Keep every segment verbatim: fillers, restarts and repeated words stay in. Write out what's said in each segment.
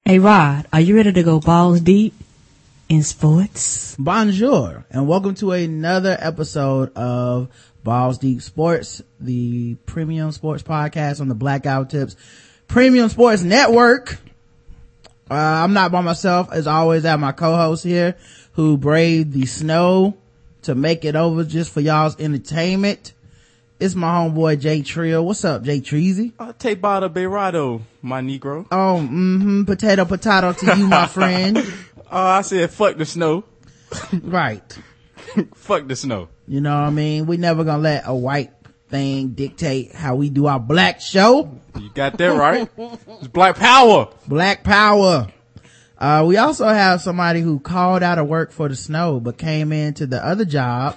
Hey Rod, are you ready to go balls deep in sports? Bonjour, and welcome to another episode of Balls Deep Sports, the premium sports podcast on the Blackout Tips Premium Sports Network. Uh, I'm not by myself. As always, I have my co-host here who braved the snow to make it over just for y'all's entertainment. It's my homeboy Jay Trill. What's up, Jay Treasy? Uh, Te Bada Beirado, my Negro. Oh, mm-hmm. Potato, potato to you, my friend. Oh, I said fuck the snow. Right. Fuck the snow. You know what I mean? We never gonna let a white thing dictate how we do our black show. You got that right. It's Black Power. Black Power. Uh, we also have somebody who called out of work for the snow, but came into the other job.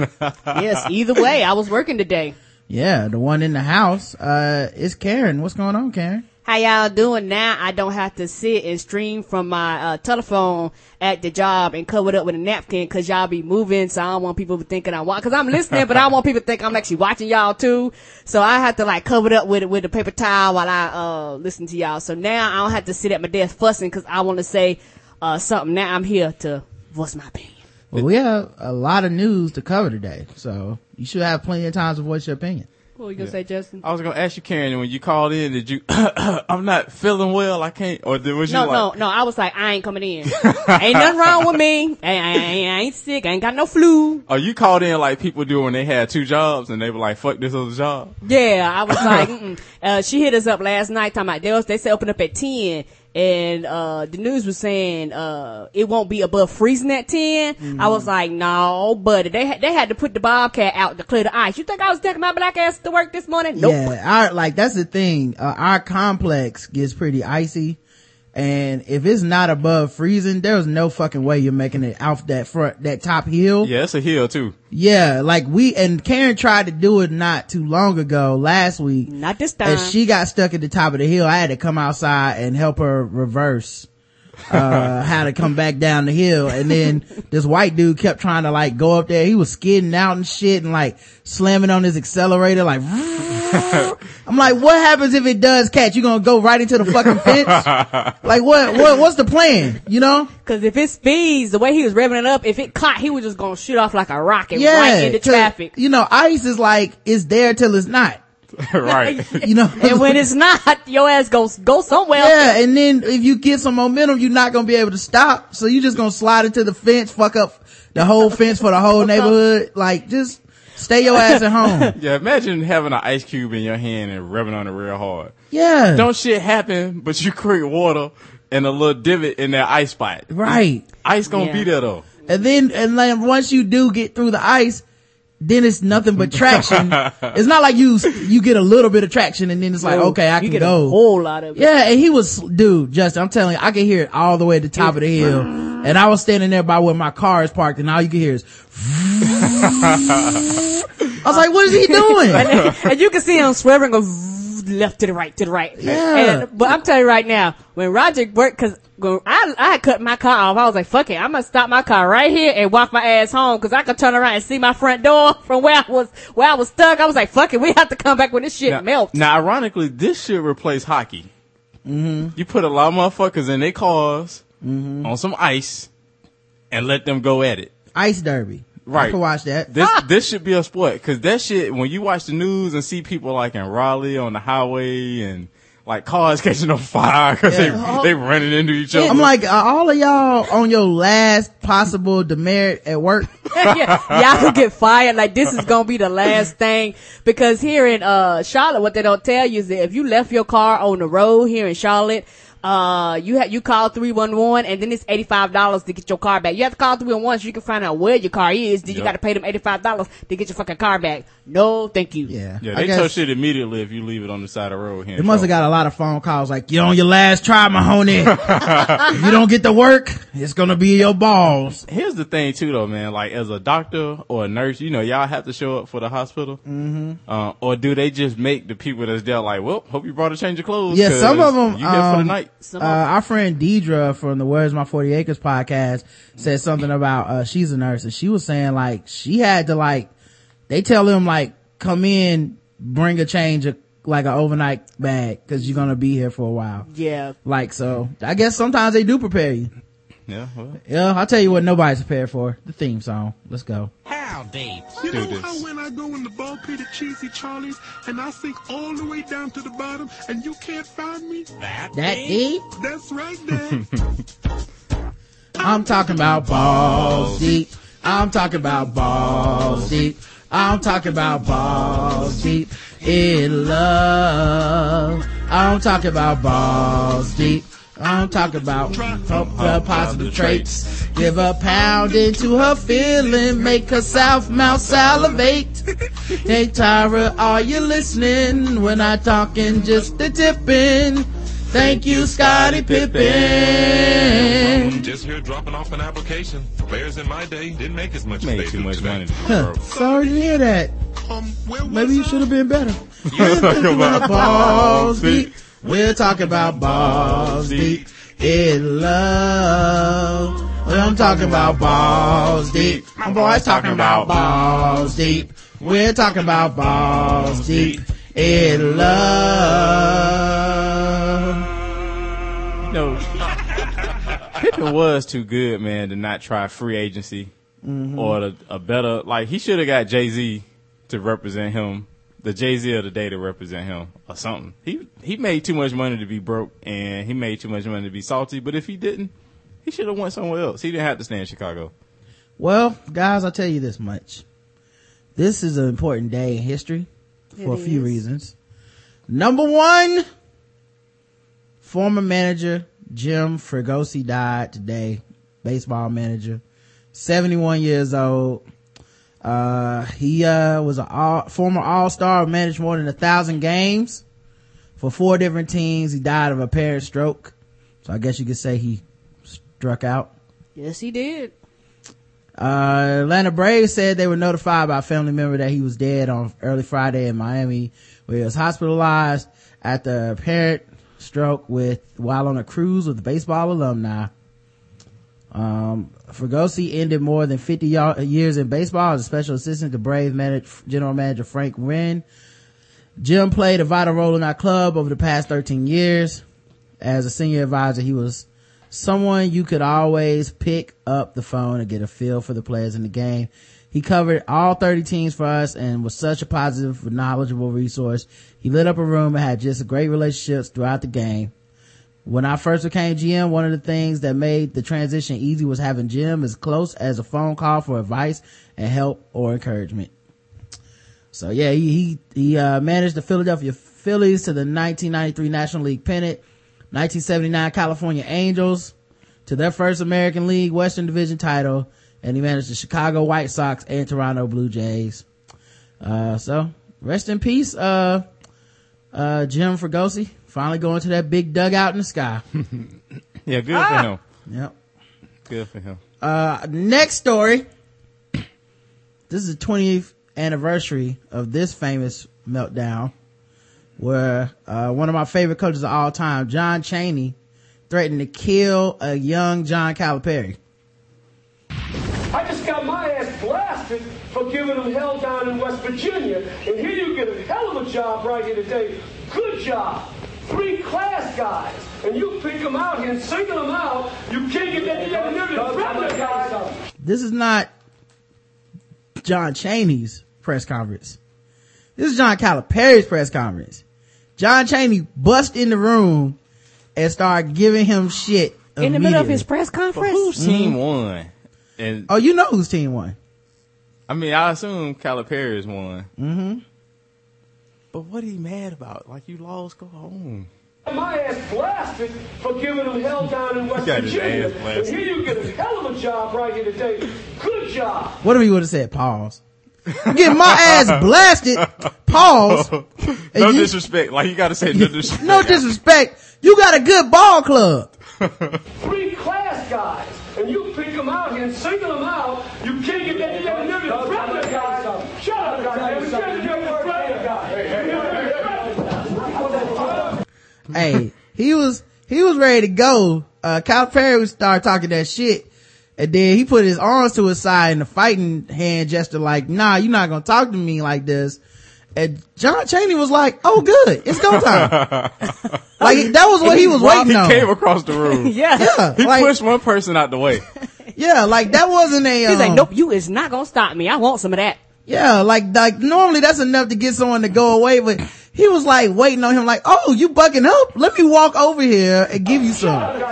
Yes, either way, I was working today. Yeah, the one in the house. Uh, it's Karen. What's going on, Karen? How y'all doing now? I don't have to sit and stream from my uh, telephone at the job and cover it up with a napkin because y'all be moving, so I don't want people thinking I'm watching. Because I'm listening, but I don't want people to think I'm actually watching y'all too. So I have to like cover it up with with a paper towel while I uh listen to y'all. So now I don't have to sit at my desk fussing because I want to say uh something. Now I'm here to voice my opinion. Well, we have a lot of news to cover today, so you should have plenty of time to voice your opinion. What were you gonna Yeah. say, Justin? I was gonna ask you, Karen, when you called in, did you? I'm not feeling well. I can't. Or did, was you No, like? no, no. I was like, I ain't coming in. Ain't nothing wrong with me. I, I, I, I ain't sick. I ain't got no flu. Oh, you called in like people do when they had two jobs and they were like, "Fuck this other job." Yeah, I was like, mm-mm. Uh, she hit us up last night talking about they was, they said open up at ten, and uh the news was saying uh it won't be above freezing at ten. Mm-hmm. I was like, no, but they had they had to put the Bobcat out to clear the ice. You think I was taking my black ass to work this morning? Nope. Yeah, our, like that's the thing. Uh, our complex gets pretty icy, and if it's not above freezing, there's no fucking way you're making it out that front, that top hill. Yeah, it's a hill too. Yeah, like we and Karen tried to do it not too long ago, last week. Not this time. And she got stuck at the top of the hill. I had to come outside and help her reverse uh how to come back down the hill. And then this white dude kept trying to like go up there. He was skidding out and shit and like slamming on his accelerator like I'm like, what happens if it does catch? You gonna go right into the fucking fence? Like what what what's the plan, you know? Cause if it speeds the way he was revving it up, if it caught, he was just gonna shoot off like a rocket Yeah, right into 'cause, traffic. you know, ice is like it's there till it's not. Right. You know, And when it's not, your ass goes go somewhere. yeah, and then if you get some momentum, you're not gonna be able to stop. So you just gonna slide into the fence, fuck up the whole fence for the whole neighborhood. Like, just stay your ass at home. Yeah, imagine having an ice cube in your hand and rubbing on it real hard. Yeah. Don't shit happen, but you create water and a little divot in that ice spot. Right. Ice gonna Yeah. be there though. And then, and then once you do get through the ice, then it's nothing but traction. It's not like you, you get a little bit of traction and then it's like, No, okay, I you can get go. a whole lot of it. Yeah, and he was, dude, Justin, I'm telling you, I could hear it all the way at the top of the hill. And I was standing there by where my car is parked and all you could hear is I was like, what is he doing? and, and you can see him swerving go left to the right to the right. Yeah. And, but I'm telling you right now, when Roger worked, cause when I, I had cut my car off, I was like, fuck it, I'm gonna stop my car right here and walk my ass home cause I could turn around and see my front door from where I was, where I was stuck. I was like, fuck it, we have to come back when this shit Now, melts. now, ironically, this should replace hockey. Mm-hmm. You put a lot of motherfuckers in their cars Mm-hmm. on some ice and let them go at it. Ice Derby. I Right. can watch that. This this should be a sport because that shit. When you watch the news and see people like in Raleigh on the highway and like cars catching on fire because Yeah. they they running into each other. I'm like, are all of y'all on your last possible demerit at work? Yeah, y'all could get fired. Like this is gonna be the last thing because here in uh Charlotte, what they don't tell you is that if you left your car on the road here in Charlotte, uh you have you call three one one and then it's eighty-five dollars to get your car back. You have to call three one one so you can find out where your car is. Then you Yep. got to pay them eighty-five dollars to get your fucking car back. No, thank you. Yeah. yeah, I they guess touch it immediately if you leave it on the side of the road. Here, It must have got a lot of phone calls like, you're on your last try, Mahoney. If you don't get to work, it's gonna be your balls. Here's the thing too, though, man. Like as a doctor or a nurse, you know, y'all have to show up for the hospital. Mm-hmm. Uh, or do they just make the people that's there like, well, hope you brought a change of clothes? Yeah, some 'cause of them, you here for the um, night. Some Uh, of- our friend Deidre from the Where's My forty Acres podcast said something about, uh, she's a nurse and she was saying like, she had to like, they tell them like, come in, bring a change of, like an overnight bag because you're gonna be here for a while. Yeah. Like, so I guess sometimes they do prepare you. Yeah, well. Yeah, I'll tell you what nobody's prepared for. The theme song. Let's go. How deep? You Do know this. how when I go in the ball pit at Cheesy Charlie's and I sink all the way down to the bottom and you can't find me? That, That deep? That's right, Dad. I'm talking about balls deep. I'm talking about balls deep. I'm talking about balls deep in love. I'm talking about balls deep. I'm talking about hope the positive traits. Give a pound into her feeling, make her south mouth salivate. Hey Tyra, are you listening? When I talking just a tipping. Thank you, Scottie Pippen. Just here dropping off an application. Players in my day didn't make as much as Made they too do much today. money to be Huh. broke. Sorry to hear that. Um, where was Maybe you I? should have been better. We're talking about Balls deep. We're talking about balls deep in love. I'm talking about balls deep. My boy's talking about balls deep. We're talking about balls deep in love. No. Pippen was too good, man, to not try free agency or the, a better, like, he should have got Jay-Z to represent him, the Jay-Z of the day to represent him or something. He, he made too much money to be broke and he made too much money to be salty, but if he didn't, he should have went somewhere else. He didn't have to stay in Chicago. Well, guys, I'll tell you this much. This is an important day in history for It a few is. reasons. Number one, former manager Jim Fregosi died today. Baseball manager, seventy-one years old. Uh, he, uh, was a all, former all-star, managed more than a thousand games for four different teams. He died of apparent stroke. So I guess you could say he struck out. Yes, he did. Uh, Atlanta Braves said they were notified by a family member that he was dead on early Friday in Miami, where he was hospitalized after apparent stroke with while on a cruise with baseball alumni. Um, Fregosi ended more than fifty years in baseball as a special assistant to Braves manager, general manager Frank Wren. Jim played a vital role in our club over the past thirteen years. As a senior advisor, he was someone you could always pick up the phone and get a feel for the players in the game. He covered all thirty teams for us and was such a positive, knowledgeable resource. He lit up a room and had just great relationships throughout the game. When I first became G M, one of the things that made the transition easy was having Jim as close as a phone call for advice and help or encouragement. So yeah, he, he, he uh, managed the Philadelphia Phillies to the nineteen ninety-three National League pennant, nineteen seventy-nine California Angels to their first American League Western Division title, and he managed the Chicago White Sox and Toronto Blue Jays. Uh, so rest in peace, uh, uh, Jim Fregosi, finally going to that big dugout in the sky. Yeah, good for him. Yep. Good for him. Uh, next story. This is the twentieth anniversary of this famous meltdown where, uh, one of my favorite coaches of all time, John Chaney, threatened to kill a young John Calipari. I just got my ass blasted for giving them hell down in West Virginia. And here you get a hell of a job right here today. Good job. Three class guys. And you pick them out here and single them out. You can't get that together near the president guys. This is not John Chaney's press conference. This is John Calipari's press conference. John Chaney bust in the room and started giving him shit In the middle of immediately. his press But conference? whose team won? And Oh, you know whose team won. I mean, I assume Calipari's won. Mm-hmm. But what he mad about? Like, you lost, go home. My ass blasted for giving them hell down in West Got his Virginia. ass blasted. And here you get a hell of a job right here today. Good job. What if he would have said pause? I'm getting my ass blasted. Pause. No And you- disrespect. Like, you gotta say no disrespect. No disrespect. You got a good ball club. Three class guys. And you pick them out here and single them out. You can't get that together near the president guys. Shut up, goddamn. You can't get the president guys. Hey, he was, he was ready to go. Uh, Calipari would start talking that shit. And then he put his arms to his side in the fighting hand gesture like, nah, you're not gonna talk to me like this. And John Chaney was like, oh good, it's go time. Like that was what he was waiting he on. He came across the room. Yeah. Yeah. He like, pushed one person out the way. Yeah, like that wasn't a, um, He's like, nope, you is not gonna stop me. I want some of that. Yeah, like, like normally that's enough to get someone to go away, but he was like waiting on him like, oh, you bucking up? Let me walk over here and give you some.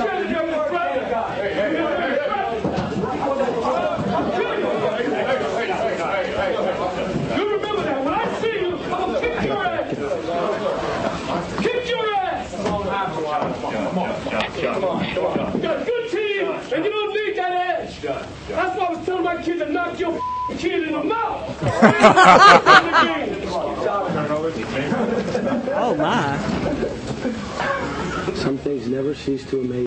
That's why I was telling my kid to knock your kid in the mouth. Oh my. Some things never cease to amaze.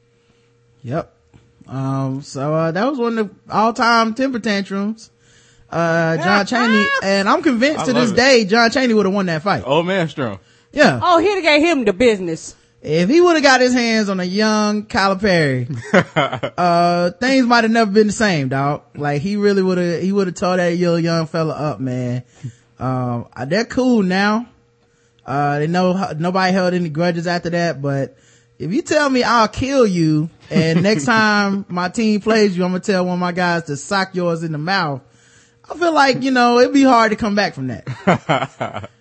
Yep. Um, so, uh, that was one of the all-time temper tantrums. Uh, John Chaney, and I'm convinced I to love this it. day, John Chaney would have won that fight. Old man strong. Yeah. Oh, he'd have gave him the business. If he would have got his hands on a young Calipari, uh, things might have never been the same, dog. Like, he really would have, he would have tore that little young fella up, man. Um, uh, they're cool now. Uh, they know, nobody held any grudges after that, but if you tell me I'll kill you, and next time my team plays you, I'm gonna tell one of my guys to sock yours in the mouth, I feel like, you know, it'd be hard to come back from that.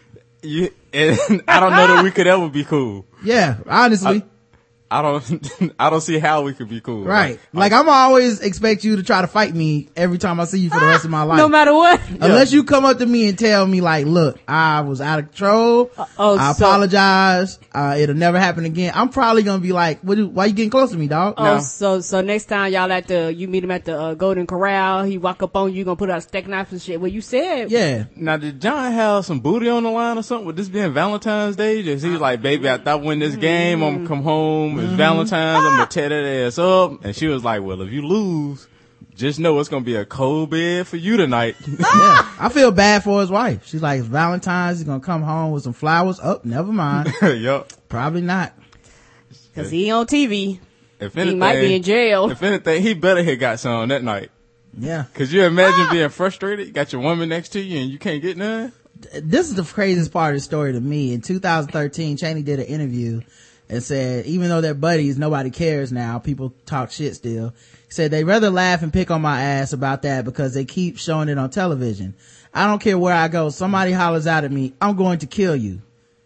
You, and I don't know that we could ever be cool. Yeah, honestly. I, I don't, I don't see how we could be cool. Right. Like, I'm always expect you to try to fight me every time I see you for the rest of my life. No matter what. Unless you come up to me and tell me like, look, I was out of control. Uh, oh, I so- apologize. Uh, it'll never happen again. I'm probably gonna be like, what, do- why you getting close to me, dog? Oh, No. so, so next time y'all at the, you meet him at the, uh, Golden Corral, he walk up on you, you gonna put out a steak knife and shit. Well, you said. Yeah. Now, did John have some booty on the line or something with this being Valentine's Day? Just he was like, baby, after I win this game, I'm gonna come home. It's Valentine's. I'm gonna tear that ass up. And she was like, well, if you lose, just know it's gonna be a cold bed for you tonight. Yeah. I feel bad for his wife. She's like, it's Valentine's. He's gonna come home with some flowers. Oh, never mind. Yup. Probably not. Cause he on T V. If he anything, might be in jail. If anything, he better have got some that night. Yeah. Could you imagine being frustrated? You got your woman next to you and you can't get none? This is the craziest part of the story to me. In two thousand thirteen, Chaney did an interview and said, even though they're buddies, nobody cares now. People talk shit still. He said, they rather laugh and pick on my ass about that because they keep showing it on television. I don't care where I go. Somebody hollers out at me, I'm going to kill you.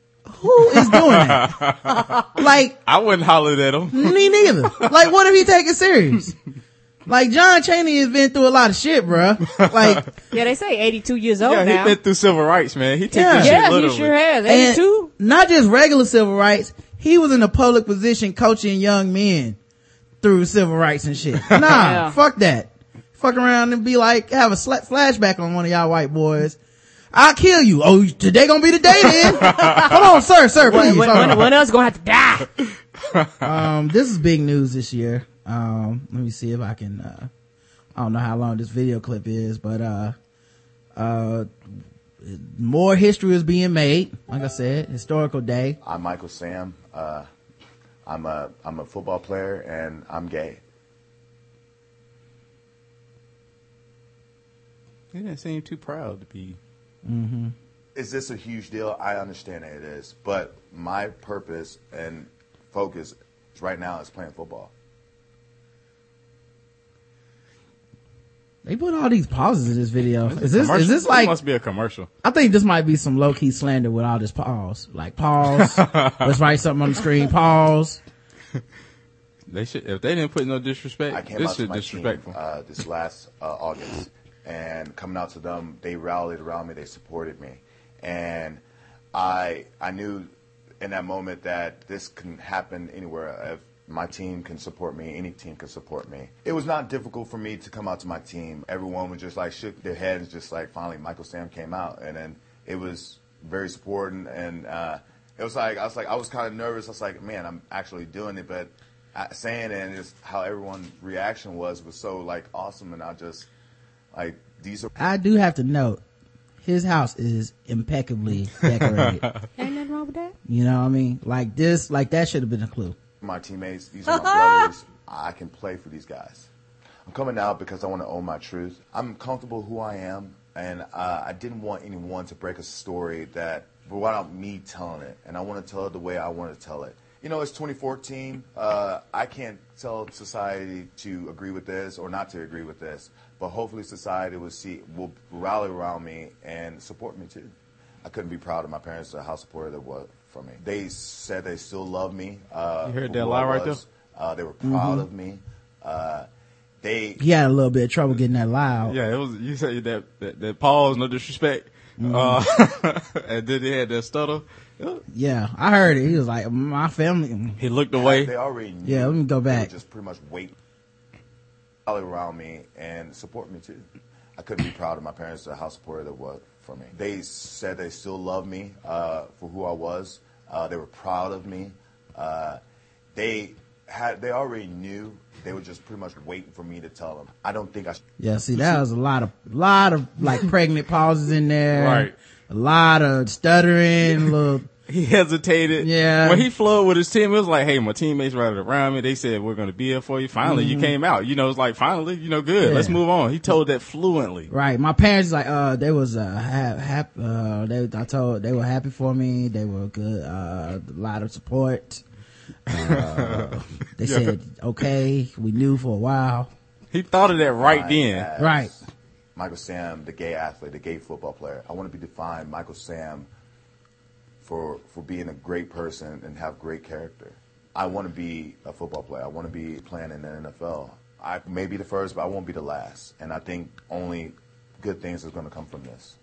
Who is doing that? Like, I wouldn't holler at him. me neither. Like, what if he take it serious? Like, John Chaney has been through a lot of shit, bruh. Like, Yeah, they say eighty-two years old Yeah, now. he been through civil rights, man. He took Yeah. this shit yeah, he literally. sure has. and eighty-two? not just regular civil rights. He was in a public position coaching young men through civil rights and shit. Nah, Yeah. fuck that. Fuck around and be like, have a sla- flashback on one of y'all white boys. I'll kill you. Oh, today gonna be the day then. Come on, sir, sir, please. When, when, when else gonna have to die? Um, this is big news this year. Um, let me see if I can, uh, I don't know how long this video clip is, but, uh, uh, more history is being made. Like I said, historical day. I'm Michael Sam. Uh, I'm a I'm a football player and I'm gay. He didn't seem too proud to be. Mm-hmm. Is this a huge deal? I understand that it is, but my purpose and focus right now is playing football. They put all these pauses in this video. Is it Is this, commercial? is this It like, must be a commercial. I think this might be some low key slander with all this pause. Like pause. Let's write something on the screen. Pause. They should, if they didn't put no disrespect, I came this out to shit my disrespectful. team uh, this last uh, August, and coming out to them, they rallied around me. They supported me, and I I knew in that moment that this can happen anywhere. If my team can support me, any team can support me. It was not difficult for me to come out to my team. Everyone was just like shook their heads, just like finally Michael Sam came out, and then it was very supporting, and uh, it was like I was like I was kind of nervous. I was like, man, I'm actually doing it, but saying it and just how everyone's reaction was was so like awesome, and I just like these are. I do have to note, his house is impeccably decorated. Ain't nothing wrong with that. You know what I mean? Like this, like that should have been a clue. My teammates, these are my brothers. I can play for these guys. I'm coming out because I want to own my truth. I'm comfortable who I am, And uh, I didn't want anyone to break a story that without me telling it. And I want to tell it the way I want to tell it. You know, it's twenty fourteen. Uh, I can't tell society to agree with this or not to agree with this. But hopefully society will see, will rally around me and support me too. I couldn't be proud of my parents or how supportive they were for me. They said they still love me. Uh, you heard that lie right there? Uh, they were proud Mm-hmm. of me. Uh, they He had a little bit of trouble getting that loud. Yeah, it was. You said that that, that pause, no disrespect, Mm-hmm. uh, and then he had that stutter. Yeah, I heard it. He was like, my family. He looked away. They already knew. Yeah, let me go They back. would just pretty much wait rally around me and support me too. I couldn't be proud of my parents or how supportive they were for me. They said they still love me uh, for who I was. Uh, they were proud of me. Uh, they had. They already knew. They were just pretty much waiting for me to tell them. I don't think I. Sh- Yeah, see, that was a lot of, lot of like pregnant pauses in there. Right. A lot of stuttering, little. He hesitated. Yeah. When he flowed with his team, it was like, hey, my teammates rallied around me. They said, we're going to be here for you. Finally, Mm-hmm. you came out. You know, it's like, finally, you know, good. Yeah. Let's move on. He told that fluently. Right. My parents, like, uh, they was, uh, ha- hap- uh, they, I told, they were happy for me. They were good, uh, a lot of support. Uh, they Yeah. said, okay, we knew for a while. He thought of that right Right, then. as Right. Michael Sam, the gay athlete, the gay football player. I want to be defined, Michael Sam, for for being a great person and have great character. I want to be a football player. I want to be playing in the N F L. I may be the first, but I won't be the last. And I think only good things is going to come from this.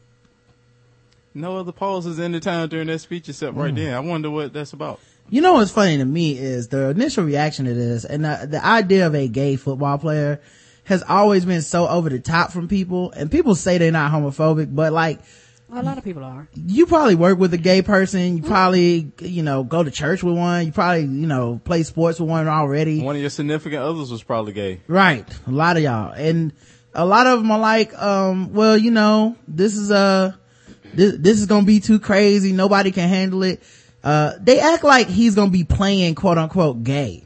No other pauses in the time during that speech except right then. I wonder what that's about. You know what's funny to me is the initial reaction to this and the, the idea of a gay football player has always been so over the top from people, and people say they're not homophobic, but like, A lot of people are. you probably work with a gay person, you probably, you know, go to church with one, you probably, you know, play sports with one already. One of your significant others was probably gay. Right. A lot of y'all. And a lot of them are like, um, well, you know, this is, uh, this, this is gonna be too crazy, nobody can handle it. Uh, they act like he's gonna be playing quote unquote gay.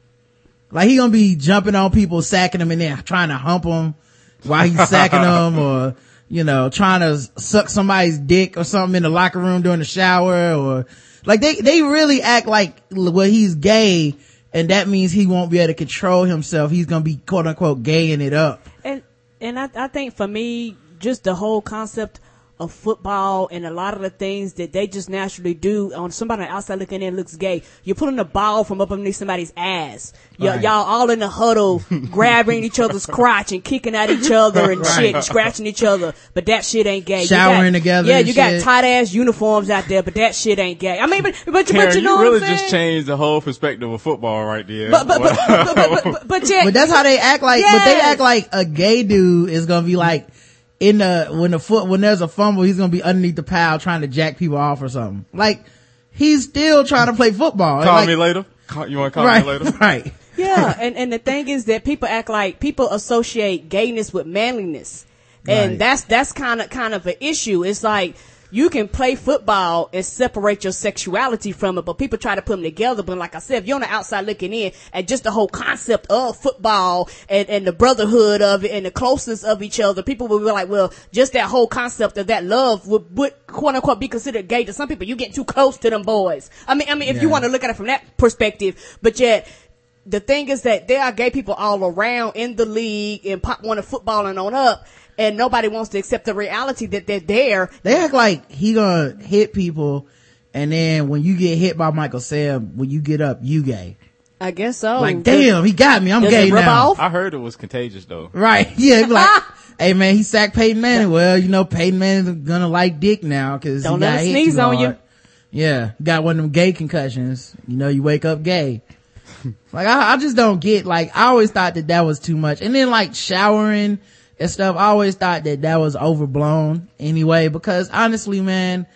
Like he gonna be jumping on people, sacking them, and then trying to hump them while he's sacking them, or, you know, trying to suck somebody's dick or something in the locker room during the shower, or like they, they really act like, well, he's gay and that means he won't be able to control himself. He's gonna be quote unquote gaying it up. And and I, I think for me, just the whole concept of football and a lot of the things that they just naturally do on somebody on the outside looking in looks gay. You're pulling the ball from up underneath somebody's ass. Y- Right. Y'all all in the huddle, grabbing each other's crotch and kicking at each other and Right. shit, and scratching each other. But that shit ain't gay. You Showering got- together Yeah, and you got shit. tight ass uniforms out there, but that shit ain't gay. I mean, but but, Karen, but you know you what really I'm saying? just changed the whole perspective of football right there. But but but but, but, but, but yet, But that's how they act like, but they Yes. act like a gay dude is gonna be like, in the, when the foot, when there's a fumble, he's gonna be underneath the pile trying to jack people off or something. Like, he's still trying to play football. Call Like, me later. Call, you want to call right, me later? right. yeah, and and the thing is that people act like people associate gayness with manliness, and Right. that's that's kind of kind of an issue. It's like you can play football and separate your sexuality from it, but people try to put them together. But like I said, if you're on the outside looking in, and just the whole concept of football and and the brotherhood of it and the closeness of each other, people will be like, well, just that whole concept of that love would, would quote unquote be considered gay to some people. You get too close to them boys. I mean, I mean, if you Yeah. want to look at it from that perspective, but yet. The thing is that there are gay people all around in the league and Pop Warner football and on up, and nobody wants to accept the reality that they're there. They act like he gonna hit people, and then when you get hit by Michael Sam, when you get up, you gay. I guess so. Like, damn, he got me. I'm Does gay it rub now. off? I heard it was contagious though. Right. Yeah. He be like, hey man, he sacked Peyton Manning. Well, you know, Peyton Manning's gonna like dick now cause Don't he let got him hit sneeze too on you. hard. Yeah. Got one of them gay concussions. You know, you wake up gay. Like, I, I just don't get, like, I always thought that that was too much. And then like showering and stuff, I always thought that that was overblown anyway, because honestly, man,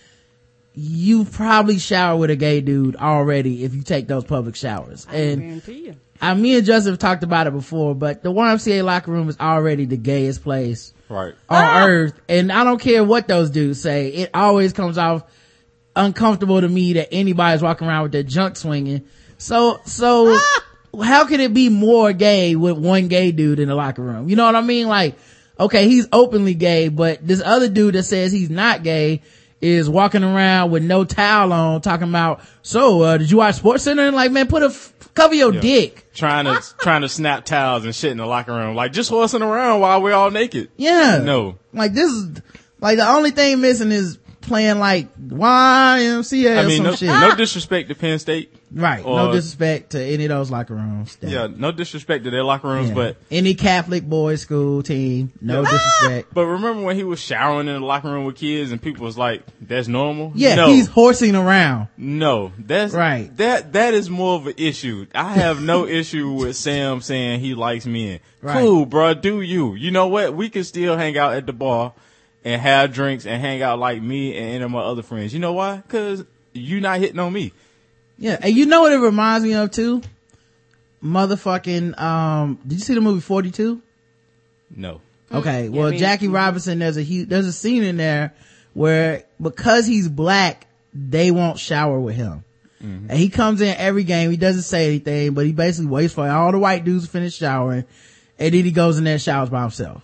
you probably shower with a gay dude already if you take those public showers. I And guarantee you. I, me and Joseph talked about it before, but the Y M C A locker room is already the gayest place Right. on Ah! earth. And I don't care what those dudes say. It always comes off uncomfortable to me that anybody's walking around with their junk swinging. So, so Ah! how could it be more gay with one gay dude in the locker room? You know what I mean? Like, okay, he's openly gay, but this other dude that says he's not gay is walking around with no towel on talking about, so, uh, did you watch Sports Center? And like, man, put a, f- cover your Yeah. dick. Trying to, trying to snap towels and shit in the locker room. Like, just horsing around while we're all naked. Yeah. No. Like, this is, like, the only thing missing is playing like Y M C A or I mean, some no, shit. no disrespect to Penn State. Right. Or- No disrespect to any of those locker rooms. Yeah, no disrespect to their locker rooms, Yeah. but any Catholic boys school team, no disrespect. but remember when he was showering in the locker room with kids and people was like, "That's normal." Yeah, no, he's horsing around. no, that's Right. That that is more of an issue. I have no issue with Sam saying he likes men. Right. Cool, bro. Do you? You know what? We can still hang out at the bar and have drinks and hang out like me and any of my other friends. You know why? Because you not hitting on me. Yeah, and you know what it reminds me of too? Motherfucking, um, did you see the movie forty-two? No. Okay, well, I mean- Jackie Robinson, there's a huge, there's a scene in there where because he's black, they won't shower with him. And he comes in every game, he doesn't say anything, but he basically waits for all the white dudes to finish showering, and then he goes in there and showers by himself.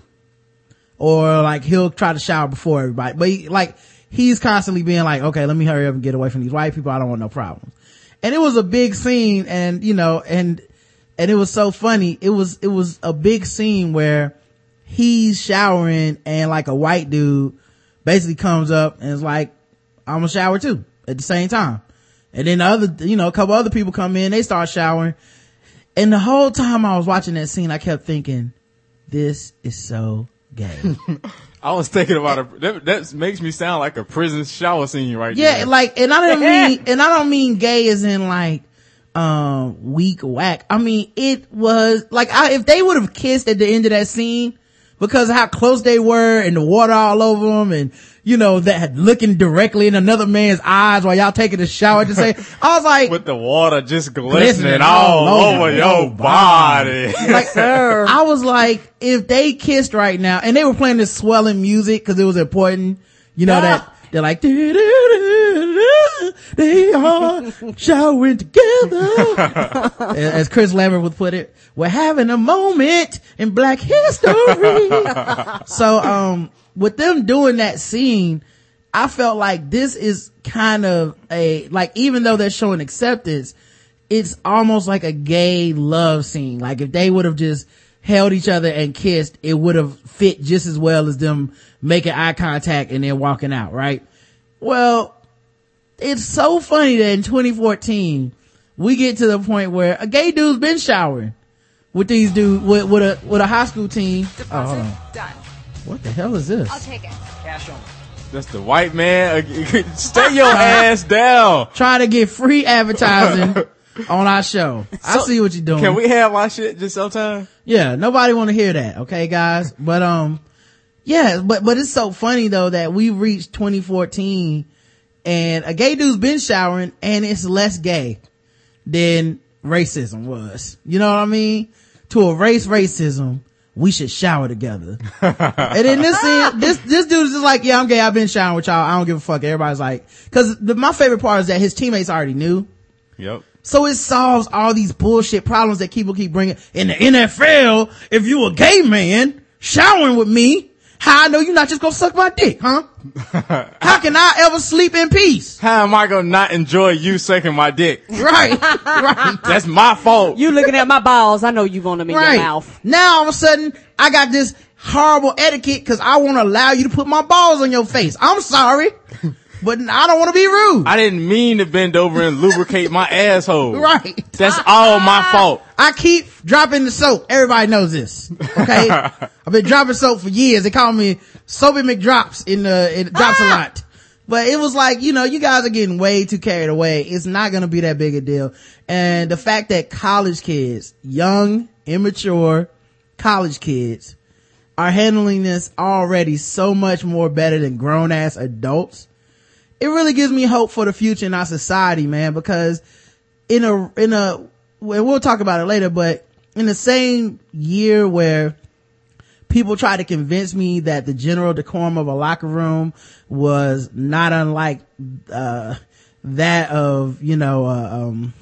Or like, he'll try to shower before everybody, but he, like, he's constantly being like, okay, let me hurry up and get away from these white people, I don't want no problems. And it was a big scene, and you know, and, and it was so funny. It was, it was a big scene where he's showering and like a white dude basically comes up and is like, I'm gonna shower too at the same time. And then the other, you know, a couple other people come in, they start showering. And the whole time I was watching that scene, I kept thinking, this is so gay. I was thinking about a, that, that makes me sound like a prison shower scene right Yeah, there. like, and I don't mean, and I don't mean gay as in like, um, weak, whack. I mean, it was, like, I, if they would have kissed at the end of that scene, because of how close they were and the water all over them and, you know, that looking directly in another man's eyes while y'all taking a shower to say, I was like, with the water just glistening, Glistening all, all over, over your your body. like, I was like, if they kissed right now, and they were playing this swelling music because it was important, you know, that they're like, they are showering together. As Chris Lambert would put it, we're having a moment in Black history. So, um, with them doing that scene, I felt like this is kind of a, like, even though they're showing acceptance, it's almost like a gay love scene. Like if they would have just held each other and kissed, it would have fit just as well as them making eye contact and then walking out, right? Well, it's so funny that in twenty fourteen, we get to the point where a gay dude's been showering with these dudes, with, with a, with a high school team. Oh, hold on. Done. What the hell is this? I'll take it. Cash on. That's the white man. Stay your ass down. Trying to get free advertising on our show. I So, see what you're doing. Can we have my shit just sometime? Yeah, nobody want to hear that, okay, guys? But, um, yeah, but, but it's so funny though that we reached twenty fourteen and a gay dude's been showering and it's less gay than racism was. You know what I mean? To erase racism, we should shower together. And in this scene, this, this dude is just like, yeah, I'm gay. I've been showering with y'all. I don't give a fuck. Everybody's like, cause the, my favorite part is that his teammates already knew. Yep. So it solves all these bullshit problems that people keep bringing. In the N F L, if you a gay man showering with me, how I know you're not just gonna suck my dick, huh? How can I ever sleep in peace? How am I gonna not enjoy you sucking my dick? Right, right. That's my fault. You looking at my balls, I know you want them in Right. your mouth. Now all of a sudden, I got this horrible etiquette because I want to allow you to put my balls on your face. I'm sorry, but I don't want to be rude. I didn't mean to bend over and lubricate my asshole. Right. That's all my fault. I keep dropping the soap. Everybody knows this. Okay. I've been dropping soap for years. They call me Soapy McDrops in the, it drops a lot. But it was like, you know, you guys are getting way too carried away. It's not going to be that big a deal. And the fact that college kids, young, immature college kids are handling this already so much more better than grown ass adults. It really gives me hope for the future in our society, man, because in a, in a, well, we'll talk about it later, but in the same year where people try to convince me that the general decorum of a locker room was not unlike, uh, that of, you know, uh, um,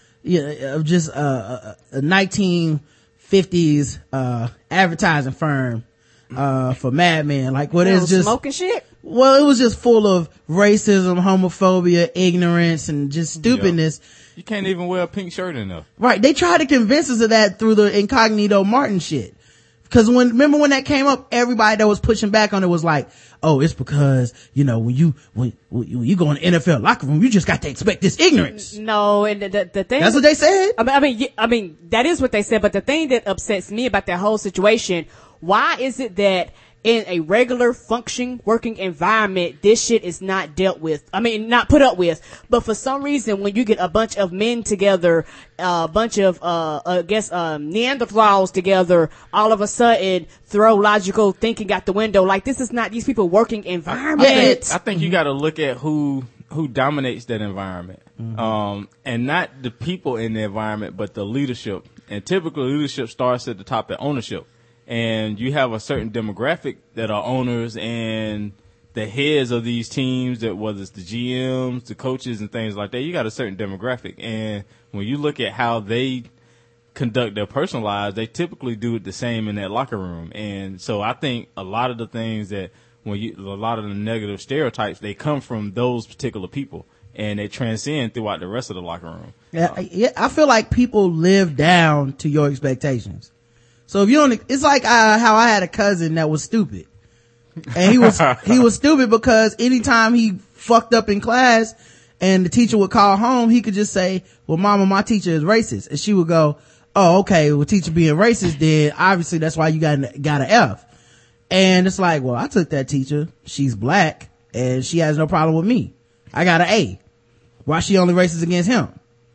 yeah, of just, uh, a, a nineteen fifties, uh, advertising firm. uh, for Mad Men. Like what is just smoking shit. Well, it was just full of racism, homophobia, ignorance, and just stupidness. Yeah. You can't even wear a pink shirt enough. Right. They tried to convince us of that through the Incognito Martin shit. Cause when, remember when that came up, everybody that was pushing back on it was like, oh, it's because, you know, when you, when, when you go in the N F L locker room, you just got to expect this ignorance. No, and the, the, the thing. That's what they said? I mean, I mean, I mean, that is what they said, but the thing that upsets me about that whole situation, why is it that in a regular functioning working environment, this shit is not dealt with. I mean, not put up with. But for some reason, when you get a bunch of men together, uh, a bunch of, uh, I guess, um, Neanderthals together, all of a sudden throw logical thinking out the window. Like, this is not these people working environment. I think, I think you got to look at who who dominates that environment, mm-hmm. um, and not the people in the environment, but the leadership. And typically, leadership starts at the top at ownership. And you have a certain demographic that are owners and the heads of these teams, that whether it's the G Ms, the coaches, and things like that. You got a certain demographic, and when you look at how they conduct their personal lives, they typically do it the same in that locker room. And so I think a lot of the things that when you, a lot of the negative stereotypes, they come from those particular people, and they transcend throughout the rest of the locker room. Yeah, uh, yeah, I feel like people live down to your expectations. So if you don't, it's like uh, how I had a cousin that was stupid, and he was he was stupid because anytime he fucked up in class, and the teacher would call home, he could just say, "Well, Mama, my teacher is racist," and she would go, "Oh, okay. Well, teacher being racist, then obviously that's why you got an, got an F." And it's like, well, I took that teacher. She's black, and she has no problem with me. I got an A. Why she only racist against him?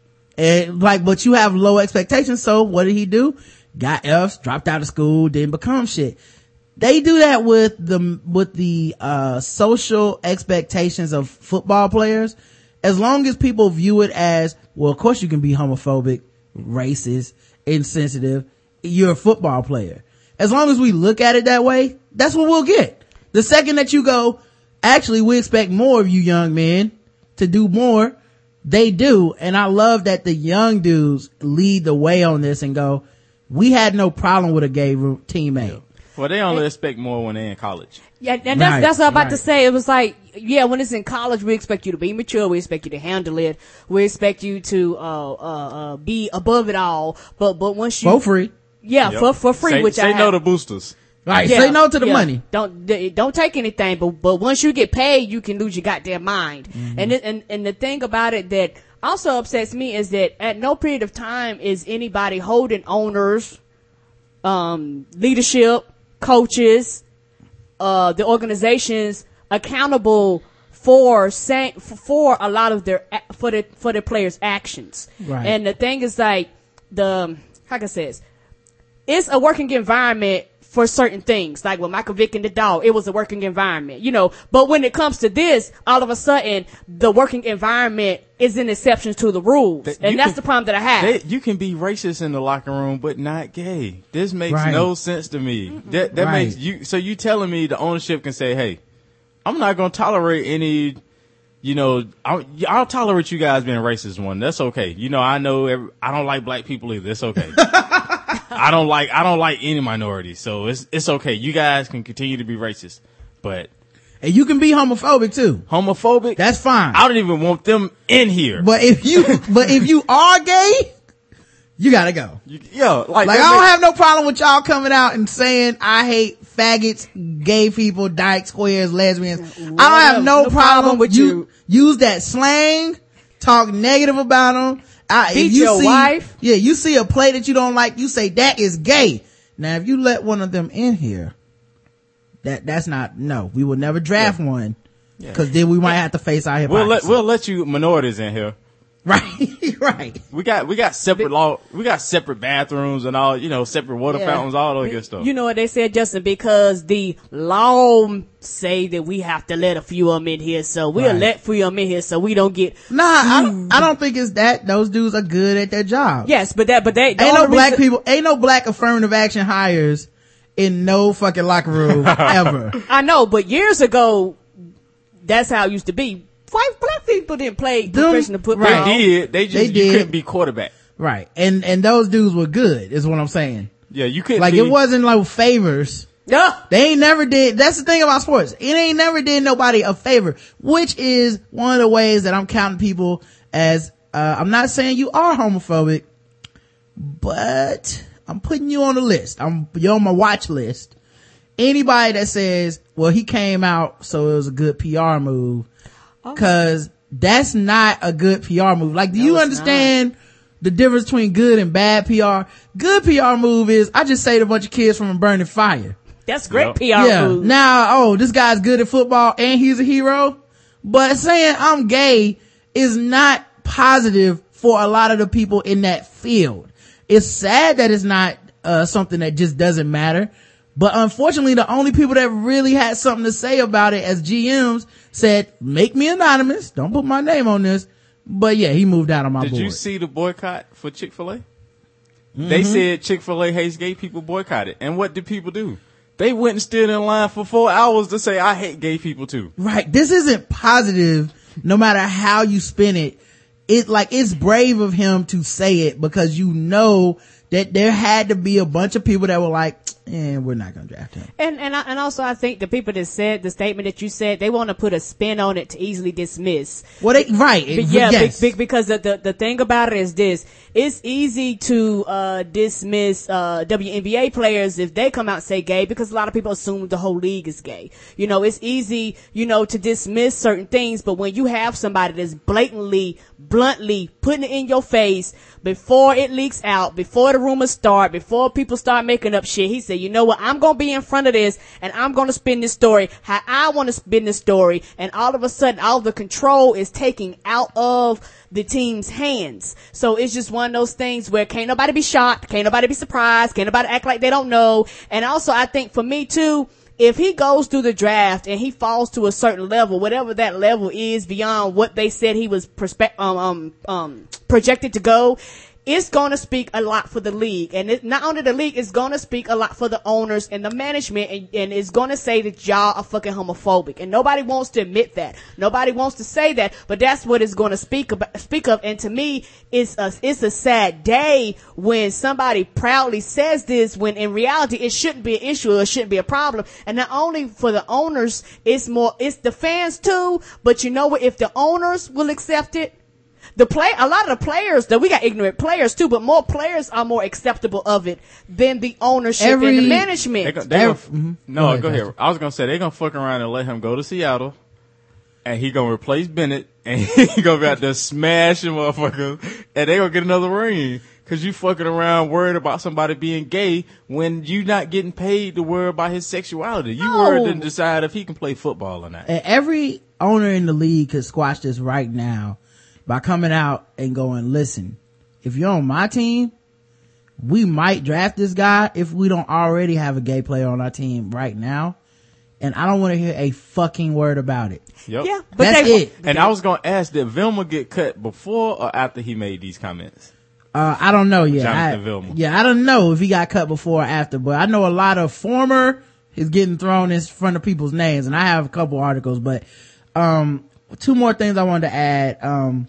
And like, but you have low expectations. So what did he do? Got F's, dropped out of school, didn't become shit. They do that with the, with the, uh, social expectations of football players. As long as people view it as, well, of course you can be homophobic, racist, insensitive. You're a football player. As long as we look at it that way, that's what we'll get. The second that you go, actually, we expect more of you young men to do more, they do. And I love that the young dudes lead the way on this and go, we had no problem with a gay teammate. Well, they only expect more when they're in college. Yeah, and that's, right, that's what I'm about right. to say. It was like, yeah, when it's in college, we expect you to be mature. We expect you to handle it. We expect you to, uh, uh, uh, be above it all. But, but once you. For free. Yeah, Yep. for, for free, Say, which say I no have. to boosters. Right. Yeah, Say no to the yeah. money. Don't, don't take anything, but, but once you get paid, you can lose your goddamn mind. Mm-hmm. And, it, and, and the thing about it that also upsets me is that at no period of time is anybody holding owners, um, leadership, coaches, uh, the organizations accountable for saying, for a lot of their, for the, for their players' actions. Right. And the thing is like, the, how can I say this? It's a working environment for certain things. Like with Michael Vick and the dog, it was a working environment, you know. But when it comes to this, all of a sudden, the working environment is an exception to the rules. That and you that's can- the problem that I have. They, you can be racist in the locker room, but not gay. This makes Right. no sense to me. Mm-hmm. That that Right. makes you. So you telling me the ownership can say, "Hey, I'm not going to tolerate any." You know, I'll, I'll tolerate you guys being racist. One, that's okay. You know, I know every, I don't like black people either. It's okay. I don't like I don't like any minorities, so it's it's okay. You guys can continue to be racist, but And you can be homophobic too. homophobic. That's fine. I don't even want them in here. But if you, but if you are gay, you gotta go. You, yo, like, Like, that I don't makes- have no problem with y'all coming out and saying, I hate faggots, gay people, dykes, queers, lesbians. I don't have no, no problem, problem with with you. you. Use that slang, talk negative about them. I, Beat if you your see, wife. Yeah, you see a play that you don't like, you say, that is gay. Now, if you let one of them in here, that, that's not, no, we will never draft Yeah. one. Cause then we might have to face our We'll hypocrisy. let we'll let you minorities in here. Right, right. We got we got separate law. We got separate bathrooms and all. You know, separate water Yeah. fountains, all that good stuff. You know what they said, Justin? Because the law say that we have to let a few of them in here, so we'll Right. let few of them in here so we don't get. Nah, I don't, I don't think it's that. Those dudes are good at their job. Yes, but that, but they the Ain't no only black reason- people, ain't no black affirmative action hires in no fucking locker room ever. I know, but years ago, that's how it used to be. White black people didn't play Them- professional they football. did. They just They you did. couldn't be quarterback. Right. And, and those dudes were good, is what I'm saying. Yeah, you couldn't. Like, be, it wasn't like favors. Yeah. They ain't never did, that's the thing about sports. It ain't never did nobody a favor, which is one of the ways that I'm counting people as, uh, I'm not saying you are homophobic, but I'm putting you on the list. I'm, you're on my watch list. Anybody that says, well, he came out, so it was a good P R move, Oh. cause that's not a good P R move. Like, do No, you it's understand not. the difference between good and bad P R? Good P R move is, I just saved a bunch of kids from a burning fire. That's great Yep. P R Yeah. move. Now, oh, this guy's good at football and he's a hero. But saying I'm gay is not positive for a lot of the people in that field. It's sad that it's not, uh, something that just doesn't matter. But unfortunately, the only people that really had something to say about it as G Ms said, make me anonymous. Don't put my name on this. But yeah, he moved out on my Did board. you see the boycott for Chick-fil-A? Mm-hmm. They said Chick-fil-A hates gay people, boycotted. And what did people do? They went and stood in line for four hours to say, I hate gay people too. Right. This isn't positive no matter how you spin it. It like, it's brave of him to say it because you know that there had to be a bunch of people that were like, eh, we're not going to draft him. And and I, and also I think the people that said the statement that you said, they want to put a spin on it to easily dismiss. Well, they, right. But yeah, yes. be, be, because the, the the thing about it is this: it's easy to uh dismiss uh W N B A players if they come out and say gay, because a lot of people assume the whole league is gay. You know, it's easy, you know, to dismiss certain things, but when you have somebody that's blatantly, bluntly putting it in your face before it leaks out, before the rumors start, before people start making up shit, he said, you know what, I'm gonna be in front of this and I'm gonna spin this story how I want to spin this story, and all of a sudden all the control is taken out of the team's hands. So it's just one of those things where can't nobody be shocked, can't nobody be surprised, can't nobody act like they don't know. And also I think for me too, if he goes through the draft and he falls to a certain level, whatever that level is beyond what they said he was perspe- um, um, um, projected to go, it's going to speak a lot for the league. And it, not only the league, it's going to speak a lot for the owners and the management, and, and it's going to say that y'all are fucking homophobic. And nobody wants to admit that. Nobody wants to say that, but that's what it's going to speak about, speak of. And to me, it's a, it's a sad day when somebody proudly says this, when in reality, it shouldn't be an issue or it shouldn't be a problem. And not only for the owners, it's more, it's the fans too, but you know what? If the owners will accept it, The play, a lot of the players, that we got ignorant players too, but more players are more acceptable of it than the ownership Every- and the management. They go, they Every- gonna, mhm. No, Go ahead, go ahead. Pastor. I was gonna say they're gonna fuck around and let him go to Seattle, and he gonna replace Bennett, and he gonna be out there smashing motherfuckers, and they gonna get another ring. Cause you fucking around worried about somebody being gay when you not getting paid to worry about his sexuality. You No. worried to decide if he can play football or not. And every owner in the league could squash this right now by coming out and going, listen, if you're on my team, we might draft this guy if we don't already have a gay player on our team right now. And I don't want to hear a fucking word about it. Yep. Yeah, but That's they, it. And I was gonna ask, did Vilma get cut before or after he made these comments? Uh, I don't know yet. Jonathan I, Vilma. Yeah, I don't know if he got cut before or after, but I know a lot of former is getting thrown in front of people's names, and I have a couple articles, but, um, two more things I wanted to add. Um,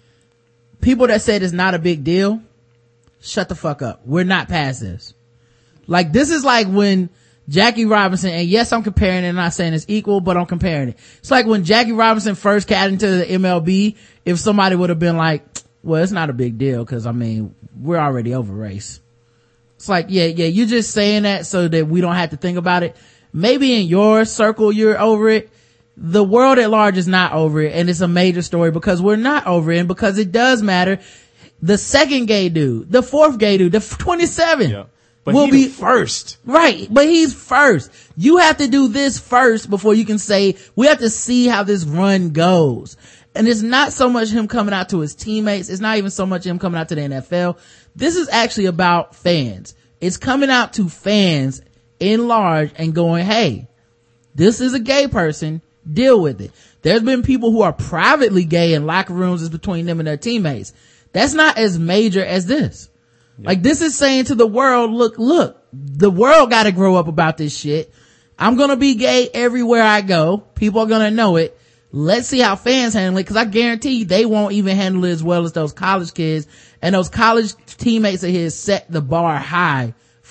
people that said it's not a big deal, shut the fuck up. We're not past this. Like, this is like when Jackie Robinson, and yes, I'm comparing it, I'm not saying it's equal, but I'm comparing it. It's like when Jackie Robinson first got into the M L B, if somebody would have been like, well, it's not a big deal because, I mean, we're already over race. It's like, yeah, yeah, you're just saying that so that we don't have to think about it. Maybe in your circle you're over it. The world at large is not over it, and it's a major story because we're not over it, and because it does matter. The second gay dude, the fourth gay dude, the twenty-seven Yeah. But will he be the first. Right, but he's first. You have to do this first before you can say, we have to see how this run goes. And it's not so much him coming out to his teammates. It's not even so much him coming out to the N F L. This is actually about fans. It's coming out to fans in large and going, hey, this is a gay person. Deal with it. There's been people who are privately gay in locker rooms. It's between them and their teammates. That's not as major as this. Yep. Like, this is saying to the world, look, look, the world got to grow up about this shit. I'm going to be gay everywhere I go. People are going to know it. Let's see how fans handle it, because I guarantee you they won't even handle it as well as those college kids. And those college teammates of his set the bar high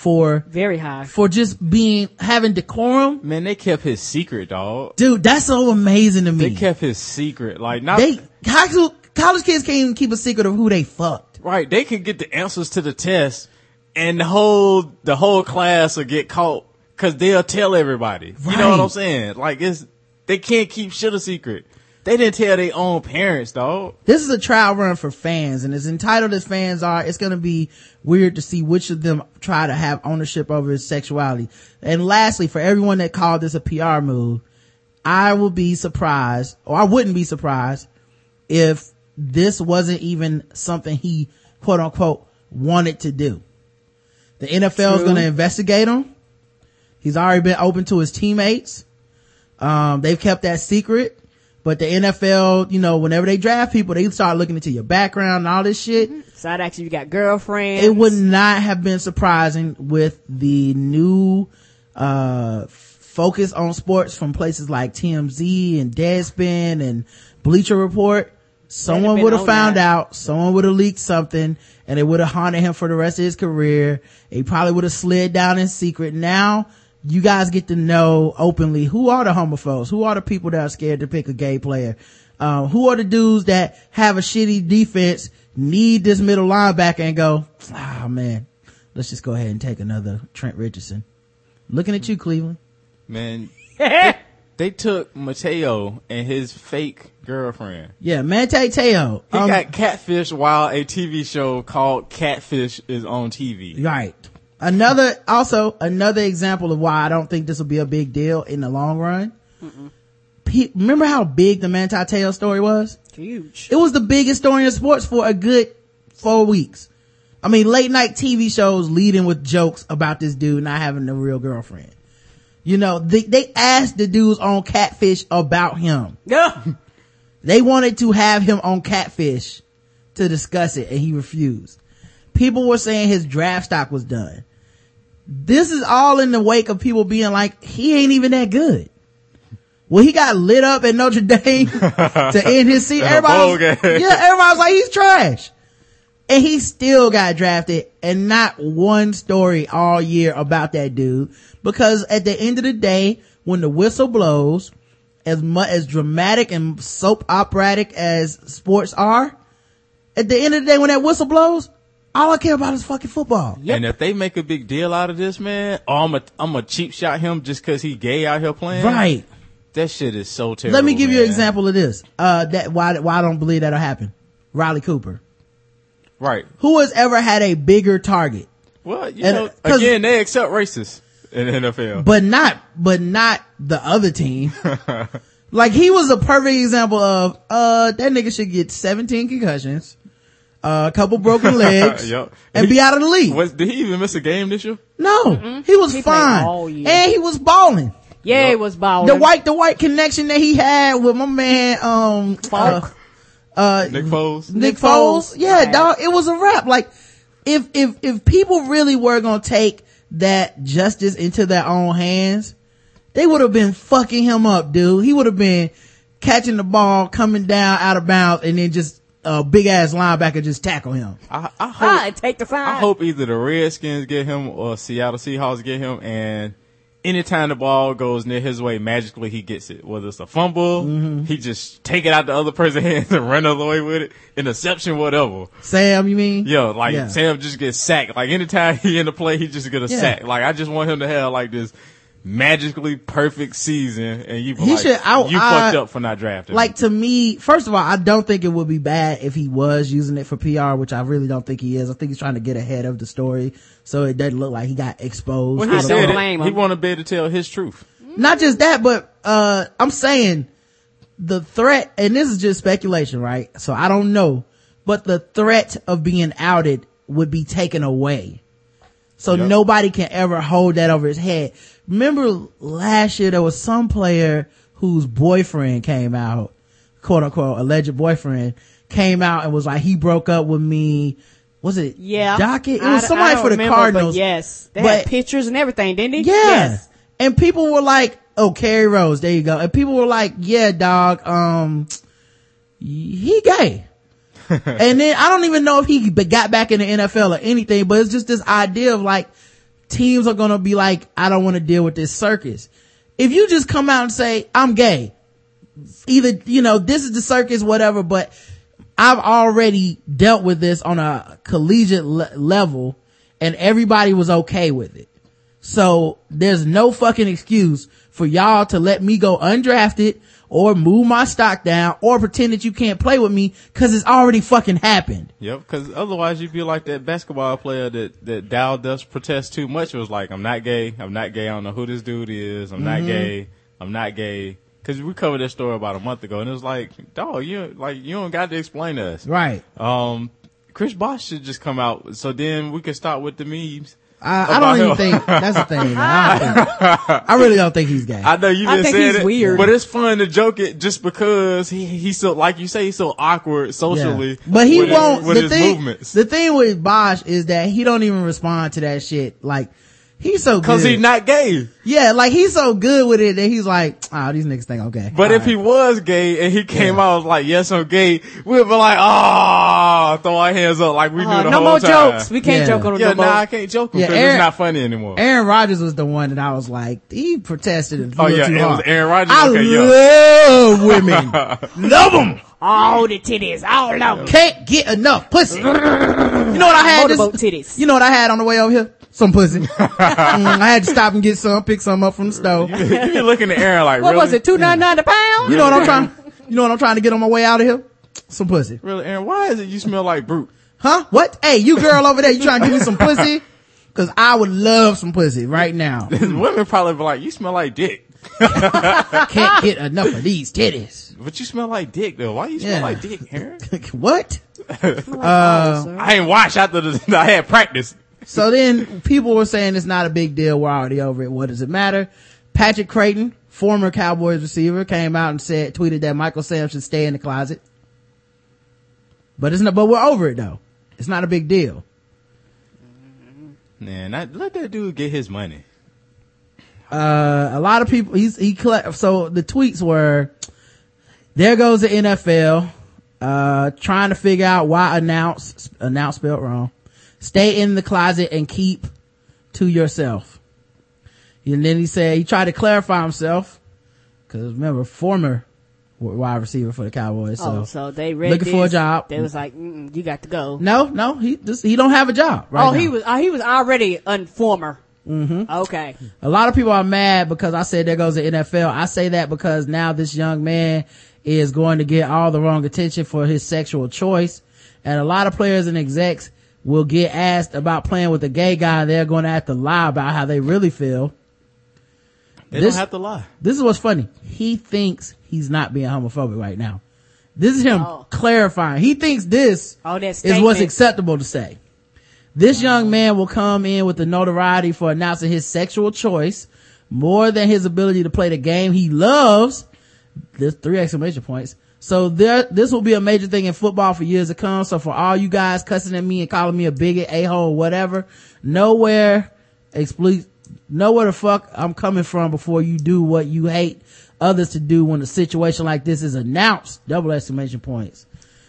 for very high for just being having decorum. Man, they kept his secret, dog. Dude, that's so amazing to me. They kept his secret. Like, not they high school college kids can't even keep a secret of who they fucked. Right, they can get the answers to the test, and the whole the whole class will get caught because they'll tell everybody. Right. You know what I'm saying? Like, it's they can't keep shit a secret. They didn't tell their own parents, dog. This is a trial run for fans, and as entitled as fans are, it's going to be weird to see which of them try to have ownership over his sexuality. And lastly, for everyone that called this a P R move, I will be surprised, or I wouldn't be surprised, if this wasn't even something he, quote unquote, wanted to do. The N F L is going to investigate him. He's already been open to his teammates. Um, they've kept that secret. But the N F L, you know, whenever they draft people, they start looking into your background and all this shit. So I'd actually, you got girlfriends. It would not have been surprising with the new, uh, focus on sports from places like T M Z and Deadspin and Bleacher Report. Someone would have found out, someone would have leaked something, and it would have haunted him for the rest of his career. He probably would have slid down in secret. Now, you guys get to know openly who are the homophobes, who are the people that are scared to pick a gay player, um, who are the dudes that have a shitty defense, need this middle linebacker and go, ah, oh, man, let's just go ahead and take another Trent Richardson. Looking at you, Cleveland. Man, they, they took Mateo and his fake girlfriend. Yeah, Manti Te'o. He um, got catfish while a T V show called Catfish is on T V. Right. Another, also, another example of why I don't think this will be a big deal in the long run. Pe- remember how big the Manti Te'o story was? Huge. It was the biggest story in sports for a good four weeks. I mean, late night T V shows leading with jokes about this dude not having a real girlfriend. You know, they, they asked the dudes on Catfish about him. Yeah. They wanted to have him on Catfish to discuss it, and he refused. People were saying his draft stock was done. This is all in the wake of people being like, he ain't even that good. Well, he got lit up at Notre Dame to end his season. Everybody was, yeah, everybody was like, he's trash. And he still got drafted, and not one story all year about that dude. Because at the end of the day, when the whistle blows, as much as dramatic and soap operatic as sports are, at the end of the day, when that whistle blows, all I care about is fucking football. Yep. And if they make a big deal out of this, man, oh, I'm a, I'm a cheap shot him just cause he gay out here playing. Right. That shit is so terrible. Let me give man. you an example of this. Uh, that, why, why I don't believe that'll happen. Riley Cooper. Right. Who has ever had a bigger target? Well, you and, know, again, they accept racists in the N F L. But not, but not the other team. Like, he was a perfect example of, uh, that nigga should get seventeen concussions. Uh, a couple broken legs, yep. and he, be out of the league. Was, did he even miss a game this year? No, mm-hmm. he was he fine, and he was balling. Yeah, yep. He was balling. The white, the white connection that he had with my man, um, uh, uh, Nick Foles. Nick, Nick Foles, Foles. yeah, right. Dog, it was a wrap. Like, if if if people really were gonna take that justice into their own hands, they would have been fucking him up, dude. He would have been catching the ball, coming down out of bounds, and then just a big ass linebacker just tackle him. I, I hope ah, take the five. I hope either the Redskins get him or Seattle Seahawks get him, and anytime the ball goes near his way, magically he gets it. Whether it's a fumble, mm-hmm. he just take it out the other person's hands and run the other way with it. Interception, whatever. Sam, you mean? Yo, like yeah. Sam just gets sacked. Like anytime he in the play, he just get a yeah. sack. Like I just want him to have like this magically perfect season, and you he like, should, I, you I, fucked up for not drafting like him. To me, first of all, I don't think it would be bad if he was using it for P R, which I really don't think he is. I think he's trying to get ahead of the story so it doesn't look like he got exposed. Well, he said it, he wanted to be able to tell his truth. Not just that, but uh I'm saying the threat, and this is just speculation, right? So I don't know, but the threat of being outed would be taken away. So yep. nobody can ever hold that over his head. Remember last year there was some player whose boyfriend came out, quote unquote, alleged boyfriend, came out and was like, he broke up with me. Was it yeah. Dockett? It was I, somebody I for the remember, Cardinals. But yes. They but, had pictures and everything, didn't they? Yeah. Yes. And people were like, oh, Kerry Rose, there you go. And people were like, yeah, dog, um, he gay. And then I don't even know if he got back in the N F L or anything, but it's just this idea of like, teams are gonna be like, I don't want to deal with this circus. If you just come out and say, I'm gay, either, you know, this is the circus, whatever, but I've already dealt with this on a collegiate le- level and everybody was okay with it. So there's no fucking excuse for y'all to let me go undrafted or move my stock down or pretend that you can't play with me because it's already fucking happened. Yep, because otherwise you'd be like that basketball player that, that Dow does protest too much. It was like, I'm not gay, I'm not gay, I don't know who this dude is, I'm mm-hmm. not gay, I'm not gay. Because we covered this story about a month ago, and it was like, dog, you like you don't got to explain to us. Right. Um, Chris Bosh should just come out, so then we can start with the memes. I, I don't even him. think that's the thing. I, don't think, I really don't think he's gay. I know you I just think said he's it, weird. but it's fun to joke it just because he he's so, like you say, he's so awkward socially. Yeah. But he with won't. His, with the his thing, movements. the thing with Bosh is that he don't even respond to that shit. Like he's so good because he's not gay. Yeah, like he's so good with it that he's like, oh, these niggas think I'm gay. But All if right. he was gay and he came Yeah. out like, yes, I'm gay, we'd be like, oh, throw our hands up like we Uh, do the no whole more time. jokes. We can't Yeah. joke on them Yeah, no nah, more. I can't joke Yeah, because Aaron- it's not funny anymore. Aaron Rodgers was the one that I was like, he protested it. Oh, yeah, too it was hard. Aaron Rodgers? I Okay, yeah. love women. Love them. All the titties, all of them. Can't get enough pussy. You know what I had? Motorboat This, titties. you know what I had on the way over here? Some pussy. mm, I had to stop and get some, pick some up from the stove. You be looking at Aaron like, What really? was it, two ninety-nine a pound? You know what I'm trying, you know what I'm trying to get on my way out of here? Some pussy. Really, Aaron, why is it you smell like brute? Huh? What? Hey, you girl over there, you trying to give me some pussy? Cause I would love some pussy right now. Women probably be like, you smell like dick. Can't get enough of these titties. But you smell like dick though. Why you smell Yeah. like dick, Aaron? What? I ain't washed after the, I had practice. So then people were saying it's not a big deal. We're already over it. What does it matter? Patrick Creighton, former Cowboys receiver, came out and said, tweeted that Michael Sam should stay in the closet. But it's not, but we're over it though. It's not a big deal. Man, I, let that dude get his money. Uh, a lot of people, he's, he, collect, so the tweets were, there goes the N F L, uh, trying to figure out why announce, announce spelled wrong. Stay in the closet and keep to yourself. And then he said, he tried to clarify himself, cause remember, former wide receiver for the Cowboys. So, Oh, so they read looking this, for a job. They was like, mm-mm, you got to go. No, no, he just, he don't have a job right oh, now. he was, oh, he was already a former. Mm-hmm. Okay. A lot of people are mad because I said there goes the N F L. I say that because now this young man is going to get all the wrong attention for his sexual choice. And a lot of players and execs will get asked about playing with a gay guy. They're going to have to lie about how they really feel. They This- don't have to lie. This is what's funny. He thinks he's not being homophobic right now. This is him Oh. clarifying. He thinks this Oh, that is what's statement. acceptable to say. This young man will come in with the notoriety for announcing his sexual choice more than his ability to play the game he loves. There's three exclamation points. So there, this will be a major thing in football for years to come. So for all you guys cussing at me and calling me a bigot, a-hole, whatever, nowhere, expl- know where the fuck I'm coming from before you do what you hate others to do when a situation like this is announced. Double exclamation points.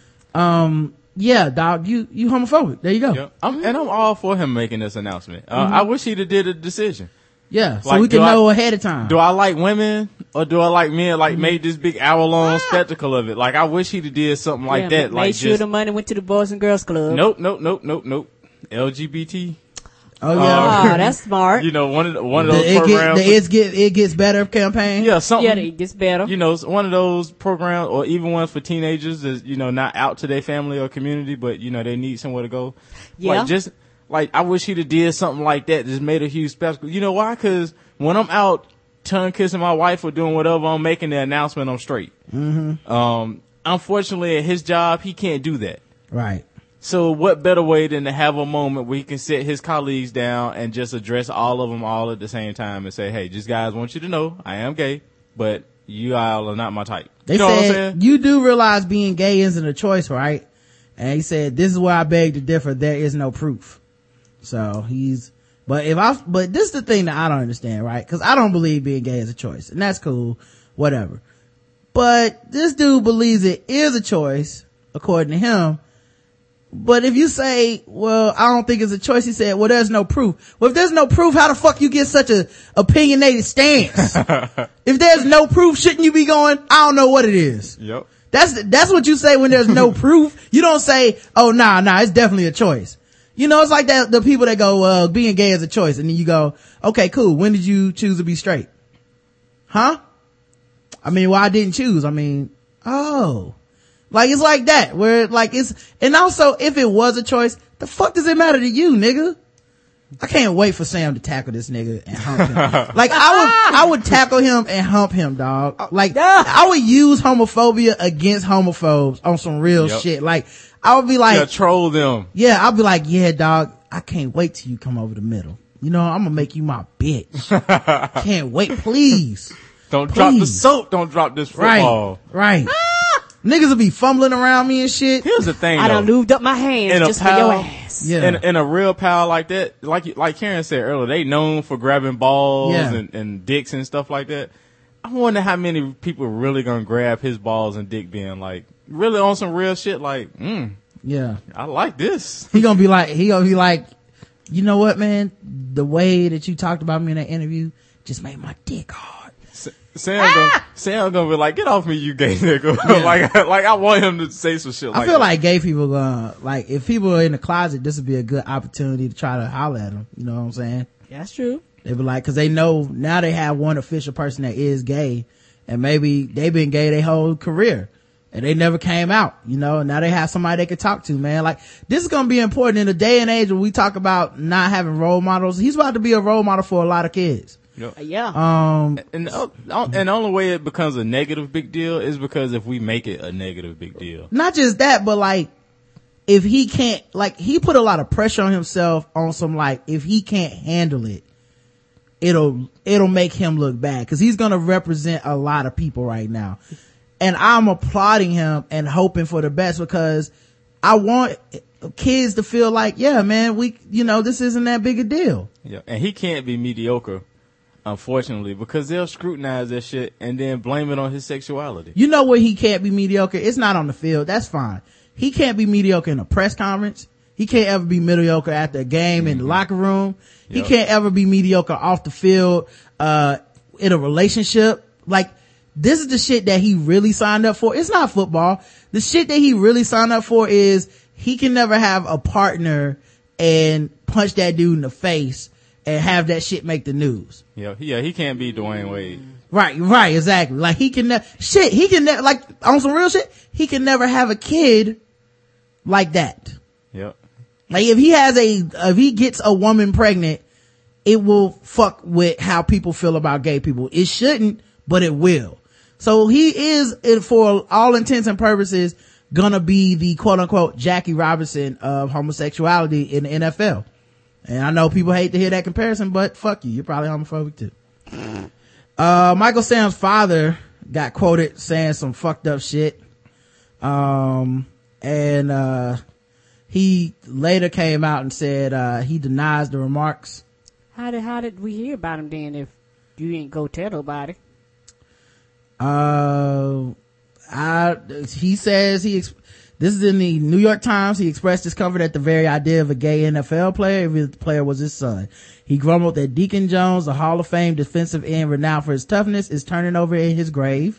Um, yeah, dog, you, you homophobic. There you go. Yep. I'm, and I'm all for him making this announcement. Uh, Mm-hmm. I wish he'd have did a decision. Yeah, so Like, we can do I- know ahead of time. Do I like women or do I like men? Mm-hmm. Like made this big hour long Ah. spectacle of it. Like I wish he'd have did something like Yeah, that. ma- Like made sure just the money went to the Boys and Girls Club. nope, nope, nope, nope, nope. L G B T. Oh yeah. Oh, that's smart. You know, one of the, one of the, those it, get, programs. the it's get, it gets better campaign. yeah, something. Yeah, it gets better. You know, one of those programs, or even ones for teenagers that's, you know, not out to their family or community, but, you know, they need somewhere to go. Yeah. Like, just, like, I wish he'd have did something like that, just made a huge spectacle. You know why? Cause when I'm out tongue kissing my wife or doing whatever, I'm making the announcement, I'm straight. Mm-hmm. Um, unfortunately, at his job, he can't do that. Right. So what better way than to have a moment where he can sit his colleagues down and just address all of them all at the same time and say, hey, just guys, I want you to know I am gay, but you all are not my type. They you know what I'm said, saying? you do realize being gay isn't a choice, right? And he said, this is where I beg to differ. There is no proof. So he's, but if I, but this is the thing that I don't understand, right? Cause I don't believe being gay is a choice, and that's cool, whatever. But this dude believes it is a choice, according to him. But if you say, well, I don't think it's a choice, he said, well, there's no proof. Well, if there's no proof, how the fuck you get such a opinionated stance? If there's no proof, shouldn't you be going, I don't know what it is? Yep. That's, that's what you say when there's no proof. You don't say, oh, nah, nah, it's definitely a choice. You know, it's like that, the people that go, uh, being gay is a choice. And then you go, okay, cool. When did you choose to be straight? Huh? I mean, well, I didn't choose. I mean, oh. Like, it's like that, where, like, it's, and also, if it was a choice, the fuck does it matter to you, nigga? I can't wait for Sam to tackle this nigga and hump him. Like, I would, I would tackle him and hump him, dog. Like, I would use homophobia against homophobes on some real Yep. shit. Like, I would be like, Yeah, troll them. yeah, I'll be like, yeah, dog, I can't wait till you come over the middle. You know, I'm gonna make you my bitch. Can't wait, please. Don't drop the Please. soap. Don't drop this football. Right, right. Niggas will be fumbling around me and shit. Here's the thing, I though. done lubed up my hands In a just for your pal- ass. Yeah. In, in a real pal like that, like you- like Karen said earlier, they known for grabbing balls Yeah. and, and dicks and stuff like that. I wonder how many people really gonna grab his balls and dick being like, really on some real shit like, mm, Yeah. I like this. He gonna be like, he gonna be like, you know what, man? The way that you talked about me in that interview just made my dick hard. Sam gonna, Sam gonna be like, get off me, you gay nigga. Yeah. like, like I want him to say some shit like I feel that. like gay people gonna, like, if people are in the closet, this would be a good opportunity to try to holler at them. You know what I'm saying? That's true. They be like, cause they know now they have one official person that is gay, and maybe they've been gay their whole career and they never came out, you know, and now they have somebody they could talk to, man. Like, this is gonna be important in a day and age when we talk about not having role models. He's about to be a role model for a lot of kids. Yep. Yeah. Um, And, uh, and the only way it becomes a negative big deal is because if we make it a negative big deal. not just that, but like, if he can't, like, he put a lot of pressure on himself on some, like, if he can't handle it, it'll, it'll make him look bad. Cause he's gonna represent a lot of people right now. And I'm applauding him and hoping for the best because I want kids to feel like, yeah, man, we, you know, this isn't that big a deal. Yeah. And he can't be mediocre, unfortunately, because they'll scrutinize that shit and then blame it on his sexuality. You know where he can't be mediocre? It's not on the field. That's fine. He can't be mediocre in a press conference. He can't ever be mediocre after a game mm-hmm. in the locker room. He Yep. can't ever be mediocre off the field, uh, in a relationship. Like, this is the shit that he really signed up for. It's not football. The shit that he really signed up for is he can never have a partner and punch that dude in the face and have that shit make the news. Yeah. Yeah. He can't be Dwayne Wade. Right, right, exactly. Like, he can never, shit, he can never, like, on some real shit, he can never have a kid like that. Yep. Like, if he has a, if he gets a woman pregnant, it will fuck with how people feel about gay people. It shouldn't, but it will. So he is, for all intents and purposes, gonna be the quote unquote Jackie Robinson of homosexuality in the N F L. And I know people hate to hear that comparison, but fuck you. You're probably homophobic too. Uh, Michael Sam's father got quoted saying some fucked up shit. Um, and, uh, he later came out and said, uh, he denies the remarks. How did how did we hear about him then if you didn't go tell nobody? Uh, I, he says he, ex- this is in the New York Times. He expressed discomfort at the very idea of a gay N F L player if the player was his son. He grumbled that Deacon Jones, a Hall of Fame defensive end renowned for his toughness, is turning over in his grave.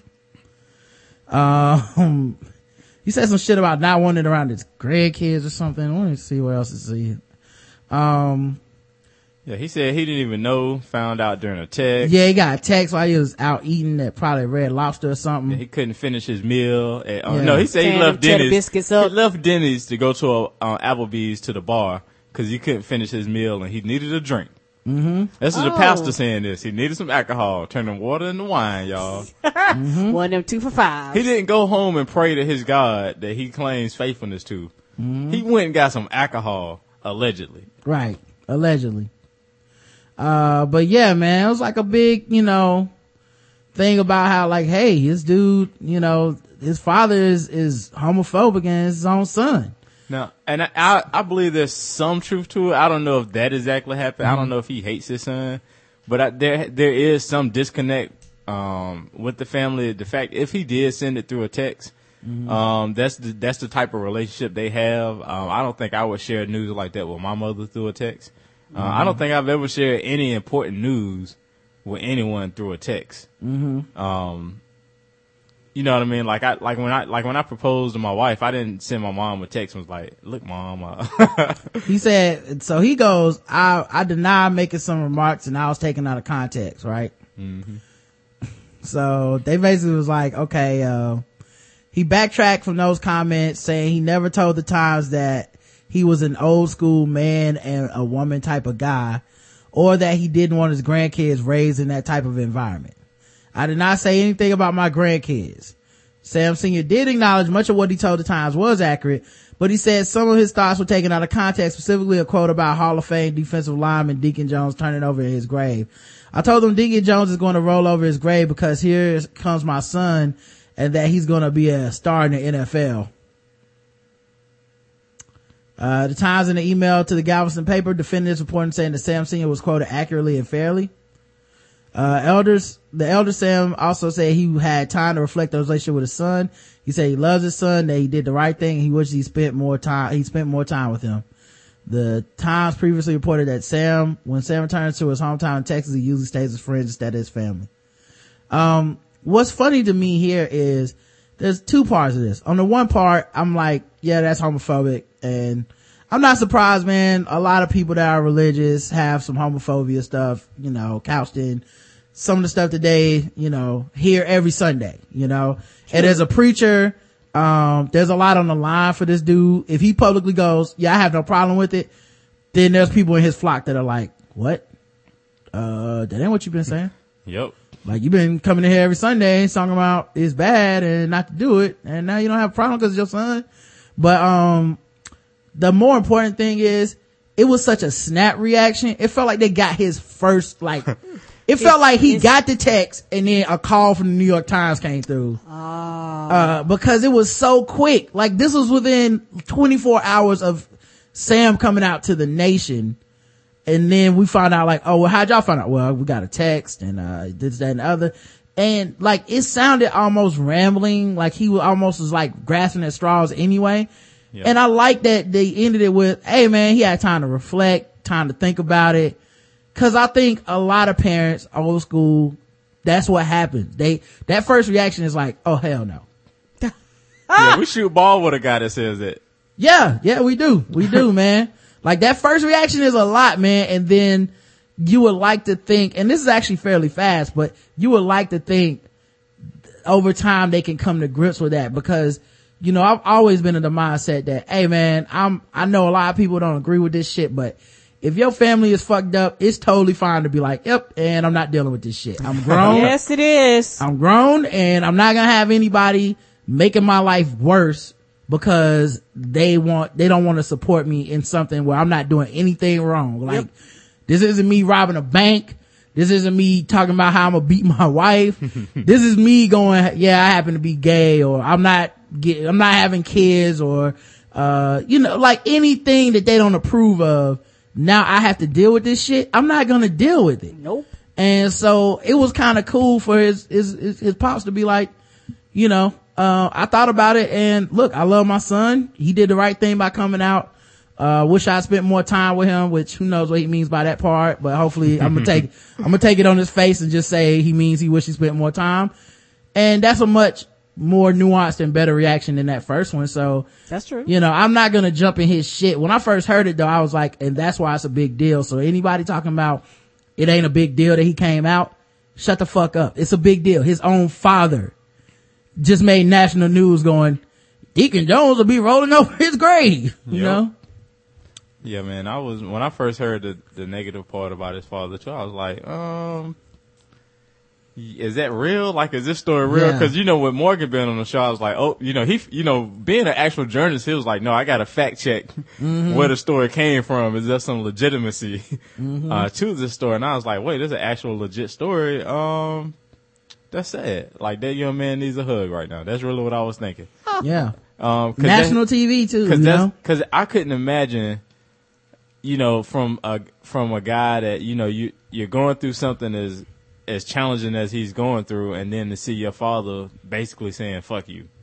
Um, he said some shit about not wanting it around his grandkids or something. Let me see what else is he. Um, Yeah, he said he didn't even know, found out during a text. yeah, he got a text while he was out eating at probably Red Lobster or something. Yeah, he couldn't finish his meal. At, uh, Yeah. No, he said he Tearing left them cheddar Denny's. biscuits up. He left Denny's to go to a, uh, Applebee's to the bar because he couldn't finish his meal and he needed a drink. Mm-hmm. This is the Oh. pastor saying this. He needed some alcohol, turning water into wine, y'all. Mm-hmm. One of them two for five. He didn't go home and pray to his God that he claims faithfulness to. Mm-hmm. He went and got some alcohol, allegedly. Right. Allegedly. Uh, but yeah, man, it was like a big, you know, thing about how like, hey, this dude, you know, his father is, is homophobic against his own son. Now, and I, I, I believe there's some truth to it. I don't know if that exactly happened. Mm-hmm. I don't know if he hates his son, but I, there, there is some disconnect, um, with the family. The fact, if he did send it through a text, Mm-hmm. Um, that's the, that's the type of relationship they have. Um, I don't think I would share news like that with my mother through a text. Uh, mm-hmm. I don't think I've ever shared any important news with anyone through a text. Mm-hmm. Um, you know what I mean? Like I, like when I, like when I proposed to my wife, I didn't send my mom a text and was like, look, mom, uh. He said, so he goes, I, I deny making some remarks and I was taken out of context, right? Mm-hmm. So they basically was like, okay, uh, he backtracked from those comments saying he never told the Times that he was an old school man and a woman type of guy, or that he didn't want his grandkids raised in that type of environment. I did not say anything about my grandkids. Sam Senior did acknowledge much of what he told the Times was accurate, but he said some of his thoughts were taken out of context, specifically a quote about Hall of Fame defensive lineman Deacon Jones turning over in his grave. I told him Deacon Jones is going to roll over his grave because here comes my son and that he's going to be a star in the N F L. Uh, the Times in an email to the Galveston paper defended this report saying that Sam Senior was quoted accurately and fairly. Uh, elders, the elder Sam also said he had time to reflect on his relationship with his son. He said he loves his son, that he did the right thing. He wishes he spent more time, he spent more time with him. The Times previously reported that Sam, when Sam returns to his hometown in Texas, he usually stays with friends instead of his family. Um, what's funny to me here is there's two parts of this. On the one part, I'm like, yeah, that's homophobic. And I'm not surprised, man. A lot of people that are religious have some homophobia stuff, you know, couched in some of the stuff that they, you know, hear every Sunday, you know. Sure. And as a preacher, um, there's a lot on the line for this dude. If he publicly goes, yeah, I have no problem with it, then there's people in his flock that are like, what? Uh, that ain't what you've been saying. Yep. Like, you've been coming in here every Sunday talking about it's bad and not to do it, and now you don't have a problem because it's your son. But, um, the more important thing is, it was such a snap reaction. It felt like they got his first, like, it felt like he got the text and then a call from the New York Times came through. Oh. Uh, because it was so quick. Like, this was within twenty-four hours of Sam coming out to the nation. And then we found out, like, oh, well, how'd y'all find out? Well, we got a text and, uh, this, that, and the other. And, like, it sounded almost rambling, like he was almost was like grasping at straws anyway. Yep. And I like that they ended it with, hey man, he had time to reflect, time to think about it. Cause I think a lot of parents, old school, that's what happens. They, that first reaction is like, oh hell no. Yeah, we shoot ball with a guy that says that. Yeah, yeah, we do. We do, man. Like, that first reaction is a lot, man. And then you would like to think, and this is actually fairly fast, but you would like to think over time they can come to grips with that, because, you know, I've always been in the mindset that, hey man, I'm, I know a lot of people don't agree with this shit, but if your family is fucked up, it's totally fine to be like, yep, and I'm not dealing with this shit. I'm grown. Yes, it is. I'm grown, and I'm not gonna have anybody making my life worse because they want, they don't want to support me in something where I'm not doing anything wrong. Like, yep. This isn't me robbing a bank. This isn't me talking about how I'm gonna beat my wife. This is me going, yeah, I happen to be gay, or I'm not get, I'm not having kids, or, uh, you know, like anything that they don't approve of. Now I have to deal with this shit. I'm not gonna deal with it. Nope. And so it was kind of cool for his, his, his, his pops to be like, you know, uh, I thought about it, and look, I love my son. He did the right thing by coming out. Uh, wish I spent more time with him, which who knows what he means by that part, but hopefully I'm gonna take, I'm gonna take it on his face and just say he means he wish he spent more time. And that's a much more nuanced and better reaction than that first one. So that's true. You know, I'm not gonna jump in his shit. When I first heard it though, I was like, and that's why it's a big deal. So anybody talking about it ain't a big deal that he came out, shut the fuck up. It's a big deal. His own father just made national news going, Deacon Jones will be rolling over his grave, you yep. know? Yeah, man, I was, when I first heard the, the negative part about his father too, I was like, um, is that real? Like, is this story real? Yeah. Cause, you know, with Morgan being on the show, I was like, oh, you know, he, you know, being an actual journalist, he was like, no, I gotta fact check mm-hmm. where the story came from. Is there some legitimacy, mm-hmm. uh, to this story? And I was like, wait, this is an actual legit story. Um, that's sad. Like, that young man needs a hug right now. That's really what I was thinking. Yeah. Um, cause national T V too, cause you that's, know? Cause I couldn't imagine, you know, from a, from a guy that, you know, you, you're going through something as, as challenging as he's going through, and then to see your father basically saying, fuck you.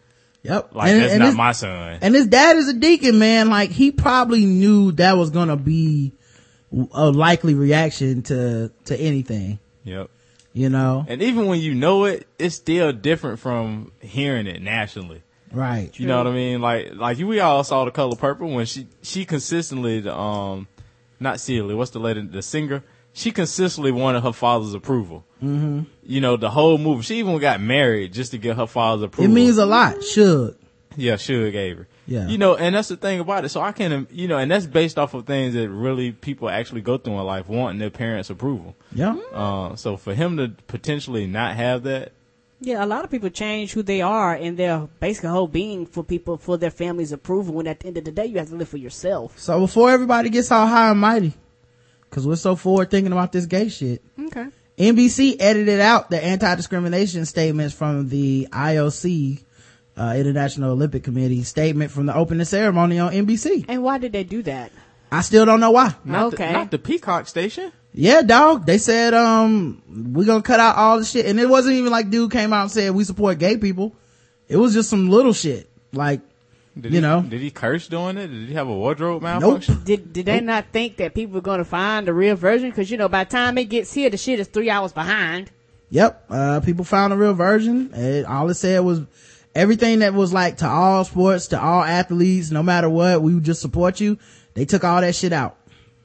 Yep. Like, and, that's and not his, my son. And his dad is a deacon, man. Like, he probably knew that was gonna be a likely reaction to, to anything. Yep. You know? And even when you know it, it's still different from hearing it nationally. Right. You know what I mean? Like, like we all saw The Color Purple when she, she consistently, um, not Celia, what's the lady, the singer? She consistently wanted her father's approval. Mm-hmm. You know, the whole movie. She even got married just to get her father's approval. It means a lot. Should. Yeah, Suge gave her. Yeah. You know, and that's the thing about it. So I can, you know, and that's based off of things that really people actually go through in life, wanting their parents' approval. Yeah. Uh, so for him to potentially not have that. Yeah, a lot of people change who they are and their basic whole being for people, for their family's approval. When at the end of the day, you have to live for yourself. So before everybody gets all high and mighty, cause we're so forward thinking about this gay shit. Okay. N B C edited out the anti-discrimination statements from the I O C, uh, International Olympic Committee statement from the opening ceremony on N B C. And why did they do that? I still don't know why. Not Okay. The, not the Peacock station. Yeah, dog. They said, um, we're gonna cut out all the shit. And it wasn't even like dude came out and said, we support gay people. It was just some little shit. Like, Did you he, know. Did he curse doing it? Did he have a wardrobe malfunction? Nope. Did did they Nope. not think that people were going to find the real version? Because, you know, by the time it gets here, the shit is three hours behind. Yep. Uh, people found a real version. And all it said was everything that was like to all sports, to all athletes, no matter what, we would just support you. They took all that shit out.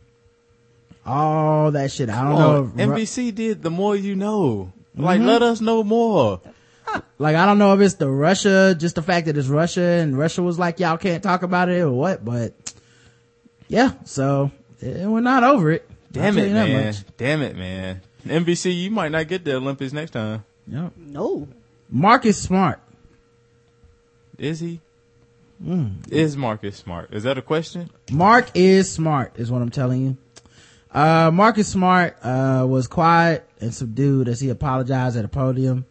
All that shit. I don't Come know. on, if, N B C did The More You Know. Mm-hmm. Like, let us know more. like, I don't know if it's the Russia, just the fact that it's Russia and Russia was like, y'all can't talk about it or what, but yeah, so eh, we're not over it. I'll Damn tell it, you that man. much. Damn it, man. N B C, you might not get the Olympics next time. Yep. No. Marcus Smart. Is he? Mm. Is Marcus Smart? Is that a question? Mark is smart, is what I'm telling you. Uh, Marcus Smart, uh, was quiet and subdued as he apologized at a podium,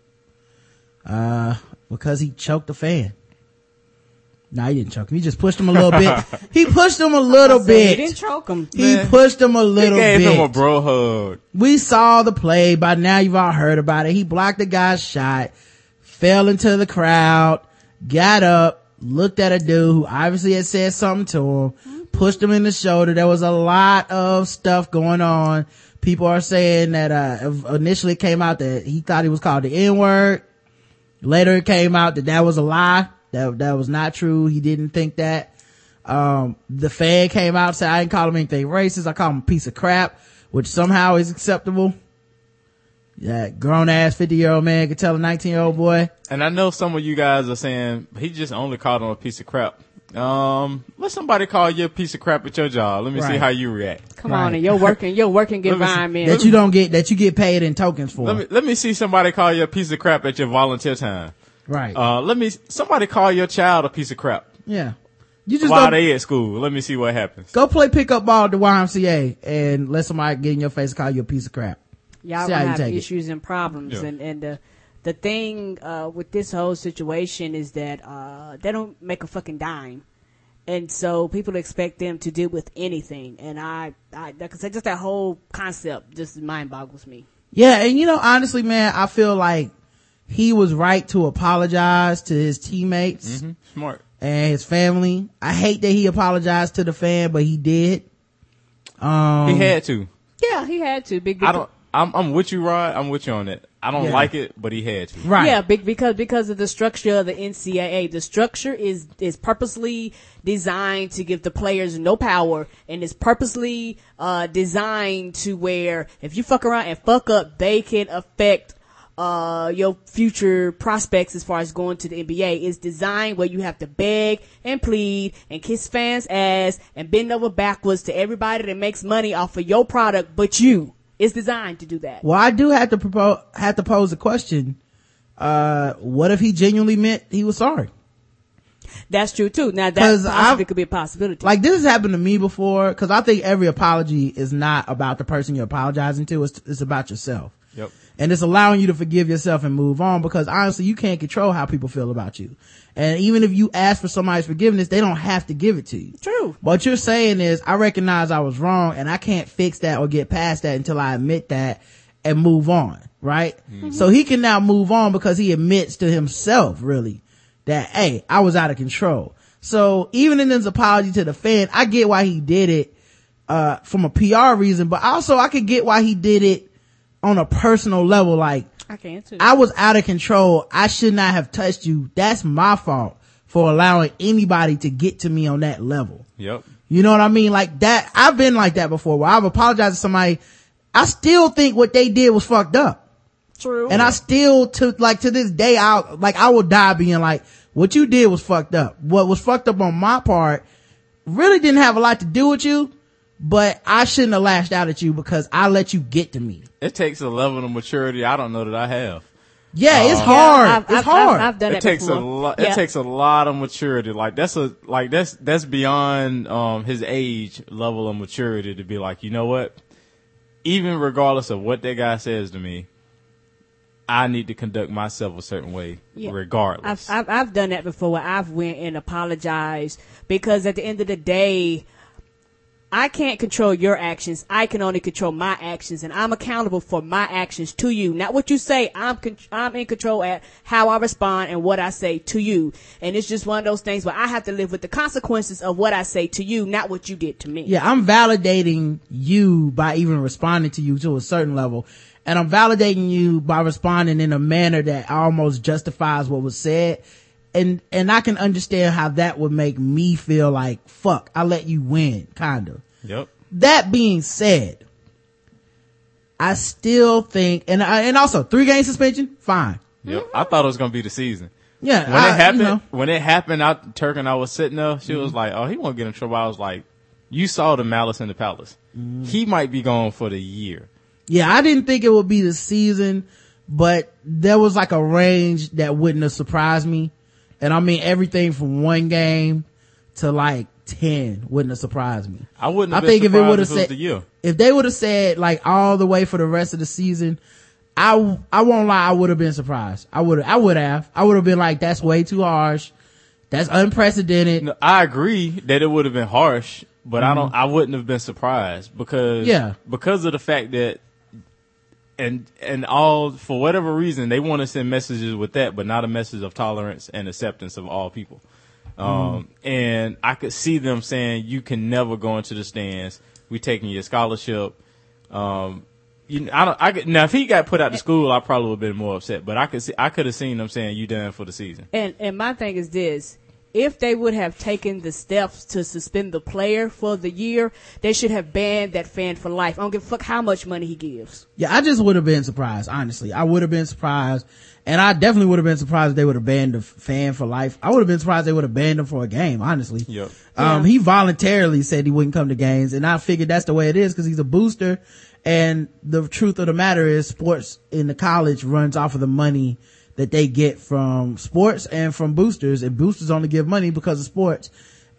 uh, because he choked a fan. No, he didn't choke him. He just pushed him a little bit. He pushed him a little He bit. didn't choke him. He Man, pushed him a He little gave bit. him a bro hug. We saw the play. By now you've all heard about it. He blocked the guy's shot, fell into the crowd, got up, looked at a dude who obviously had said something to him, pushed him in the shoulder. There was a lot of stuff going on. People are saying that, uh, initially it came out that he thought he was called the N-word. Later it came out that that was a lie. That, that was not true. He didn't think that. Um, the fan came out and said, I didn't call him anything racist. I called him a piece of crap, which somehow is acceptable. That grown ass fifty year old man could tell a nineteen year old boy. And I know some of you guys are saying he just only called him a piece of crap. Um, let somebody call you a piece of crap at your job. Let me see Right. how you react. Come Right. on, in your working, your working Let me see- environment. That you don't get, that you get paid in tokens for. Let me let me see somebody call you a piece of crap at your volunteer time. Right. Uh, let me somebody call your child a piece of crap yeah. You just while go, they at school. Let me see what happens. go play pickup ball at the Y M C A and let somebody get in your face and call you a piece of crap. Y'all See how gonna you have take it. issues and problems. Yeah. And, and the, the thing, uh, with this whole situation is that, uh, they don't make a fucking dime. And so people expect them to deal with anything. And I, I, like I said, just that whole concept just mind boggles me. Yeah. And you know, honestly, man, I feel like he was right to apologize to his teammates Mm-hmm. Smart. and his family. I hate that he apologized to the fan, but he did. Um, He had to. Yeah, he had to. Big, big I don't. I'm, I'm with you, Rod. I'm with you on it. I don't Yeah. like it, but he had to. right. Yeah, big, because because of the structure of the N C double A. The structure is is purposely designed to give the players no power, and is purposely uh designed to where if you fuck around and fuck up, they can affect uh your future prospects as far as going to the N B A. It's designed where you have to beg and plead and kiss fans' ass and bend over backwards to everybody that makes money off of your product, but you. It's designed to do that. Well, I do have to propose, have to pose a question. Uh, what if he genuinely meant he was sorry? That's true too. Now that 'Cause possibly I've- could be a possibility. Like, this has happened to me before, cause I think every apology is not about the person you're apologizing to. It's, it's about yourself. Yep. And it's allowing you to forgive yourself and move on, because honestly, you can't control how people feel about you. And even if you ask for somebody's forgiveness, they don't have to give it to you. True. What you're saying is, I recognize I was wrong and I can't fix that or get past that until I admit that and move on, right? Mm-hmm. So he can now move on because he admits to himself, really, that, hey, I was out of control. So even in his apology to the fan, I get why he did it, uh, from a P R reason, but also I could get why he did it on a personal level. Like, I can too. I was out of control. I should not have touched you. That's my fault for allowing anybody to get to me on that level. Yep. You know what I mean? Like that, I've been like that before where I've apologized to somebody. I still think what they did was fucked up. True. And I still, to like to this day, I like I will die being like, what you did was fucked up. What was fucked up on my part really didn't have a lot to do with you, but I shouldn't have lashed out at you because I let you get to me. It takes a level of maturity I don't know that I have. Yeah, it's Um, hard. Yeah, I've, it's I've, hard. I've, I've done It it takes a before. lot. Yeah. It takes a lot of maturity. Like that's a like that's that's beyond um his age level of maturity to be like, you know what? Even regardless of what that guy says to me, I need to conduct myself a certain way, Yeah. regardless. I've, I've I've done that before where I've went and apologized because at the end of the day, I can't control your actions. I can only control my actions, and I'm accountable for my actions to you. Not what you say. I'm con- I'm in control at how I respond and what I say to you. And it's just one of those things where I have to live with the consequences of what I say to you, not what you did to me. Yeah, I'm validating you by even responding to you to a certain level. And I'm validating you by responding in a manner that almost justifies what was said. And, and I can understand how that would make me feel like, fuck, I let you win, kinda. Yep. That being said, I still think, and I, and also three game suspension, fine. Yep. I thought it was gonna be the season. Yeah. When I, it happened, you know, when it happened, I, Turk and I was sitting there. She was like, "Oh, he won't get in trouble." I was like, "You saw the malice in the palace. He might be gone for the year." yeah, I didn't think it would be the season, but there was like a range that wouldn't have surprised me. And I mean everything from one game to like ten wouldn't have surprised me. I wouldn't have I been think if it would have surprised if it was said, the year. if they would have said like all the way for the rest of the season, I, I won't lie, I would have been surprised. I would I would have. I would have been like, that's way too harsh. That's unprecedented. No, I agree that it would have been harsh, but I don't. I wouldn't have been surprised because Yeah. because of the fact that and and all for whatever reason they want to send messages with that, but not a message of tolerance and acceptance of all people. Um, and I could see them saying, "You can never go into the stands. We taking your scholarship." Um, you, I don't. I could, now if he got put out of school, I probably would have been more upset. But I could see, I could have seen them saying, "You done for the season." And and my thing is this. If they would have taken the steps to suspend the player for the year, they should have banned that fan for life. I don't give a fuck how much money he gives. Yeah, I just would have been surprised, honestly. I would have been surprised. And I definitely would have been surprised if they would have banned the fan for life. I would have been surprised they would have banned him for a game, honestly. Yep. Um, Yeah. he voluntarily said he wouldn't come to games, and I figured that's the way it is because he's a booster. And the truth of the matter is sports in the college runs off of the money that they get from sports and from boosters, and boosters only give money because of sports.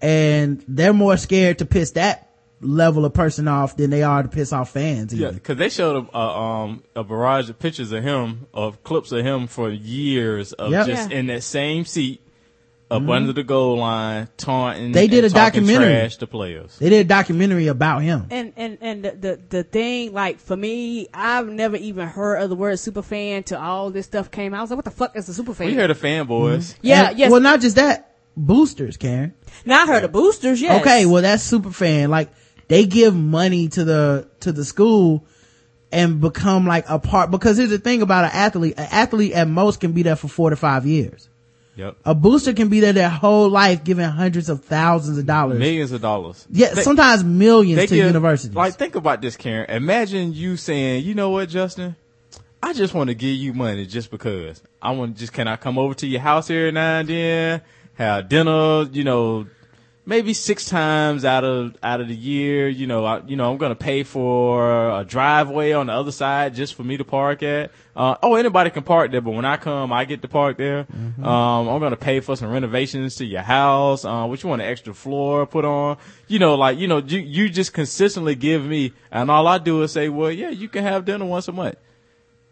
And they're more scared to piss that level of person off than they are to piss off fans. Yeah, even. because they showed a, a um a barrage of pictures of him, of clips of him for years of Yep. just Yeah. in that same seat up under the goal line, taunting. They did and a talking documentary. trash to players. They did a documentary about him. And and and the, the the thing, like for me, I've never even heard of the word super fan till all this stuff came out. I was like, what the fuck is a super fan? We heard of fanboys. yeah, And- yes. Well, not just that, boosters, Karen. Now I heard of boosters. Yes. Okay, well that's super fan. Like they give money to the to the school and become like a part. Because here's the thing about an athlete: an athlete at most can be there for four to five years. Yep. A booster can be there their whole life, giving hundreds of thousands of dollars. Millions of dollars. Yeah, They- sometimes millions they to give- universities. Like, think about this, Karen. Imagine you saying, "You know what, Justin? I just want to give you money just because. I want just can I come over to your house every now and then, have dinner, you know, maybe six times out of out of the year, you know, I, you know, I'm going to pay for a driveway on the other side just for me to park at. Uh, oh, anybody can park there, but when I come, I get to park there. Mm-hmm. Um, I'm going to pay for some renovations to your house. Uh, what you want, an extra floor put on? You know, like, you know, you, you just consistently give me, and all I do is say, well, yeah, you can have dinner once a month.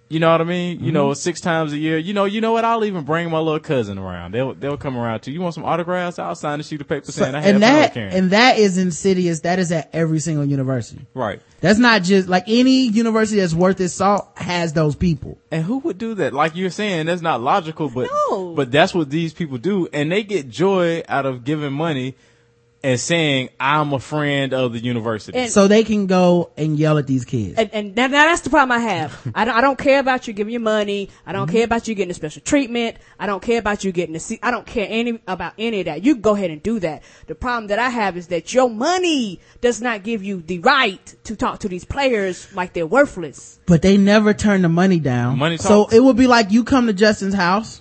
You know what I mean? You Mm-hmm. know, six times a year. You know, you know what? I'll even bring my little cousin around. They'll they'll come around too. You want some autographs? I'll sign a sheet of paper So, saying I had and fun that, Karen. and that is insidious. That is at every single university. Right. That's not just like any university that's worth its salt has those people. And who would do that? Like you're saying, that's not logical, but No. but that's what these people do, and they get joy out of giving money and saying I'm a friend of the university. And- So they can go and yell at these kids. And, and now, now that's the problem I have. I don't, I don't care about you giving your money. I don't care about you getting a special treatment. I don't care about you getting a seat. I don't care any about any of that. You go ahead and do that. The problem that I have is that your money does not give you the right to talk to these players like they're worthless. But they never turn the money down. Money so talks. it would be like you come to Justin's house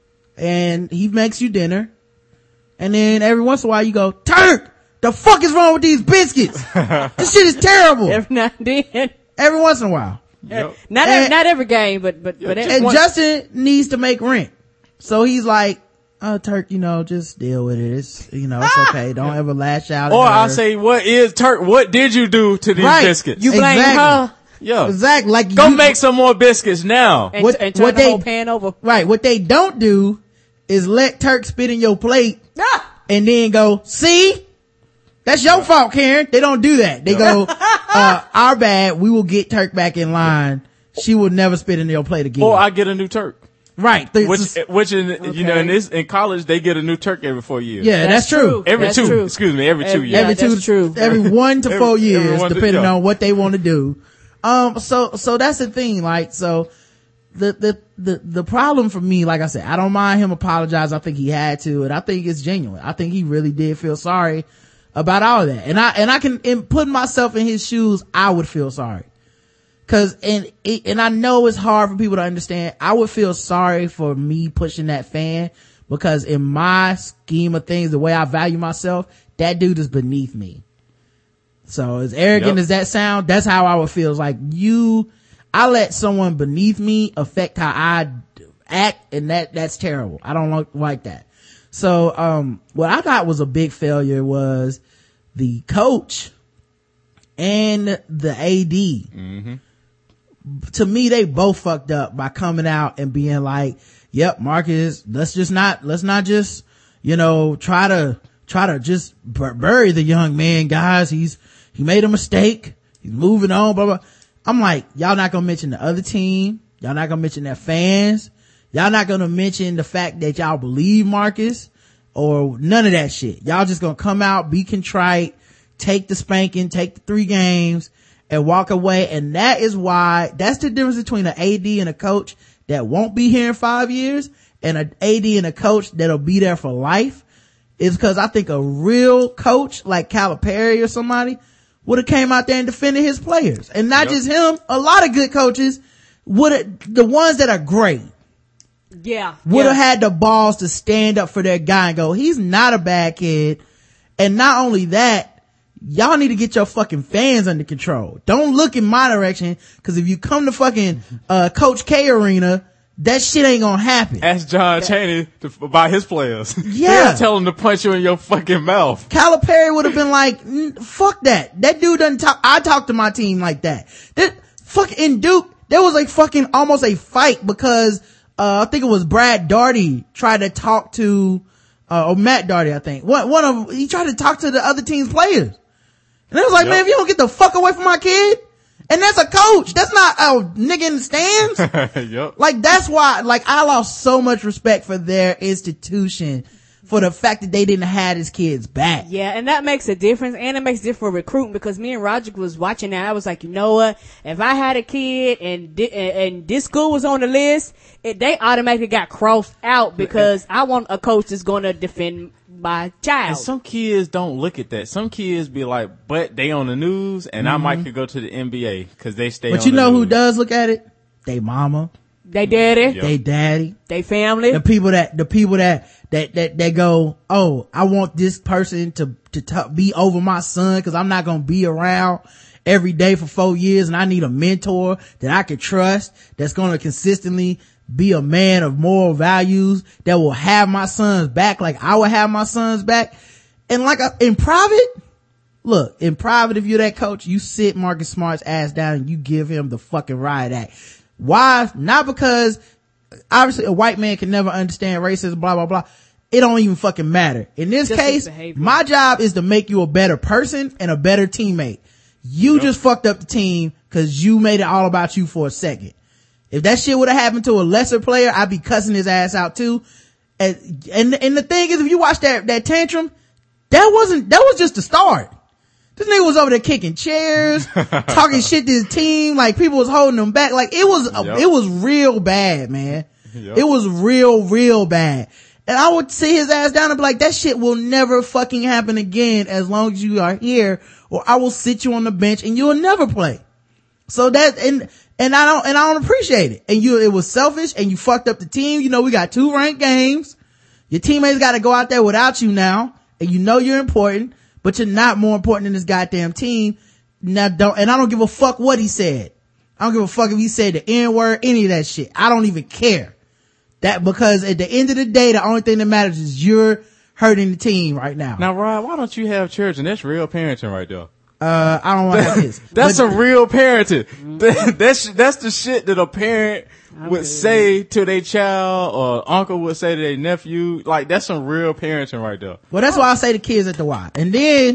and he makes you dinner. And then every once in a while you go, Turk, the fuck is wrong with these biscuits? This shit is terrible. Every now and then. Every once in a while. Yep. Not And- every, not every game, but but but every, And One- Justin needs to make rent. So he's like, oh, Turk, you know, just deal with it. It's, you know, it's okay. Don't ever lash out. Or at I'll her. say, what is Turk? What did you do to these Right. biscuits? you blame Exactly. her yeah. Exactly. Like, Go you- make some more biscuits now. and, What- and turn what the they- whole pan over. Right. What they don't do is let Turk spit in your plate Ah! and then go, see? That's your fault, Karen. They don't do that. They go, uh, our bad. We will get Turk back in line. She will never spit in your plate again. Or I get a new Turk. right. This Which, is- which in, you know, in this, in college, they get a new Turk every four years. yeah, that's, true. Every That's two, true. excuse me, every two Every- years. Yeah, every two, that's true. every one to Every- four every years, one to- depending yeah. on what they want to do. Um, so, so that's the thing, like, so the, the, the, the problem for me, like I said, I don't mind him apologize. I think he had to, and I think it's genuine. I think he really did feel sorry about all of that. And I, and I can, in putting myself in his shoes, I would feel sorry. Cause, and, it, and I know it's hard for people to understand. I would feel sorry for me pushing that fan because in my scheme of things, the way I value myself, that dude is beneath me. So as arrogant Yep. as that sound, that's how I would feel. It's like you, I let someone beneath me affect how I act, and that, that's terrible. I don't like, like that. So, um, what I thought was a big failure was the coach and the A D. Mm-hmm. To me, they both fucked up by coming out and being like, yep, Marcus, let's just not, let's not just, you know, try to, try to just bur- bury the young man, guys. He's, he made a mistake. He's moving on, blah, blah. I'm like, y'all not gonna mention the other team. Y'all not gonna mention their fans. Y'all not gonna mention the fact that y'all believe Marcus or none of that shit. Y'all just gonna come out, be contrite, take the spanking, take the three games and walk away. And that is why, that's the difference between an A D and a coach that won't be here in five years and an A D and a coach that'll be there for life. Is because I think a real coach like Calipari or somebody would have came out there and defended his players. And not Yep. just him, a lot of good coaches would have, the ones that are great, Yeah. would have yeah. had the balls to stand up for their guy and go, he's not a bad kid. And not only that, y'all need to get your fucking fans under control. Don't look in my direction, cause if you come to fucking, uh, Coach K arena, that shit ain't gonna happen. Ask John Chaney to, about his players. Yeah. He'll tell him to punch you in your fucking mouth. Calipari would have been like, "Mm, fuck that. That dude doesn't talk, I talk to my team like that. That, fuck, in Duke, there was a fucking, almost a fight because, uh, I think it was Brad Daugherty tried to talk to, uh, or Matt Daugherty, I think. One, one of, he tried to talk to the other team's players. And it was like, Yep. man, if you don't get the fuck away from my kid, and that's a coach, that's not a nigga in the stands. Yep. Like, that's why, like, I lost so much respect for their institution for the fact that they didn't have his kids back. Yeah, and that makes a difference, and it makes a difference for recruiting, because me and Roger was watching that. I was like, you know what? If I had a kid and di- and, and this school was on the list, it, they automatically got crossed out because I want a coach that's going to defend my child. And some kids don't look at that. Some kids be like, but they on the news, and I might could go to the N B A because they stay But on you the know who news. does look at it? They mama, they daddy, Yep. they daddy, they family. the people that, the people that, that, that, that go, oh, I want this person to, to t- be over my son because I'm not going to be around every day for four years and I need a mentor that I can trust that's going to consistently be a man of moral values that will have my sons back like I would have my sons back. And like I, in private, look, in private, if you're that coach, you sit Marcus Smart's ass down and you give him the fucking riot act. Why? Not because obviously a white man can never understand racism, blah, blah, blah. It don't even fucking matter. In this Just case, my job is to make you a better person and a better teammate. You yep. just fucked up the team because you made it all about you for a second. If that shit would have happened to a lesser player, I'd be cussing his ass out too. And, and, and the thing is, if you watch that, that tantrum, that wasn't, that was just the start. This nigga was over there kicking chairs, talking shit to his team, like people was holding him back. Like it was, yep. it was real bad, man. Yep. It was real, real bad. And I would sit his ass down and be like, that shit will never fucking happen again as long as you are here, or I will sit you on the bench and you'll never play. So that, and, and I don't, and I don't appreciate it. And you, it was selfish and you fucked up the team. You know, we got two ranked games. Your teammates got to go out there without you now. And you know you're important, but you're not more important than this goddamn team. Now don't, and I don't give a fuck what he said. I don't give a fuck if he said the N word, any of that shit. I don't even care. That, because at the end of the day, the only thing that matters is you're hurting the team right now. Now, Rod, why don't you have children? That's real parenting right there. Uh, I don't want to have kids. That's but, a real parenting. Mm-hmm. that's, that's the shit that a parent would okay. say to their child, or uncle would say to their nephew. Like, that's some real parenting right there. Well, that's why I say the kids at the Y. And then,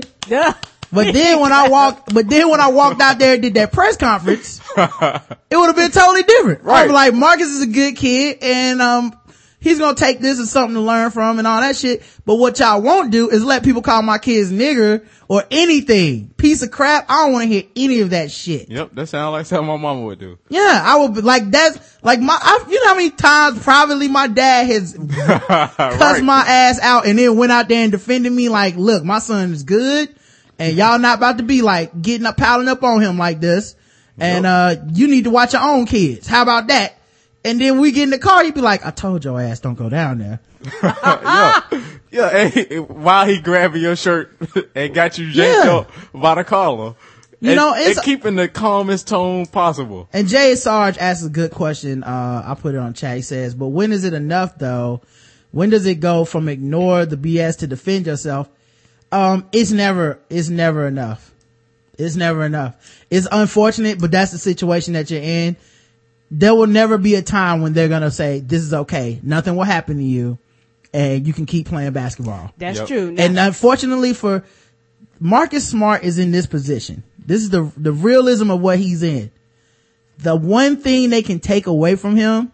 but then when I walked, but then when I walked out there and did that press conference, it would have been totally different. Right. I'd be like, Marcus is a good kid and, um, he's gonna take this as something to learn from and all that shit. But what y'all won't do is let people call my kids nigger or anything. Piece of crap. I don't want to hear any of that shit. Yep. That sounds like something my mama would do. Yeah. I would be like, that's like my, I, you know how many times privately my dad has cussed right. my ass out and then went out there and defended me like, look, my son is good and y'all not about to be like getting up, piling up on him like this. And, yep. uh, you need to watch your own kids. How about that? And then we get in the car, you'd be like, I told your ass don't go down there. yeah. Yeah. Hey, while he grabbing your shirt and got you yanked yeah. up by the collar. You and, know, it's and keeping the calmest tone possible. And Jay Sarge asks a good question. Uh, I put it on chat. He says, but when is it enough though? When does it go from ignore the B S to defend yourself? Um, it's never, it's never enough. It's never enough. It's unfortunate, but that's the situation that you're in. There will never be a time when they're gonna say, this is okay. Nothing will happen to you and you can keep playing basketball. That's yep. true. Now, and unfortunately for Marcus Smart is in this position. This is the, the realism of what he's in. The one thing they can take away from him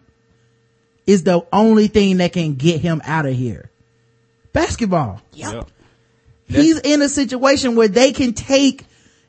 is the only thing that can get him out of here. Basketball. Yep. yep. He's in a situation where they can take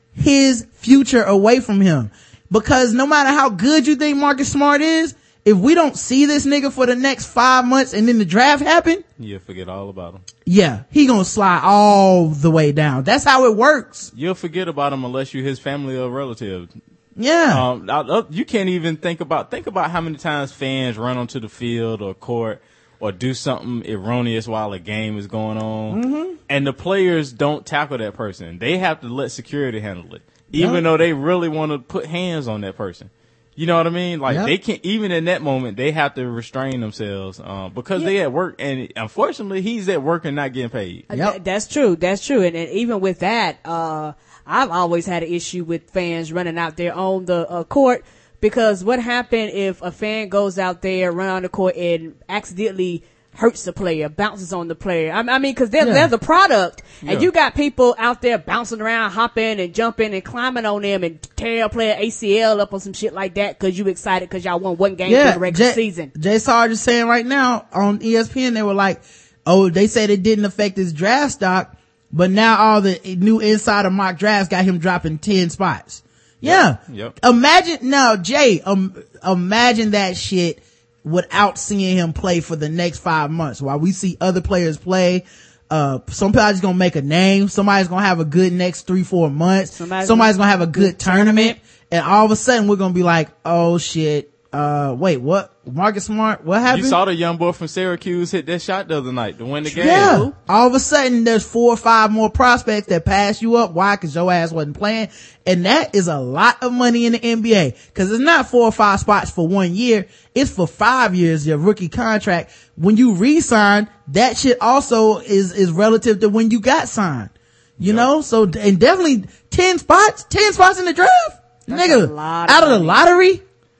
his future away from him. Because no matter how good you think Marcus Smart is, if we don't see this nigga for the next five months and then the draft happen, you'll forget all about him. Yeah, he gonna slide all the way down. That's how it works. You'll forget about him unless you his family or relative. Yeah. Um, I, I, you can't even think about, think about how many times fans run onto the field or court or do something erroneous while a game is going on. Mm-hmm. And the players don't tackle that person. They have to let security handle it. Even yep. though they really want to put hands on that person. You know what I mean? Like yep. they can't, even in that moment, they have to restrain themselves, um, because yep. they at work and unfortunately he's at work and not getting paid. Yep. Th- that's true. That's true. And, and even with that, uh, I've always had an issue with fans running out there on the uh, court, because what happened if a fan goes out there, run on the court and accidentally hurts the player, bounces on the player. I, I mean, cause they're, yeah. they're the product. And yeah. you got people out there bouncing around, hopping and jumping and climbing on them and tear a player A C L up or some shit like that cause you excited cause y'all won one game yeah. for the regular Jay, season. Jay Sarge is saying right now on E S P N, they were like, oh, they said it didn't affect his draft stock, but now all the new insider mock drafts got him dropping ten spots. Yeah. Yep. Imagine, now Jay, um, imagine that shit without seeing him play for the next five months while we see other players play. Uh, somebody's gonna make a name. Somebody's gonna have a good next three, four months. Somebody's, Somebody's gonna have a good tournament. And all of a sudden we're gonna be like, oh shit, uh, wait, what? Marcus Smart, what happened? You saw the young boy from Syracuse hit that shot the other night to win the game. Yeah. All of a sudden there's four or five more prospects that pass you up. Why? Cause your ass wasn't playing. And that is a lot of money in the N B A. Cause it's not four or five spots for one year. It's for five years, your rookie contract. When you re-sign, that shit also is, is relative to when you got signed. You yep. know? So, and definitely ten spots, ten spots in the draft. That's Nigga, out of, of the lottery.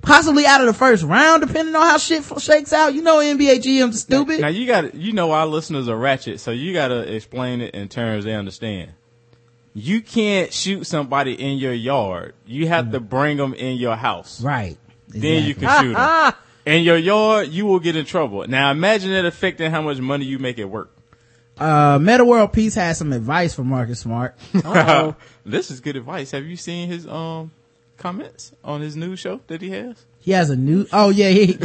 possibly out of the first round, depending on how shit shakes out. You know, N B A G Ms are stupid. Now, now you got you know our listeners are ratchet, so you got to explain it in terms they understand. You can't shoot somebody in your yard. You have mm. to bring them in your house. Right. Exactly. Then you can shoot them. In your yard, you will get in trouble. Now, imagine it affecting how much money you make at work. Uh, Meta World Peace has some advice for Marcus Smart. Uh-oh. This is good advice. Have you seen his um comments on his new show that he has? He has a new, oh yeah, he,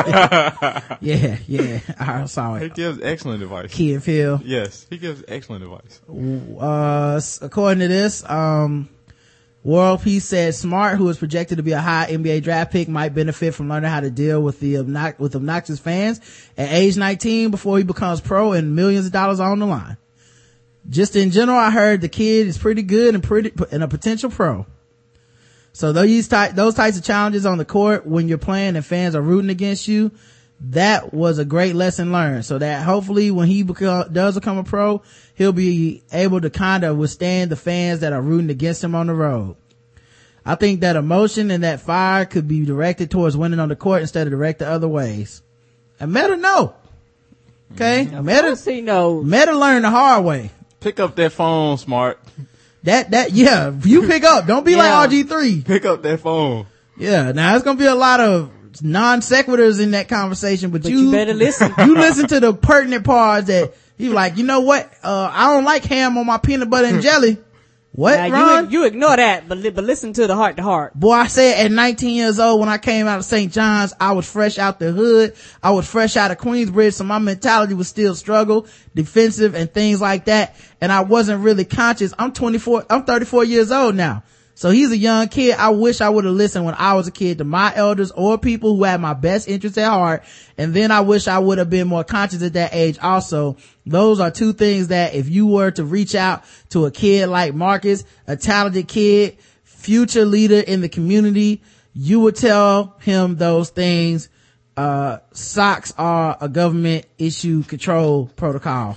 yeah, yeah, I saw it. He gives excellent advice. Key and Phil. Yes, he gives excellent advice. Uh, according to this, um, World Peace said Smart, who is projected to be a high N B A draft pick, might benefit from learning how to deal with the obnox- with obnoxious fans at age nineteen before he becomes pro and millions of dollars on the line. Just in general, I heard the kid is pretty good and pretty and a potential pro. So those type, those types of challenges on the court when you're playing and fans are rooting against you, that was a great lesson learned. So that hopefully when he become, does become a pro, he'll be able to kind of withstand the fans that are rooting against him on the road. I think that emotion and that fire could be directed towards winning on the court instead of directed other ways. And Meta know. Okay? Mm-hmm. Meta, he knows. Meta learned the hard way. Pick up that phone, Smart. That, that, yeah, you pick up. Don't be yeah. like R G three. Pick up that phone. Yeah, now it's gonna be a lot of non sequiturs in that conversation, but, but you, you better listen. You listen to the pertinent parts that you like, you know what, uh, I don't like ham on my peanut butter and jelly. What, now, Ron? You, you ignore that, but, li- but listen to the heart to heart. Boy, I said at nineteen years old when I came out of Saint John's, I was fresh out the hood. I was fresh out of Queensbridge, so my mentality was still struggle, defensive and things like that. And I wasn't really conscious. I'm twenty-four, I'm thirty-four years old now. So he's a young kid. I wish I would have listened when I was a kid to my elders or people who had my best interests at heart. And then I wish I would have been more conscious at that age also. Those are two things that if you were to reach out to a kid like Marcus, a talented kid, future leader in the community, you would tell him those things. Uh, socks are a government issue control protocol.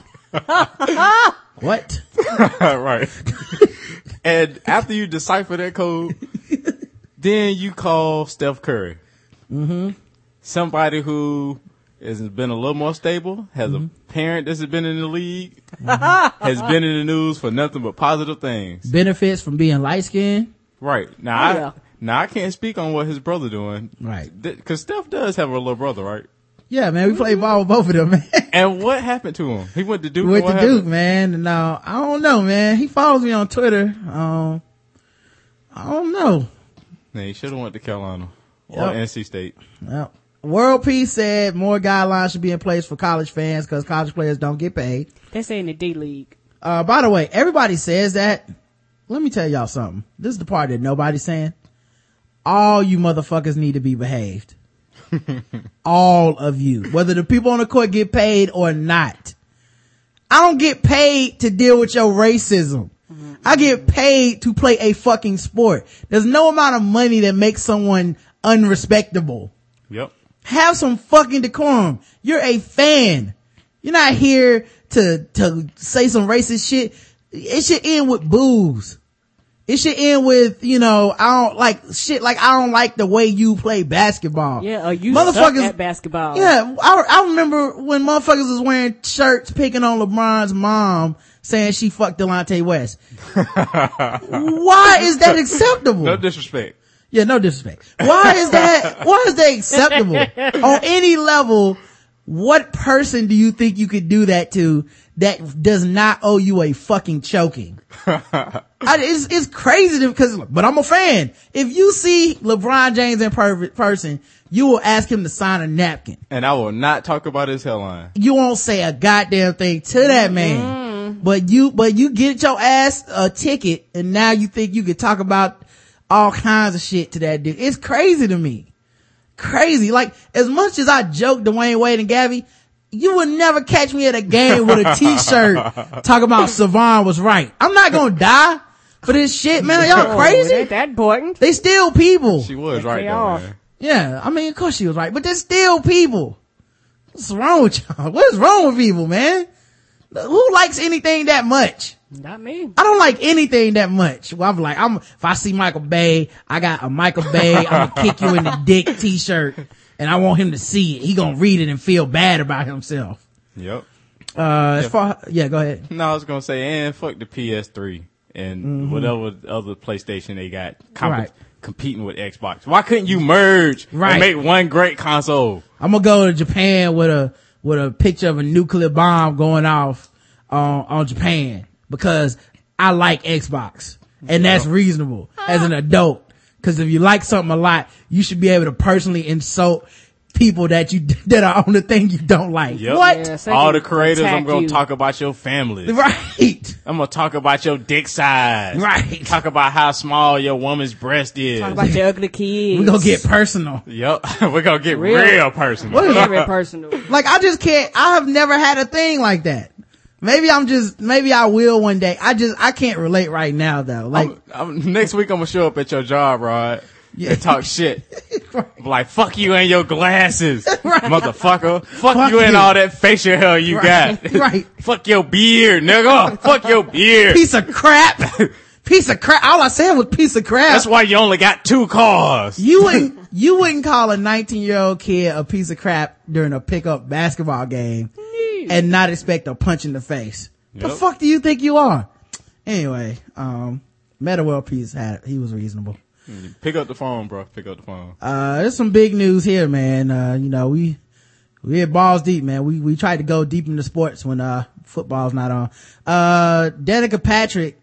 What? Right. And after you decipher that code, then you call Steph Curry. Mm-hmm. Somebody who has been a little more stable, has mm-hmm. a parent that's been in the league, mm-hmm. has been in the news for nothing but positive things. Benefits from being light skinned. Right. Now, oh, yeah. I, now I can't speak on what his brother doing. Right. Because Steph does have a little brother, right? Yeah, man, we played ball with both of them, man. And what happened to him? He went to Duke. He went to happened? Duke, man. And uh, I don't know, man. He follows me on Twitter. Um, I don't know. Yeah, he should have went to Carolina or yep. N C State. Yep. World Peace said more guidelines should be in place for college fans because college players don't get paid. They're saying the D League. Uh, by the way, everybody says that. Let me tell y'all something. This is the part that nobody's saying. All you motherfuckers need to be behaved. All of you, whether the people on the court get paid or not. I don't get paid to deal with your racism. Mm-hmm. I get paid to play a fucking sport. There's no amount of money that makes someone unrespectable. Yep. Have some fucking decorum. You're a fan. You're not here to, to say some racist shit. It should end with boos. It should end with, you know, I don't like shit like I don't like the way you play basketball. Yeah, or you suck at basketball. Yeah, I, I remember when motherfuckers was wearing shirts picking on LeBron's mom saying she fucked Delonte West. Why is that acceptable? No disrespect. Yeah, no disrespect. Why is that, why is that acceptable? On any level, what person do you think you could do that to that does not owe you a fucking choking? I, it's, it's crazy because, but I'm a fan. If you see LeBron James in per- person, you will ask him to sign a napkin. And I will not talk about his hairline. You won't say a goddamn thing to that man. Mm. But you, but you get your ass a ticket and now you think you could talk about all kinds of shit to that dude. It's crazy to me. Crazy. Like, as much as I joke Dwayne Wade and Gabby, you would never catch me at a game with a t-shirt talking about Savon was right. I'm not gonna die for this shit, man. Y'all crazy? It ain't that important. They still people. She was right though, man. Yeah, I mean, of course she was right, but they're still people. What's wrong with y'all? What's wrong with people, man? Who likes anything that much? Not me. I don't like anything that much. Well, I'm like, I'm, if I see Michael Bay, I got a Michael Bay, I'm gonna kick you in the dick t-shirt, and I want him to see it. He gonna read it and feel bad about himself. Yep. Uh, as Yeah. far, yeah, go ahead. No, I was gonna say, and fuck the P S three and Mhm. whatever other PlayStation they got comp- Right. competing with Xbox. Why couldn't you merge Right. and make one great console? I'm gonna go to Japan with a, with a picture of a nuclear bomb going off on, on Japan because I like Xbox. And that's reasonable as an adult. Cause if you like something a lot, you should be able to personally insult people that you, that are on the thing you don't like. Yep. What? Yeah, so All they the creators, I'm attack gonna you. talk about your families. Right. I'm gonna talk about your dick size. Right. Talk about how small your woman's breast is. Talk about your ugly kids. We're gonna get personal. Yep. We're gonna get Real- real, personal. What is- very personal. Like, I just can't, I have never had a thing like that. Maybe I'm just, maybe I will one day. I just, I can't relate right now though. Like, I'm, I'm, next week I'm gonna show up at your job, Rod, Yeah. and talk shit. Right. Like, fuck you and your glasses, Right. motherfucker. Fuck, Fuck you and you. all that facial hair you Right. got. Right. Fuck your beard, nigga. Fuck your beard. piece of crap. Piece of crap. All I said was piece of crap. That's why you only got two cars. You wouldn't, you wouldn't call a nineteen year old kid a piece of crap during a pickup basketball game and not expect a punch in the face. The Yep. fuck do you think you are? Anyway, um, Meta World Peace had, he was reasonable. Pick up the phone, bro. Pick up the phone. Uh, there's some big news here, man. Uh, you know, we, we hit balls deep, man. We, we tried to go deep into sports when, uh, football's not on. Uh, Danica Patrick,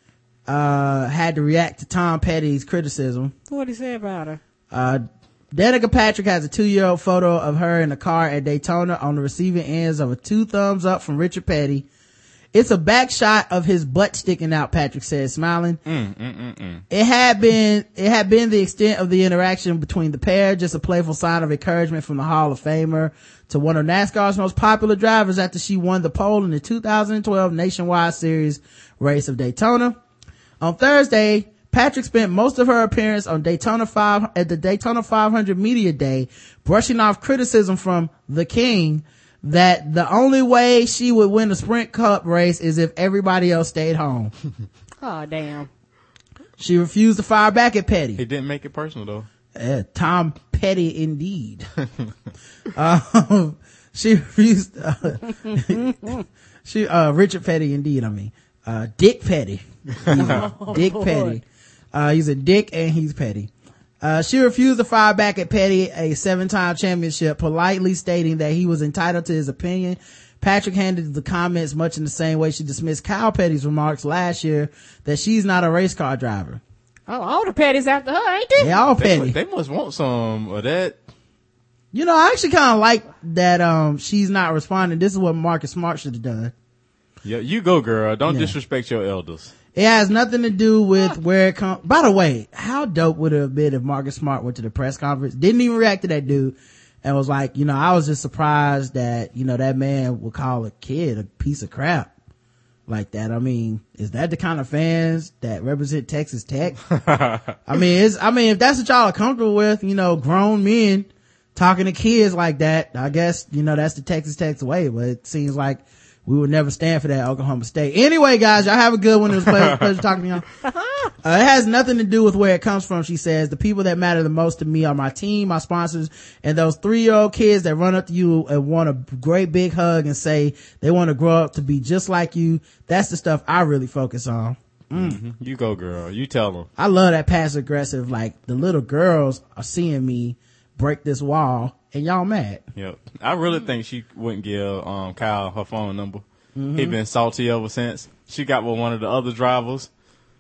uh, had to react to Tom Petty's criticism. What did he say about her? Uh, Danica Patrick has a two-year-old photo of her in a car at Daytona on the receiving ends of a two thumbs up from Richard Petty. It's a back shot of his butt sticking out, Patrick said, smiling. Mm, mm, mm, mm. It had been, it had been the extent of the interaction between the pair, just a playful sign of encouragement from the Hall of Famer to one of NASCAR's most popular drivers after she won the pole in the two thousand twelve Nationwide Series race of Daytona. On Thursday, Patrick spent most of her appearance on Daytona five, at the Daytona five hundred Media Day, brushing off criticism from the King that the only way she would win a sprint cup race is if everybody else stayed home. Oh, damn. She refused to fire back at Petty. He didn't make it personal though. Uh, Tom Petty indeed. um, she refused, uh, she, uh, Richard Petty indeed, I mean, uh, Dick Petty. Dick Petty. Uh, he's a dick and he's petty. Uh, she refused to fire back at Petty, a seven-time championship, politely stating that he was entitled to his opinion. Patrick handled the comments much in the same way she dismissed Kyle Petty's remarks last year that she's not a race car driver. Oh, all the Petty's after her, ain't they? They all They, petty. mu- they must want some of that. You know, I actually kind of like that, um, she's not responding. This is what Marcus Smart should have done. Yeah, you go, girl. Don't Yeah. disrespect your elders. It has nothing to do with where it comes. By the way, how dope would it have been if Marcus Smart went to the press conference, didn't even react to that dude, and was like, you know, I was just surprised that, you know, that man would call a kid a piece of crap like that. I mean, is that the kind of fans that represent Texas Tech? I mean, it's, I mean, if that's what y'all are comfortable with, you know, grown men talking to kids like that, I guess, you know, that's the Texas Tech's way, but it seems like we would never stand for that at Oklahoma State. Anyway, guys, y'all have a good one. It was a pleasure, pleasure talking to y'all. Uh, it has nothing to do with where it comes from, she says. The people that matter the most to me are my team, my sponsors, and those three-year-old kids that run up to you and want a great big hug and say they want to grow up to be just like you. That's the stuff I really focus on. Mm. Mm-hmm. You go, girl. You tell them. I love that passive aggressive, like the little girls are seeing me break this wall and y'all mad. Yep. I really think she wouldn't give um Kyle her phone number. Mm-hmm. He been salty ever since. She got with one of the other drivers.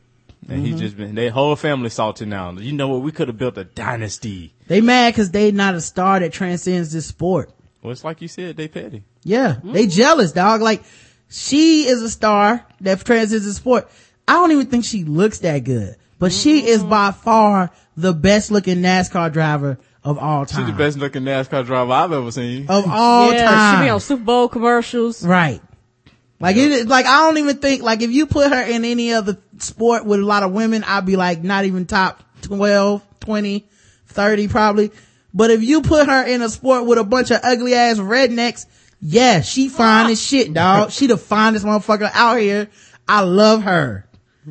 And Mm-hmm. he just been, their whole family salty now. You know what? We could have built a dynasty. They mad cause they not a star that transcends this sport. Well, it's like you said, they petty. Yeah. They jealous, dog. Like, she is a star that transcends the sport. I don't even think she looks that good, but she is by far the best looking NASCAR driver of all time. She's the best looking NASCAR driver I've ever seen. Of all yeah, time. she be on Super Bowl commercials. Right. Like it is, like I don't even think, like if you put her in any other sport with a lot of women, I'd be like not even top twelve, twenty, thirty probably. But if you put her in a sport with a bunch of ugly ass rednecks, Yeah, she fine as shit, dog. She the finest motherfucker out here. I love her.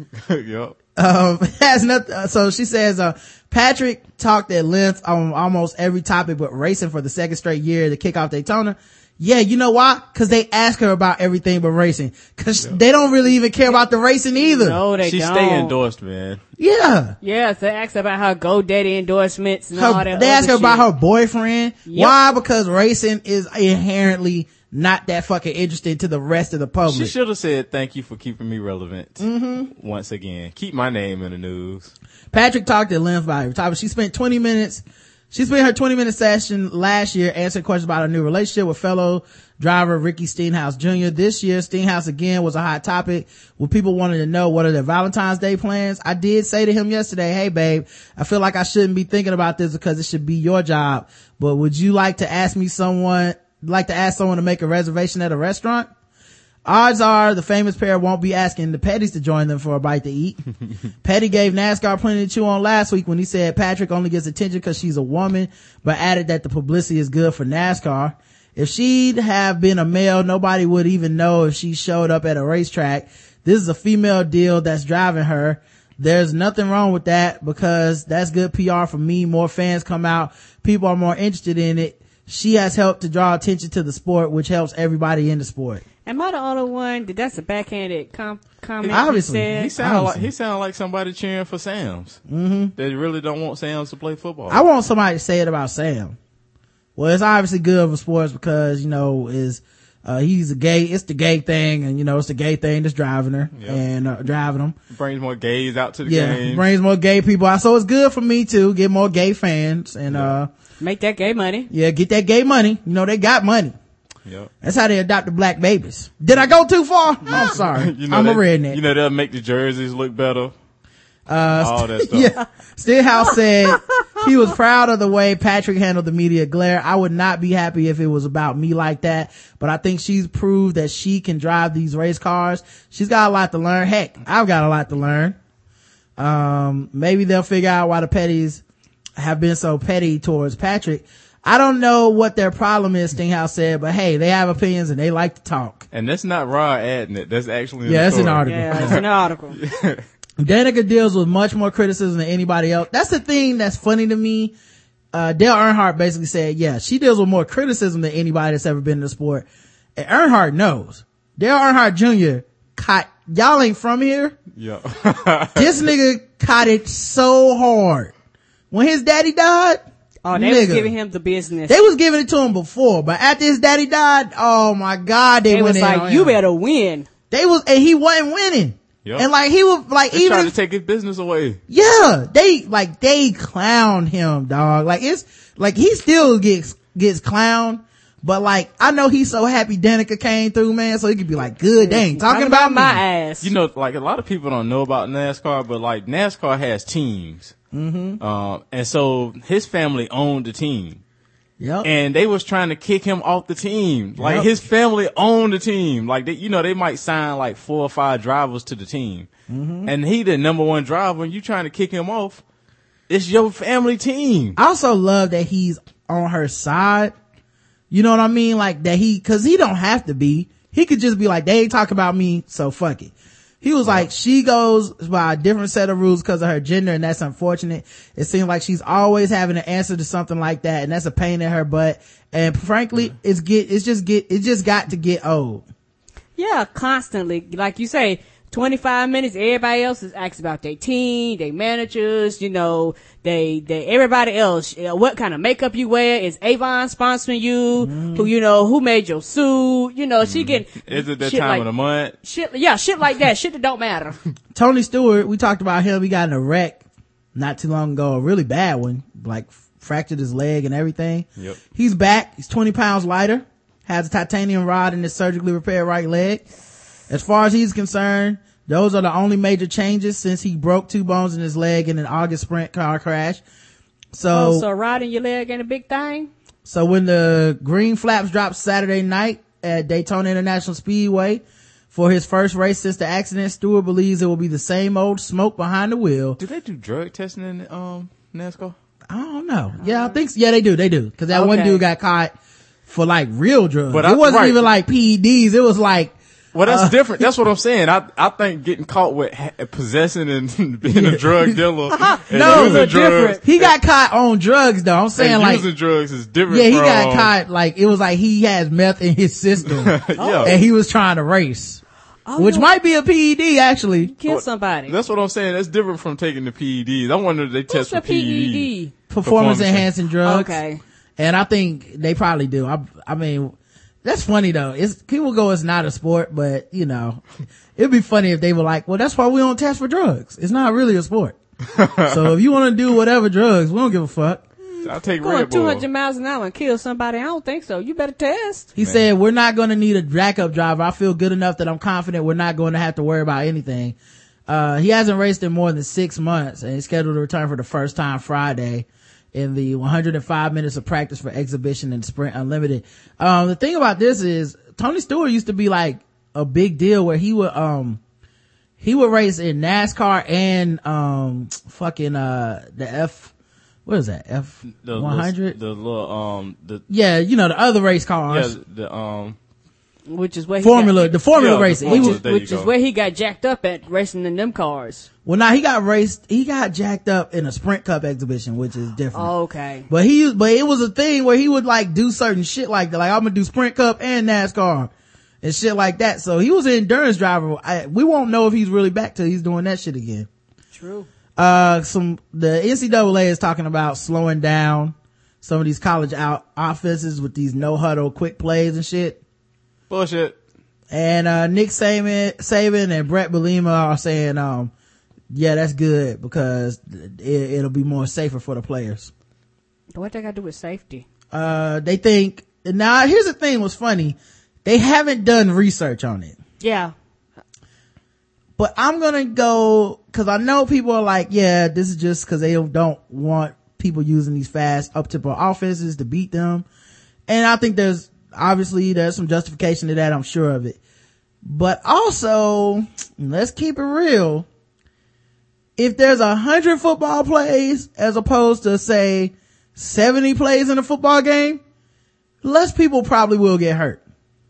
Yep. Um, has nothing. So she says, uh, Patrick talked at length on almost every topic but racing for the second straight year to kick off Daytona. Yeah, you know why? Cause they ask her about everything but racing. Cause yeah. they don't really even care about the racing either. No, they she don't. She stay endorsed, man. Yeah. Yeah, so they ask her about her GoDaddy endorsements and her, all that. They ask her shit. about her boyfriend. Yep. Why? Because racing is inherently not that fucking interesting to the rest of the public. She should have said, thank you for keeping me relevant. Mm-hmm. Once again. Keep my name in the news. Patrick talked at length about every topic. She spent twenty minutes, she spent her twenty minute session last year answering questions about her new relationship with fellow driver Ricky Stenhouse Junior This year, Stenhouse again was a hot topic with people wanting to know what are their Valentine's Day plans. I did say to him yesterday, hey babe, I feel like I shouldn't be thinking about this because it should be your job, but would you like to ask me someone, like to ask someone to make a reservation at a restaurant? Odds are the famous pair won't be asking the Petties to join them for a bite to eat. Petty gave NASCAR plenty to chew on last week when he said Patrick only gets attention because she's a woman, but added that the publicity is good for NASCAR. If she'd have been a male, nobody would even know if she showed up at a racetrack. This is a female deal that's driving her. There's nothing wrong with that because that's good P R for me. More fans come out. People are more interested in it. She has helped to draw attention to the sport, which helps everybody in the sport. Am I the only one that that's a backhanded com- comment? Obviously. He, he sounded like, he sounded like somebody cheering for Sam's. Mm-hmm. They really don't want Sam's to play football. I want somebody to say it about Sam. Well, it's obviously good for sports because, you know, is, uh, he's a gay, it's the gay thing and, you know, it's the gay thing that's driving her yep. and, uh, driving them. Brings more gays out to the yeah, game. Brings more gay people out. So it's good for me too. Get more gay fans and, yeah. uh, make that gay money. Yeah, get that gay money. You know, they got money. Yep. That's how they adopted black babies. Did I go too far? I'm sorry. you know, I'm they, a redneck. You know, they'll make the jerseys look better. Uh, all that stuff. Yeah. Stenhouse said he was proud of the way Patrick handled the media glare. I would not be happy if it was about me like that, but I think she's proved that she can drive these race cars. She's got a lot to learn. Heck, I've got a lot to learn. Um, maybe they'll figure out why the Petties have been so petty towards Patrick. I don't know what their problem is, Stenhouse said, but hey, they have opinions and they like to talk. And that's not Rod adding it. That's actually in yeah, the that's story. an article. Yeah, it's an article. Danica deals with much more criticism than anybody else. That's the thing that's funny to me. Uh, Dale Earnhardt basically said, yeah, she deals with more criticism than anybody that's ever been in the sport. And Earnhardt knows. Dale Earnhardt Junior caught, y'all ain't from here. Yeah. This nigga caught it so hard. When his daddy died, oh, they nigga, was giving him the business. They was giving it to him before, but after his daddy died, oh my God, they, they went was in like, on you him. better win. They was, and he wasn't winning. Yep. And like, he was like, they even trying if, to take his business away. Yeah, they, like, they clowned him, dog. Like, it's, like, he still gets, gets clowned, but like, I know he's so happy Danica came through, man, so he could be like, good dang, talking, talking about, about my me. ass. You know, like, a lot of people don't know about NASCAR, but like, NASCAR has teams. Mm-hmm. Um, and so his family owned the team. Yep. And they was trying to kick him off the team. Like yep. his family owned the team. Like they, you know, they might sign like four or five drivers to the team. Mm-hmm. And he the number one driver and you trying to kick him off. It's your family team. I also love that he's on her side. You know what I mean? Like that he, cause he don't have to be. He could just be like, they ain't talk about me, so fuck it. He was like, she goes by a different set of rules because of her gender, and that's unfortunate. It seems like she's always having to answer to something like that, and that's a pain in her butt. And frankly, it's get, it's just get, it just got to get old. Yeah, constantly. Like you say, twenty-five minutes, everybody else is asking about their team, their managers, you know, they, they, everybody else, you know, what kind of makeup you wear, is Avon sponsoring you, mm. who, you know, who made your suit, you know, mm. she getting. Is it that time like, of the month? Shit, yeah, shit like that, shit that don't matter. Tony Stewart, we talked about him, he got in a wreck not too long ago, a really bad one, like fractured his leg and everything. Yep. He's back, he's twenty pounds lighter, has a titanium rod in his surgically repaired right leg. As far as he's concerned, those are the only major changes since he broke two bones in his leg in an August sprint car crash. So, oh, so riding your leg ain't a big thing? So when the green flaps dropped Saturday night at Daytona International Speedway for his first race since the accident, Stewart believes it will be the same old smoke behind the wheel. Do they do drug testing in um NASCAR? I don't know. Yeah, I think so. Yeah, they do. They do. Cause that okay. one dude got caught for like real drugs. But it I- wasn't right. even like P E Ds. It was like, Well, that's Uh, different. That's what I'm saying. I I think getting caught with ha- possessing and being a drug dealer and No, using they're drugs. he got caught on drugs though. I'm saying and like, using drugs is different. yeah, he from, got caught like, it was like he has meth in his system Yeah. and he was trying to race, Oh, which no. might be a P E D actually. Kill somebody. That's what I'm saying. That's different from taking the P E Ds. I wonder if they What's test for a P E P E D. D? Performance enhancing drugs. Okay. And I think they probably do. I, I mean, that's funny though. It's, people go, it's not a sport, but you know, it'd be funny if they were like, well, that's why we don't test for drugs. It's not really a sport. So if you want to do whatever drugs, we don't give a fuck. I'll take Going Red Bull. two hundred miles an hour and kill somebody? I don't think so. You better test. He said, we're not going to need a backup driver. I feel good enough that I'm confident we're not going to have to worry about anything. Uh, he hasn't raced in more than six months and he's scheduled to return for the first time Friday in the one hundred five minutes of practice for exhibition and sprint unlimited. Um, the thing about this is Tony Stewart used to be like a big deal where he would, um, he would race in NASCAR and, um, fucking, uh, the F, what is that? F The one hundred? The little, um, the, Yeah, you know, the other race cars. yeah, the, um, Which is where he Formula, got, the formula Yeah, the racing. formula. He was, There which you is go. where he got jacked up at racing in them cars. well, now he got raced, he got jacked up in a Sprint Cup exhibition, which is different. Okay. But he, but it was a thing where he would like do certain shit like that. Like I'm gonna do Sprint Cup and NASCAR and shit like that. So he was an endurance driver. I, we won't know if he's really back till he's doing that shit again. True. Uh, some, the N C double A is talking about slowing down some of these college out offenses with these no huddle quick plays and shit. bullshit. And, uh, Nick Saban, Saban and Brett Bielema are saying, um, yeah, that's good because it, it'll be more safer for the players. What they got to do with safety? Uh, they think, now here's the thing what's funny. They haven't done research on it. Yeah. But I'm gonna go, cause I know people are like, yeah, this is just cause they don't, don't want people using these fast up-tempo offenses to beat them. And I think there's, obviously there's some justification to that, I'm sure of it. But also, let's keep it real. If there's a hundred football plays as opposed to say seventy plays in a football game, less people probably will get hurt.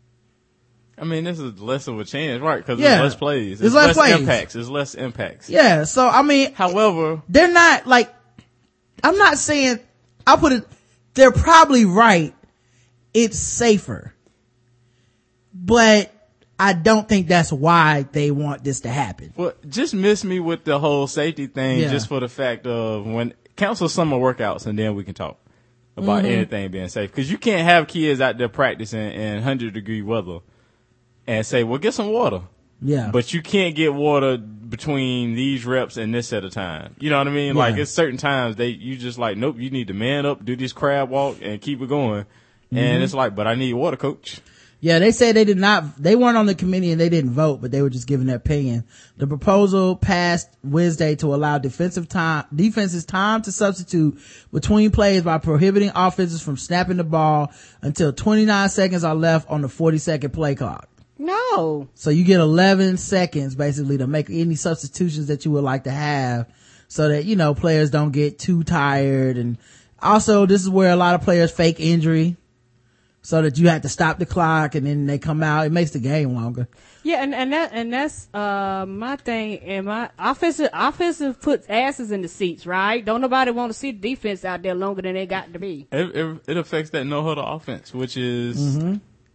I mean, this is less of a chance, right? Because Yeah. it's less plays. It's It's, less less, plays. impacts. It's less impacts. Yeah, so I mean, However, they're not like, I'm not saying, I'll put it, they're probably right. It's safer. But I don't think that's why they want this to happen. well, just miss me with the whole safety thing, Yeah. just for the fact of when cancel summer workouts, and then we can talk about Mm-hmm. anything being safe. Because you can't have kids out there practicing in one hundred degree weather and say, "Well, get some water." Yeah. But you can't get water between these reps and this at a time. You know what I mean? Like Yeah. it's certain times they you just like, nope, you need to man up, do this crab walk, and keep it going. Mm-hmm. And it's like, but I need water, coach. Yeah, they said they did not, they weren't on the committee and they didn't vote, but they were just giving their opinion. The proposal passed Wednesday to allow defensive time, defenses time to substitute between plays by prohibiting offenses from snapping the ball until twenty-nine seconds are left on the forty second play clock. No. So you get eleven seconds basically to make any substitutions that you would like to have so that, you know, players don't get too tired. And also this is where a lot of players fake injury so that you have to stop the clock and then they come out. It makes the game longer. Yeah, and, and that and that's uh my thing. And my offensive offensive puts asses in the seats, right? Don't nobody want to see the defense out there longer than they got to be. It, it, it affects that no huddle offense, which is, Mm-hmm.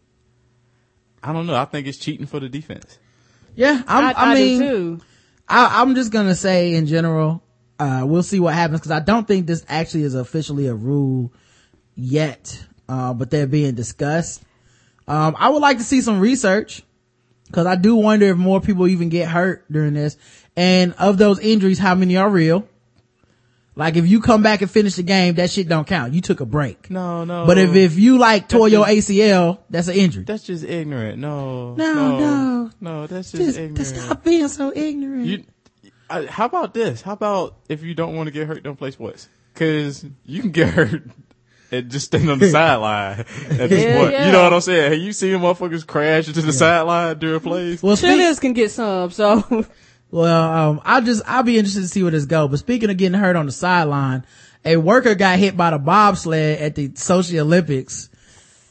I don't know. I think it's cheating for the defense. Yeah, I'm, I, I, I mean, do too. I, I'm just gonna say in general, uh, we'll see what happens because I don't think this actually is officially a rule yet, uh, but they're being discussed. Um, I would like to see some research because I do wonder if more people even get hurt during this. And of those injuries, how many are real? Like if you come back and finish the game, that shit don't count. You took a break. No, no. But if, if you like tore That's your just- A C L, that's an injury. That's just ignorant. No. No, no. no. No, that's just, Just, ignorant. stop being so ignorant. You, I, how about this? How about if you don't want to get hurt, don't play sports? Because you can get hurt and just stand on the sideline at this Yeah, point. yeah. You know what I'm saying? Have you seen motherfuckers crash into the sideline during plays? well, speak- Cheerleaders can get some, so Well, um, I'll just, I'll be interested to see where this goes. But speaking of getting hurt on the sideline, a worker got hit by the bobsled at the Sochi Olympics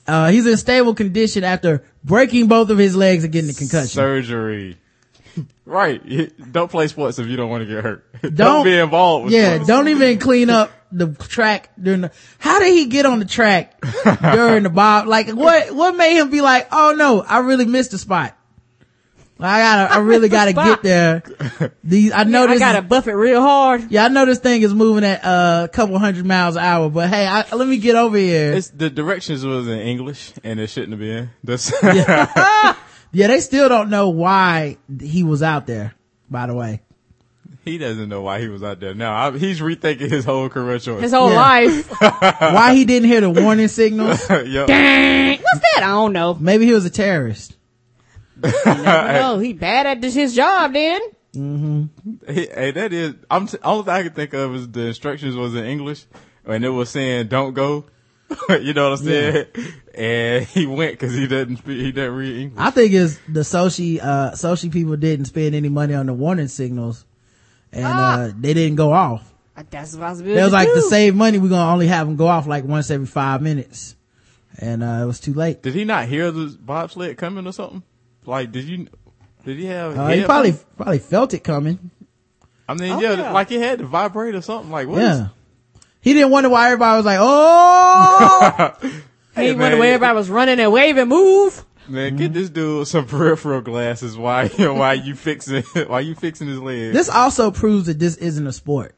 Uh, he's in stable condition after breaking both of his legs and getting a concussion. Surgery. Right. Don't play sports if you don't want to get hurt. Don't, Don't be involved with Yeah, sports. don't even clean up the track during the, how did he get on the track during the bob? Like what, what made him be like, oh no, I really missed the spot. I gotta, I really gotta get there. These, I know Yeah, this I gotta is, buff it real hard. yeah, I know this thing is moving at uh, a couple hundred miles an hour, but hey, I, let me get over here. It's, the directions was in English and it shouldn't have been. That's yeah. Yeah, they still don't know why he was out there, by the way. He doesn't know why he was out there. Now, I, he's rethinking his whole career choice. His whole Yeah. life. Why he didn't hear the warning signals? Yep. Dang. What's that? I don't know. Maybe he was a terrorist. No, he bad at this, his job then. Hey, hey, that is, I'm, t- only thing I can think of is the instructions was in English and it was saying don't go. You know what I'm saying? Yeah. And he went cause he doesn't speak, he doesn't read English. I think it's the Sochi, uh, Sochi people didn't spend any money on the warning signals and, Ah. uh, they didn't go off. That's a possibility. It was like too. to save money, we're gonna only have them go off like once every five minutes. And, uh, it was too late. Did he not hear the bobsled coming or something? Like, did you, did he have, Uh, he headphones? probably, probably felt it coming. I mean, Oh, yeah, yeah. like it had to vibrate or something. Like, what Yeah. is- He didn't wonder why everybody was like, oh! He Hey, wondered man. where everybody was running and waving, move. Man, get this dude some peripheral glasses. Why, why you fixing, why you fixing his legs? This also proves that this isn't a sport.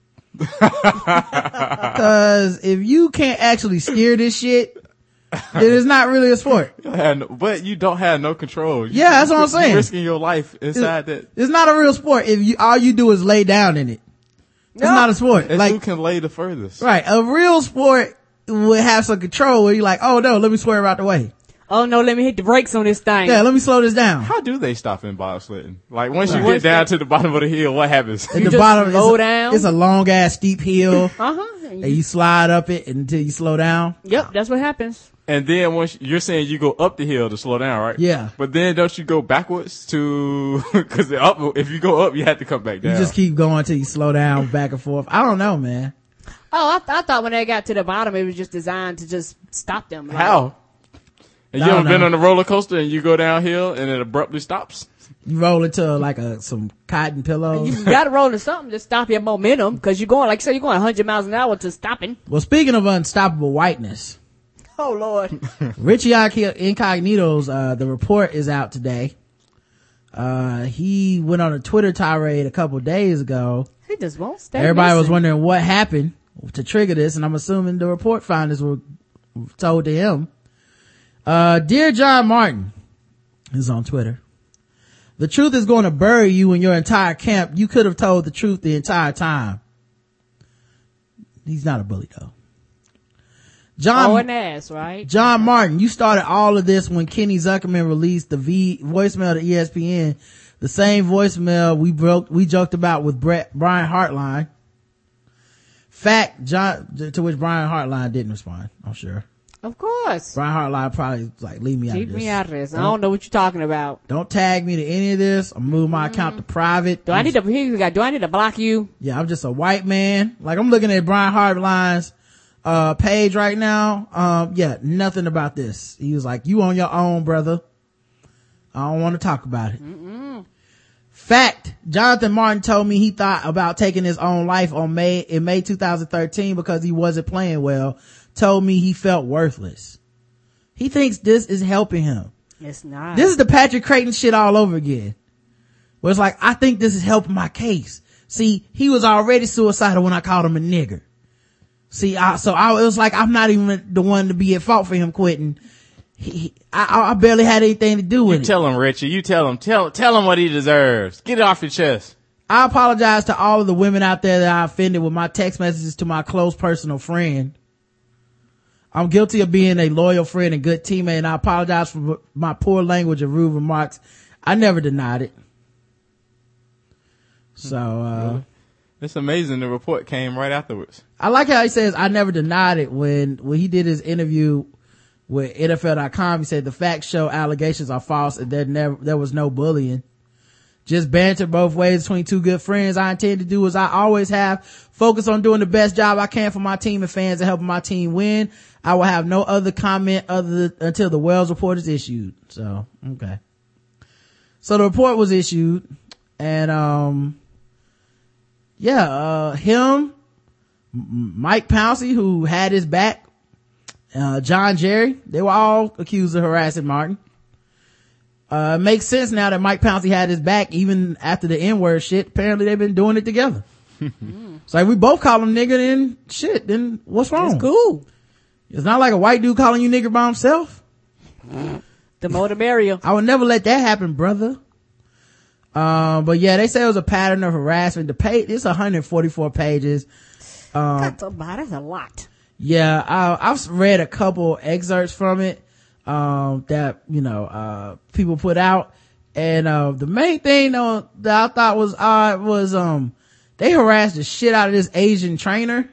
Cause if you can't actually steer this shit, then it's not really a sport. You don't have no- but you don't have no control. You- Yeah, that's what I'm you're saying. risking your life inside that. It's not a real sport if you, all you do is lay down in it. It's not a sport. It's Like, who can lay the furthest. right. A real sport would have some control where you're like, oh no, let me swerve out the way. Oh no, let me hit the brakes on this thing. Yeah, let me slow this down. How do they stop in bobsledding? Like once Right. you get down to the bottom of the hill, what happens? At the just bottom, slow it's a, down. it's a long ass steep hill Uh-huh. and you slide up it until you slow down. Yep, that's what happens. And then once you're saying you go up the hill to slow down, right? Yeah. But then don't you go backwards to, cause the up, if you go up, you have to come back down. You just keep going till you slow down back and forth. I don't know, man. Oh, I, th- I thought when they got to the bottom, it was just designed to just stop them. Like, How? And I you don't ever been know. on a roller coaster and you go downhill and it abruptly stops? You roll into like a, some cotton pillows. You gotta roll to something to stop your momentum, cause you're going, like I said, you're going one hundred miles an hour to stopping. Well, speaking of unstoppable whiteness, Oh Lord. Richie Incognito's, uh, the report is out today. Uh, he went on a Twitter tirade a couple days ago. He just won't stay. Everybody was missing. wondering what happened to trigger this, and I'm assuming the report finders were told to him. Uh, dear John Martin, this is on Twitter. The truth is going to bury you in your entire camp. You could have told the truth the entire time. He's not a bully though. John, Oh, an ass, right? John Martin, you started all of this when Kenny Zuckerman released the V voicemail to E S P N, the same voicemail we broke, we joked about with Brett, Brian Hartline. Fact, John, to which Brian Hartline didn't respond, I'm sure. Of course. Brian Hartline probably was like, leave me out Keep of this. me out of this. I don't know what you're talking about. Don't tag me to any of this. I'm moving my account to private. Do I need to? He got. Do I need to block you? Yeah, I'm just a white man. Like I'm looking at Brian Hartline's uh page right now. Um yeah, nothing about this. He was like, you on your own, brother. I don't want to talk about it. Mm-mm. Fact, Jonathan Martin told me he thought about taking his own life on May in May two thousand thirteen because he wasn't playing well. Told me he felt worthless. He thinks this is helping him. It's not. This is the Patrick Creighton shit all over again. Where it's like, I think this is helping my case. See, he was already suicidal when I called him a nigger. See, I, so I, it was like, I'm not even the one to be at fault for him quitting. He, he, I, I barely had anything to do with You it. tell him, Richie. You tell him. Tell, tell him what he deserves. Get it off your chest. I apologize to all of the women out there that I offended with my text messages to my close personal friend. I'm guilty of being a loyal friend and good teammate, and I apologize for my poor language and rude remarks. I never denied it. So, uh, It's amazing. The report came right afterwards. I like how he says, I never denied it. When, when he did his interview with N F L dot com, he said the facts show allegations are false and there never, there was no bullying. just banter both ways between two good friends. I intend to do as I always have, focus on doing the best job I can for my team and fans and helping my team win. I will have no other comment other than, until the Wells report is issued. So, okay. So the report was issued, and um yeah, uh him, Mike Pouncey, who had his back, uh John Jerry, they were all accused of harassing Martin. Uh, it makes sense now that Mike Pouncey had his back even after the N-word shit. Apparently they've been doing it together. It's like, we both call him nigga, then shit, then what's wrong? It's cool. It's not like a white dude calling you nigger by himself. The more the merrier. I would never let that happen, brother. Um, but yeah, they say it was a pattern of harassment. The page, it's one hundred forty-four pages. Um, That's a lot. That's a lot. Yeah, I, I've read a couple excerpts from it, um, that, you know, uh, people put out. And, uh, the main thing though that I thought was odd was, um, they harassed the shit out of this Asian trainer.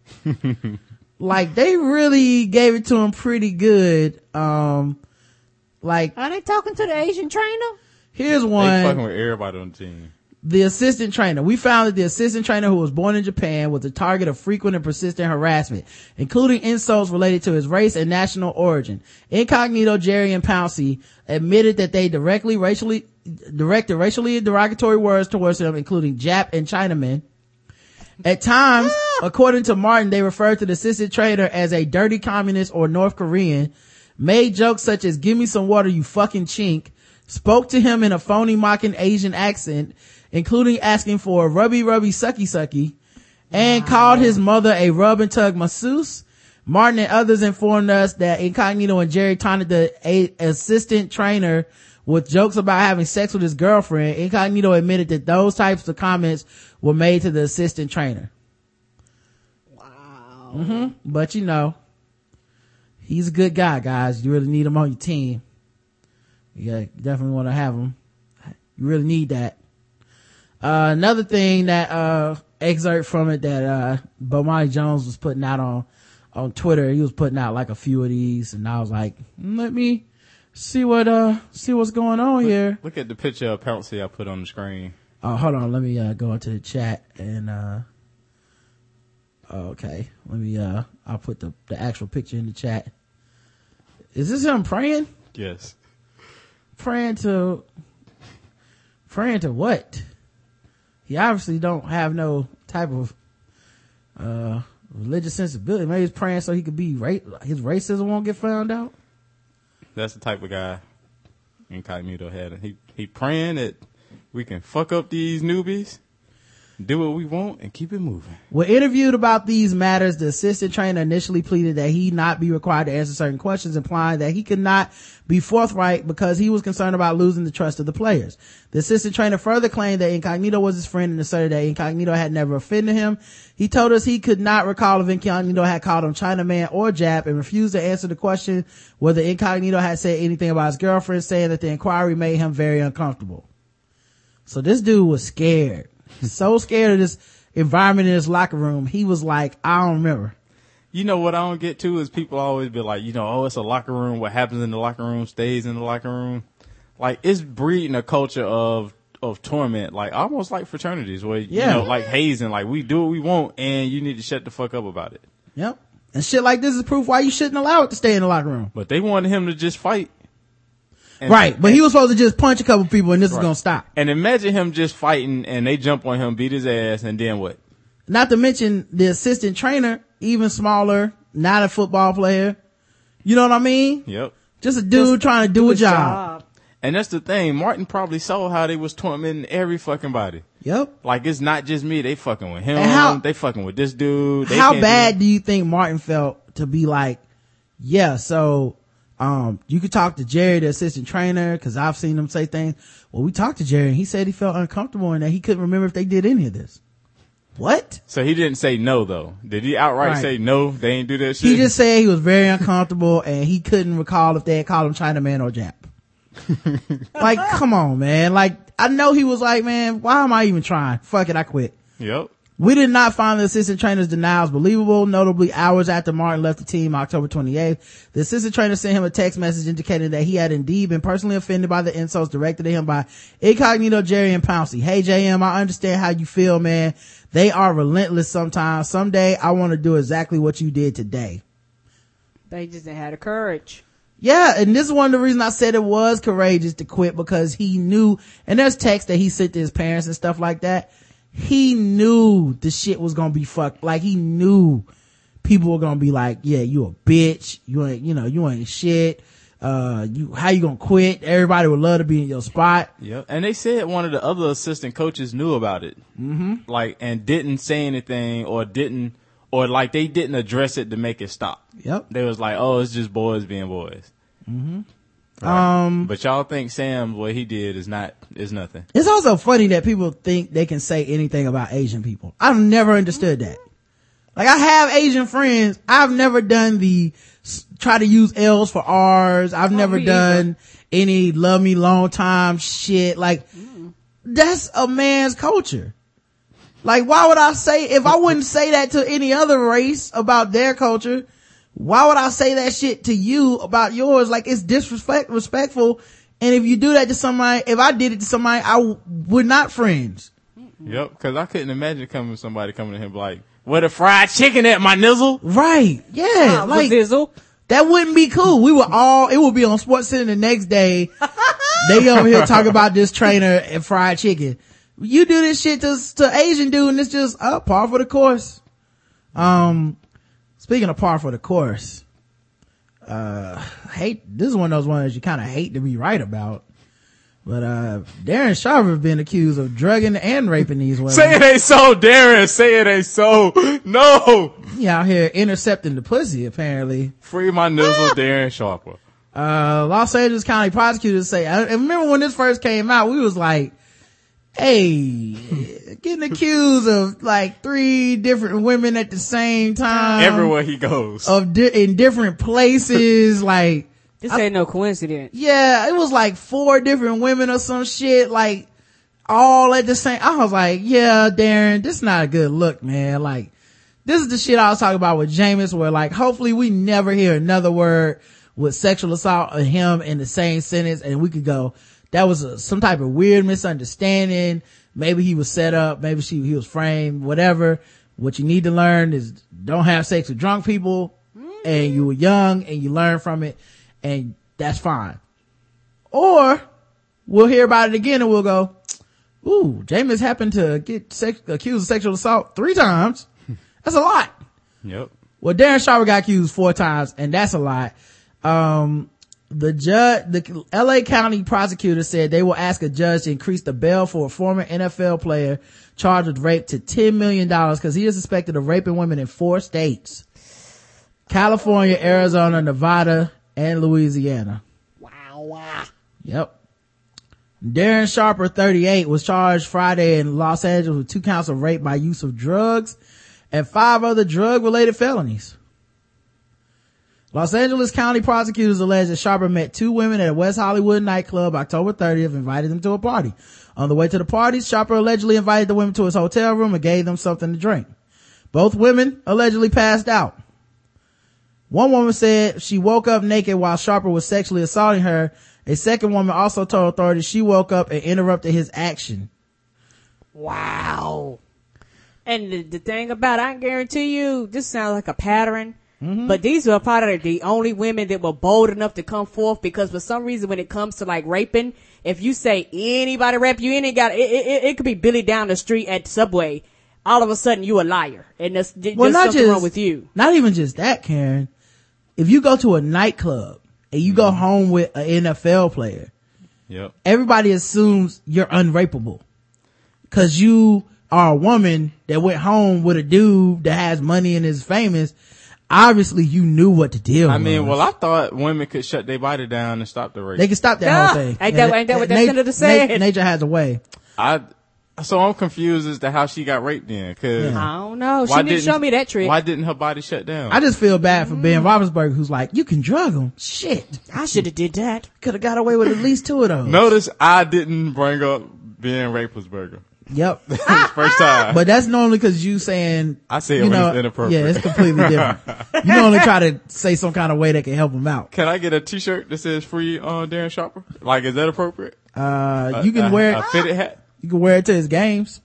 Like, they really gave it to him pretty good. Um, like. Are they talking to the Asian trainer? Here's one. They fucking with everybody on the team. The assistant trainer. We found that the assistant trainer, who was born in Japan, was the target of frequent and persistent harassment, including insults related to his race and national origin. Incognito, Jerry, and Pouncey admitted that they directly racially, directed racially derogatory words towards him, including Jap and Chinaman. At times, according to Martin, they referred to the assistant trainer as a dirty communist or North Korean, made jokes such as, "Give me some water, you fucking chink," spoke to him in a phony mocking Asian accent, including asking for a rubby rubby sucky sucky, and wow. called his mother a rub and tug masseuse. Martin and others informed us that Incognito and Jerry taunted the a- assistant trainer with jokes about having sex with his girlfriend. Incognito admitted that those types of comments were made to the assistant trainer. Wow. Mm-hmm. But you know, he's a good guy, guys. You really need him on your team. Yeah, you definitely want to have him. You really need that. Uh, another thing that, uh, excerpt from it that, uh, Bomani Jones was putting out on, on Twitter. He was putting out like a few of these, and I was like, let me see what, uh, see what's going on look, here. Look at the picture of Pouncey I put on the screen. Oh, hold on. Let me, uh, go into the chat and, uh, okay. Let me, uh, I'll put the, the actual picture in the chat. Is this him praying? Yes. Praying to, praying to what? He obviously don't have no type of, uh, religious sensibility. Maybe he's praying so he could be, ra- his racism won't get found out. That's the type of guy Incognito had. He, he praying that we can fuck up these newbies, do what we want, and keep it moving. When interviewed about these matters, the assistant trainer initially pleaded that he not be required to answer certain questions, implying that he could not be forthright because he was concerned about losing the trust of the players. The assistant trainer further claimed that Incognito was his friend and asserted that Incognito had never offended him. He told us he could not recall if Incognito had called him Chinaman or Jap, and refused to answer the question whether Incognito had said anything about his girlfriend, saying that the inquiry made him very uncomfortable. So this dude was scared. So scared of this environment in his locker room. He was like, I don't remember. You know what I don't get to is people always be like, you know, oh, it's a locker room. What happens in the locker room stays in the locker room. Like, it's breeding a culture of, of torment, like almost like fraternities where, yeah. you know, like hazing, like we do what we want and you need to shut the fuck up about it. Yep. And shit like this is proof why you shouldn't allow it to stay in the locker room. But they wanted him to just fight. And, right, but he was supposed to just punch a couple people and this right. is gonna stop. And imagine him just fighting and they jump on him, beat his ass, and then what? Not to mention the assistant trainer, even smaller, not a football player. You know what I mean? Yep. Just a dude just trying to do, do a job. job. And that's the thing. Martin probably saw how they was tormenting every fucking body. Yep. Like, it's not just me. They fucking with him. How, they fucking with this dude. They how bad do, do you think Martin felt to be like, yeah, so... Um, you could talk to Jerry, the assistant trainer, cause I've seen him say things. Well, we talked to Jerry and he said he felt uncomfortable and that he couldn't remember if they did any of this. What? So he didn't say no though. Did he outright right. say no? They ain't do that shit? He just said he was very uncomfortable and he couldn't recall if they had called him Chinaman or Jap. Like, come on, man. Like, I know he was like, man, why am I even trying? Fuck it, I quit. Yep. We did not find the assistant trainer's denials believable. Notably, hours after Martin left the team October twenty-eighth, the assistant trainer sent him a text message indicating that he had indeed been personally offended by the insults directed at him by Incognito, Jerry, and Pouncey. Hey, J M, I understand how you feel, man. They are relentless sometimes. Someday I want to do exactly what you did today. They just didn't have the courage. Yeah, and this is one of the reasons I said it was courageous to quit, because he knew, and there's texts that he sent to his parents and stuff like that. He knew the shit was gonna be fucked. Like, he knew people were gonna be like, yeah, you a bitch. You ain't, you know, you ain't shit. Uh, you, how you gonna quit? Everybody would love to be in your spot. Yep. And they said one of the other assistant coaches knew about it. Mm-hmm. Like, and didn't say anything, or didn't, or like they didn't address it to make it stop. Yep. They was like, oh, it's just boys being boys. Mm-hmm. Right. Um, but y'all think Sam, what he did is not, is nothing. It's also funny that people think they can say anything about Asian people. I've never understood that. Like, I have Asian friends. I've never done the s- try to use L's for R's. I've Oh, never me done any love me long time shit. Like, mm. that's a man's culture. Like, why would I say, if I wouldn't say that to any other race about their culture, why would I say that shit to you about yours? Like, it's disrespect, respectful. And if you do that to somebody, if I did it to somebody, I w- we're not friends. Yep. Cause I couldn't imagine coming, somebody coming to him like, where the fried chicken at, my nizzle? Right. Yeah. Ah, like, Nizzle. that wouldn't be cool. We would all, it would be on Sports Center the next day. They over here talking about this trainer and fried chicken. You do this shit to, to Asian dude, and it's just, uh, par for the course. Um, Speaking of par for the course, uh, hate, this is one of those ones you kind of hate to be right about. But, uh, Darren Sharper has been accused of drugging and raping these women. Say it ain't so, Darren. Say it ain't so. No. He out here intercepting the pussy, apparently. Free my nizzle, Darren Sharper. Uh, Los Angeles County prosecutors say, I, I remember when this first came out, we was like, hey, getting accused of like three different women at the same time. Everywhere he goes. Of di- in different places, like. This I, ain't no coincidence. Yeah, it was like four different women or some shit, like, all at the same, I was like, yeah, Darren, this is not a good look, man. Like, this is the shit I was talking about with Jameis, where like, hopefully we never hear another word with sexual assault of him in the same sentence, and we could go, that was a, some type of weird misunderstanding. Maybe he was set up. Maybe she, he was framed, whatever. What you need to learn is don't have sex with drunk people, mm-hmm. and you were young and you learn from it, and that's fine. Or we'll hear about it again and we'll go, ooh, Jameis happened to get sex, accused of sexual assault three times. That's a lot. Yep. Well, Darren Sharper got accused four times, and that's a lot. Um, the judge, the L A County prosecutor said they will ask a judge to increase the bail for a former N F L player charged with rape to ten million dollars because he is suspected of raping women in four states: California, Arizona, Nevada, and Louisiana. Wow, wow. Yep. Darren Sharper, thirty-eight, was charged Friday in Los Angeles with two counts of rape by use of drugs and five other drug-related felonies. Los Angeles County prosecutors allege that Sharper met two women at a West Hollywood nightclub October thirtieth and invited them to a party. On the way to the party, Sharper allegedly invited the women to his hotel room and gave them something to drink. Both women allegedly passed out. One woman said she woke up naked while Sharper was sexually assaulting her. A second woman also told authorities she woke up and interrupted his action. Wow. And the, the thing about it, I can guarantee you, this sounds like a pattern. Mm-hmm. But these were probably the only women that were bold enough to come forth, because for some reason when it comes to like raping, if you say anybody rape you, any got it, it, it could be Billy down the street at the Subway. All of a sudden you a liar, and there's, there's well, not something just, wrong with you. Not even just that, Karen. If you go to a nightclub and you mm-hmm. go home with an N F L player, yep, everybody assumes you're unrapeable because you are a woman that went home with a dude that has money and is famous. Obviously you knew what to deal with. I mean, well, I thought women could shut their body down and stop the rape. They can stop that yeah. whole thing. Ain't that, ain't that what that senator said? Nature, nature has a way. I, so I'm confused as to how she got raped then, cause yeah. I don't know. She didn't, didn't show me that trick. Why didn't her body shut down? I just feel bad for mm. Ben Roethlisberger, who's like, you can drug him. Shit. I should have did that. Could have got away with at least two of those. Notice I didn't bring up Ben Roethlisberger. Yep. First time. But that's normally because you saying, I say it you when know, it's inappropriate. Yeah, it's completely different. You normally try to say some kind of way that can help him out. Can I get a t-shirt that says free on Darren Sharper? Like, is that appropriate? Uh, you can a, wear a it. fitted hat. You can wear it to his games.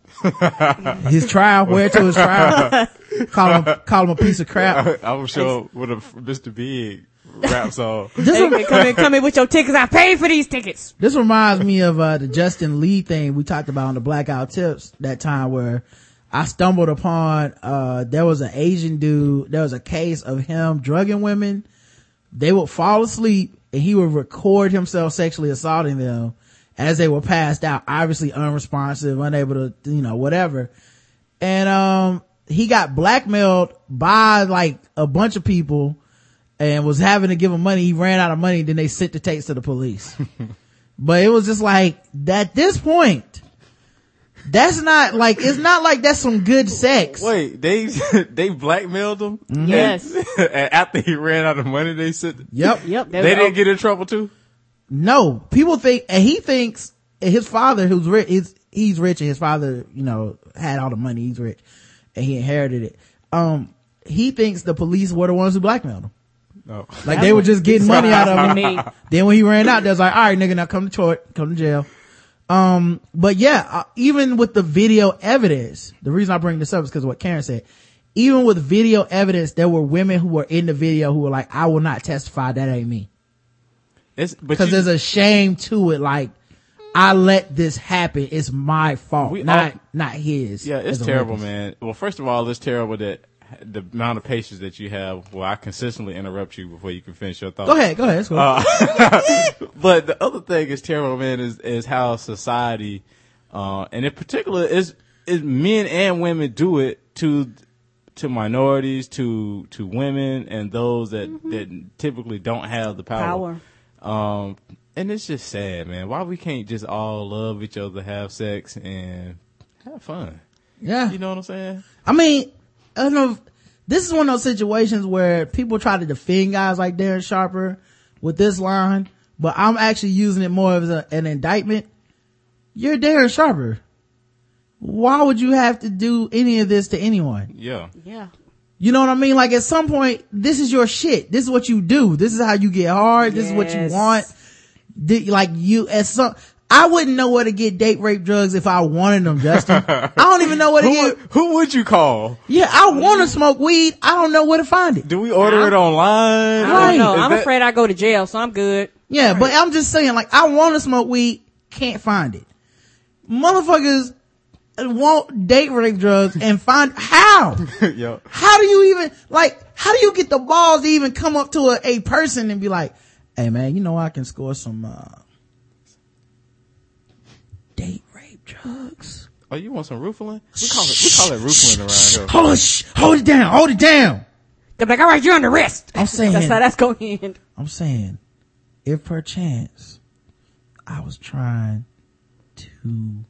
His trial, wear it to his trial. Call him, call him a piece of crap. I was sure with a Mister Big rap song. This, Hey, rem- come in, come in with your tickets. I paid for these tickets. this reminds me of, uh, the Justin Lee thing we talked about on the Blackout Tips that time where I stumbled upon, uh, there was an Asian dude, there was a case of him drugging women. They would fall asleep and he would record himself sexually assaulting them as they were passed out, obviously unresponsive, unable to, you know, whatever. And, um, he got blackmailed by like a bunch of people and was having to give him money. He ran out of money. Then they sent the tapes to the police. But it was just like, at this point, that's not like, it's not like that's some good sex. Wait, they they blackmailed him? Yes. And, and after he ran out of money, they said, Yep. Yep. they didn't get in trouble too? No, people think, and he thinks his father, who's rich, is he's rich, and his father, you know, had all the money. He's rich, and he inherited it. Um, he thinks the police were the ones who blackmailed him. No. Like they were just getting money out of Me. him. Then when he ran out, they was like, "All right, nigga, now come to court, come to jail." Um, but yeah, uh, even with the video evidence, the reason I bring this up is because of what Karen said. Even with video evidence, there were women who were in the video who were like, "I will not testify. That ain't me." It's but Because you- there's a shame to it. Like, I let this happen. It's my fault, We not all- not his. Yeah, it's as a terrible, rapist. man. Well, first of all, it's terrible that the amount of patience that you have where I consistently interrupt you before you can finish your thought. Go ahead, go ahead. Let's go. Uh, but the other thing is terrible, man, is, is how society, uh, and in particular is, is men and women do it to, to minorities, to, to women and those that, Mm-hmm. that typically don't have the power. Power. Um, and it's just sad, man. Why we can't just all love each other, have sex, and have fun? Yeah. You know what I'm saying? I mean, I don't know. If, this is one of those situations where people try to defend guys like Darren Sharper with this line, but I'm actually using it more as a, an indictment. You're Darren Sharper. Why would you have to do any of this to anyone? Yeah. Yeah. You know what I mean? Like at some point, this is your shit. This is what you do. This is how you get hard. This is what you Yes. want. Th- Like you, as some, I wouldn't know where to get date rape drugs if I wanted them, Justin. I don't even know where to Who get. would, who would you call? Yeah, I want to smoke weed. I don't know where to find it. Do we order it online? I don't Right. know. Is I'm that- afraid I go to jail, so I'm good. Yeah, but I'm just saying, like, I want to smoke weed, can't find it. Motherfuckers want date rape drugs and find how? Yo. How do you even, like, how do you get the balls to even come up to a, a person and be like, "Hey man, you know I can score some, uh, date rape drugs." Oh, you want some Rufalin? We call it, we call it Rufalin around here. Hold, sh- hold it down, hold it down. They're like, all right, you're on the wrist. I'm saying, That's how that's going to end. I'm saying, if perchance I was trying to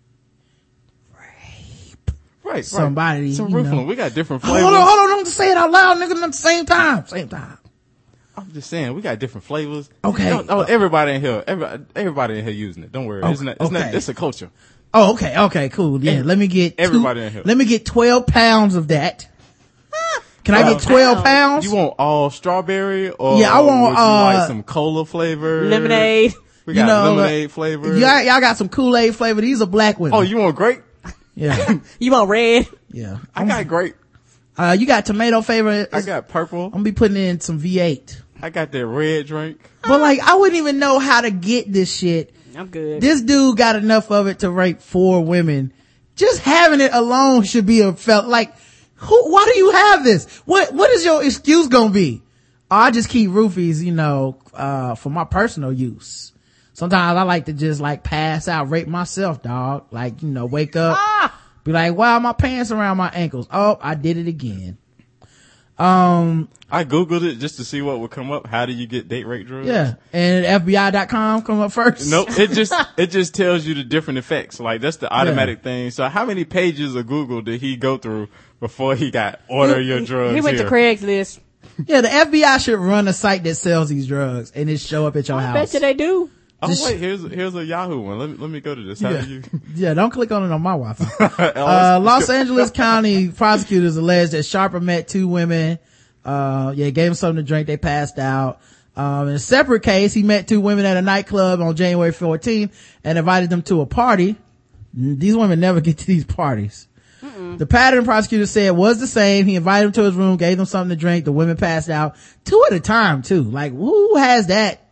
Right, somebody, right. Some you Rufalin. know. We got different flavors. Hold on, hold on, don't say it out loud, nigga, at the same time, same time. I'm just saying, we got different flavors. Okay. Don't- Oh, everybody in here, everybody, everybody in here using it. Don't worry. Okay, It's not, it's not, okay. it's a culture. Oh, okay, okay, cool. Yeah, Ev- let me get two- everybody in here. Let me get twelve pounds of that. Can I get twelve pounds? You want all strawberry or Yeah, I want, would you uh, like some cola flavor? Lemonade. We You got know, lemonade like, flavor. Y'all, y'all got some Kool-Aid flavor. These are black women. Oh, you want grape? yeah, You want red? yeah. I got grape. Uh, you got tomato flavor. I got purple. I'm gonna be putting in some V eight. I got that red drink. But like, I wouldn't even know how to get this shit. I'm good. This dude got enough of it to rape four women. Just having it alone should be a felt like, who, why do you have this? What, what is your excuse gonna be? Oh, I just keep roofies, you know, uh, for my personal use. Sometimes I like to just like pass out, rape myself, dog. Like, you know, wake up, Ah! be like, wow, my pants around my ankles. Oh, I did it again. Um, I Googled it just to see what would come up. How do you get date rape drugs? yeah. And F B I dot com come up first. Nope. It just, it just tells you the different effects. Like that's the automatic thing. So how many pages of Google did he go through before he got order your drugs He went here? to Craigslist. Yeah, the F B I should run a site that sells these drugs and it show up at your I house. bet you they do. Oh Just- wait, here's here's a Yahoo one. Let me let me go to this. How Yeah. do you? Yeah, don't click on it on my Wi-Fi. Oh, uh, Los Angeles County prosecutors alleged that Sharper met two women. Uh, yeah, gave them something to drink. They passed out. Um, in a separate case, he met two women at a nightclub on January fourteenth and invited them to a party. These women never get to these parties. Mm-mm. The pattern, prosecutor said, was the same. He invited them to his room, gave them something to drink. The women passed out. Two at a time, too. Like, who has that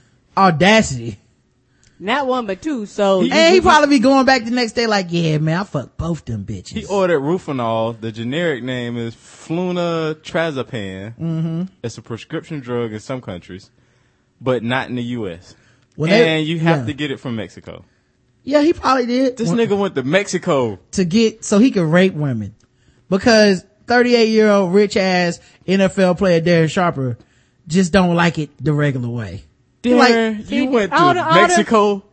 audacity? Not one, but two. So, He, and he probably be going back the next day like, yeah, man, I fucked both them bitches. He ordered Rufinol. The generic name is Flunitrazepam. Mm-hmm. It's a prescription drug in some countries, but not in the U S. Well, and they, you have yeah. to get it from Mexico. Yeah, he probably did. This nigga went to Mexico to get, so he could rape women. Because thirty-eight year old rich ass N F L player Darren Sharper just don't like it the regular way. Darren, Like, you went to all the- all Mexico.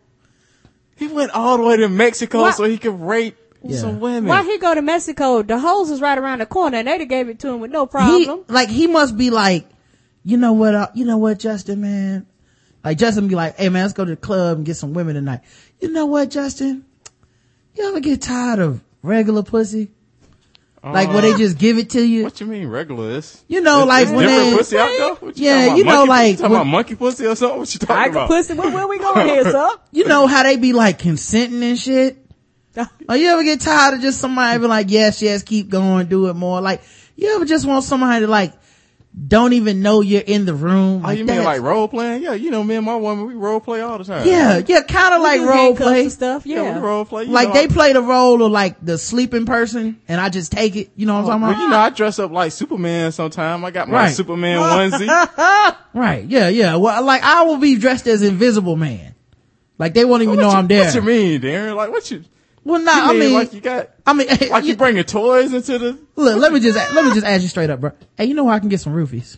He went all the way to Mexico What? so he could rape Yeah. some women. why he go to Mexico? The hoes was right around the corner, and they'd have gave it to him with no He, problem. like, he must be like, you know what, uh, you know what, Justin, man? Like, Justin be like, hey man, let's go to the club and get some women tonight. You know what, Justin? You ever get tired of regular pussy? Like, Uh, where they just give it to you? What you mean regular? It's, You know, it's, like it's when different they- pussy out there? What you Yeah, talking about? you know, Monkey like, pussy? You talking when- about monkey pussy or something? What you talking Tiger about? pussy. Where, where we going here, sir? You know how they be like consenting and shit? Like, you ever get tired of just somebody be like, yes, yes, keep going, do it more? Like, you ever just want somebody to like, don't even know you're in the room? Oh, Like, you mean that's- like role playing? Yeah, you know, me and my woman, we role play all the time. Yeah, yeah, kind of like do role handcuffs play. and stuff. Yeah, Yeah. we role play. You Like know, they play the role of like the sleeping person and I just take it. You know what I'm Well, talking you know, I dress up like Superman sometime. I got my Right. Superman onesie. about? Right. Yeah, yeah. Well, like I will be dressed as Invisible Man. Like they won't even What know you- I'm there. What you mean, Darren? Like what you? Well, You nah, I mean mean, like you got? I mean, Like you bringing toys into the? look, let me just, let me just ask you straight up, bro. Hey, you know where I can get some roofies?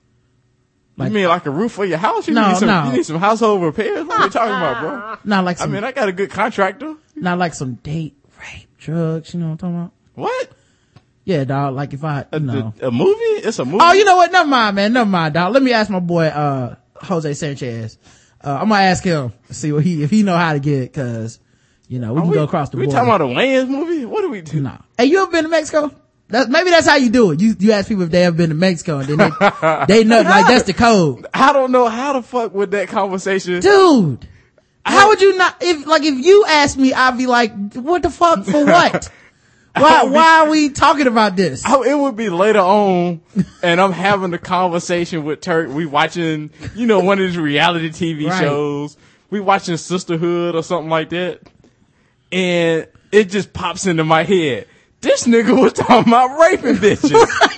Like- you mean like a roof for your house? You No, need some, no. You need some household repairs? What are you talking about, bro? Not like I some, mean, I got a good contractor. not like some date, rape, drugs. You know what I'm talking about? What? Yeah, dog. Like if I, A, you know. a, a movie? It's a movie. Oh, you know what? Never mind, man. Never mind, dog. Let me ask my boy, uh, Jose Sanchez. Uh, I'm gonna ask him, see what he, if he know how to get it, cause, you know, we Are can go across the we board. talking about a Wayans movie? What do we do? Nah. Hey, you ever been to Mexico? That, maybe that's how you do it. You, you ask people if they ever been to Mexico and then they, they know, like that's the code. I don't know how the fuck would that conversation. Dude, how would you not, if, like if you asked me, I'd be like, what the fuck, for what? Why, would be- why are we talking about this? Oh, it would be later on, and I'm having a conversation with Turk. We watching, you know, one of these reality T V Right. shows. We watching Sisterhood or something like that, and it just pops into my head. This nigga was talking about raping bitches.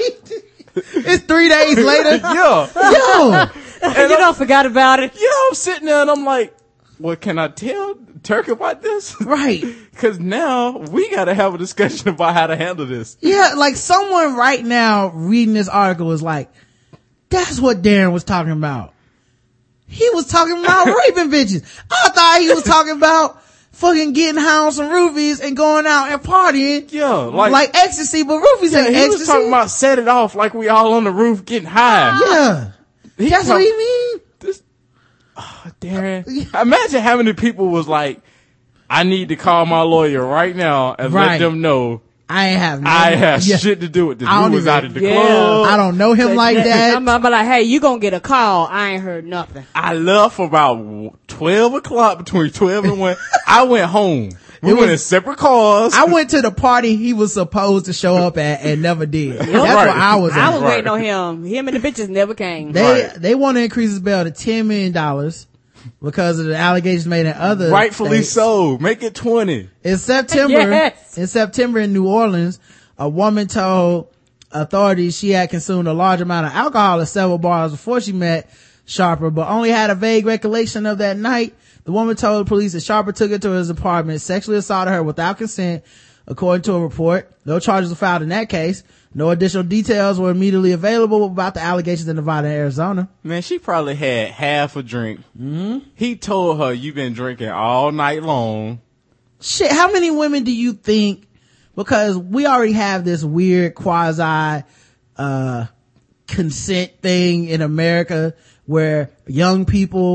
It's three days later. yeah, Yo, you don't forgot about it. you know, I'm sitting there and I'm like, "What can I tell Turk about this?" right. Because now we got to have a discussion about how to handle this. Yeah, like someone right now reading this article is like, that's what Darren was talking about. He was talking about raping bitches. I thought he was talking about fucking getting high on some roofies and going out and partying. Yeah, Like, like, ecstasy, but roofies yeah, ain't he ecstasy. was talking about set it off like we all on the roof getting high. yeah. He That's talk- what he mean? This, oh, Darren, imagine how many people was like, I need to call my lawyer right now and Right. let them know I ain't have no, I have yeah. shit to do with this. I We don't was even- out at the Yeah. club. I don't know him like that. I'm, I'm like, hey, you gonna get a call. I ain't heard nothing. I left for about twelve o'clock, between twelve and one. I went home. We It went was- in separate cars. I went to the party he was supposed to show up at and never did. That's Right. what I was I at. was Right. waiting on him. Him and the bitches never came. They, Right. they want to increase his bail to ten million dollars because of the allegations made in other Rightfully states. so. Make it twenty. In September, Yes. in September in New Orleans, a woman told authorities she had consumed a large amount of alcohol at several bars before she met Sharper, but only had a vague recollection of that night. The woman told police that Sharper took her to his apartment, sexually assaulted her without consent, according to a report. No charges were filed in that case. No additional details were immediately available about the allegations in Nevada and Arizona. Man, she probably had half a drink. Mm-hmm. He told her, you've been drinking all night long. Shit, how many women do you think, because we already have this weird quasi uh consent thing in America where young people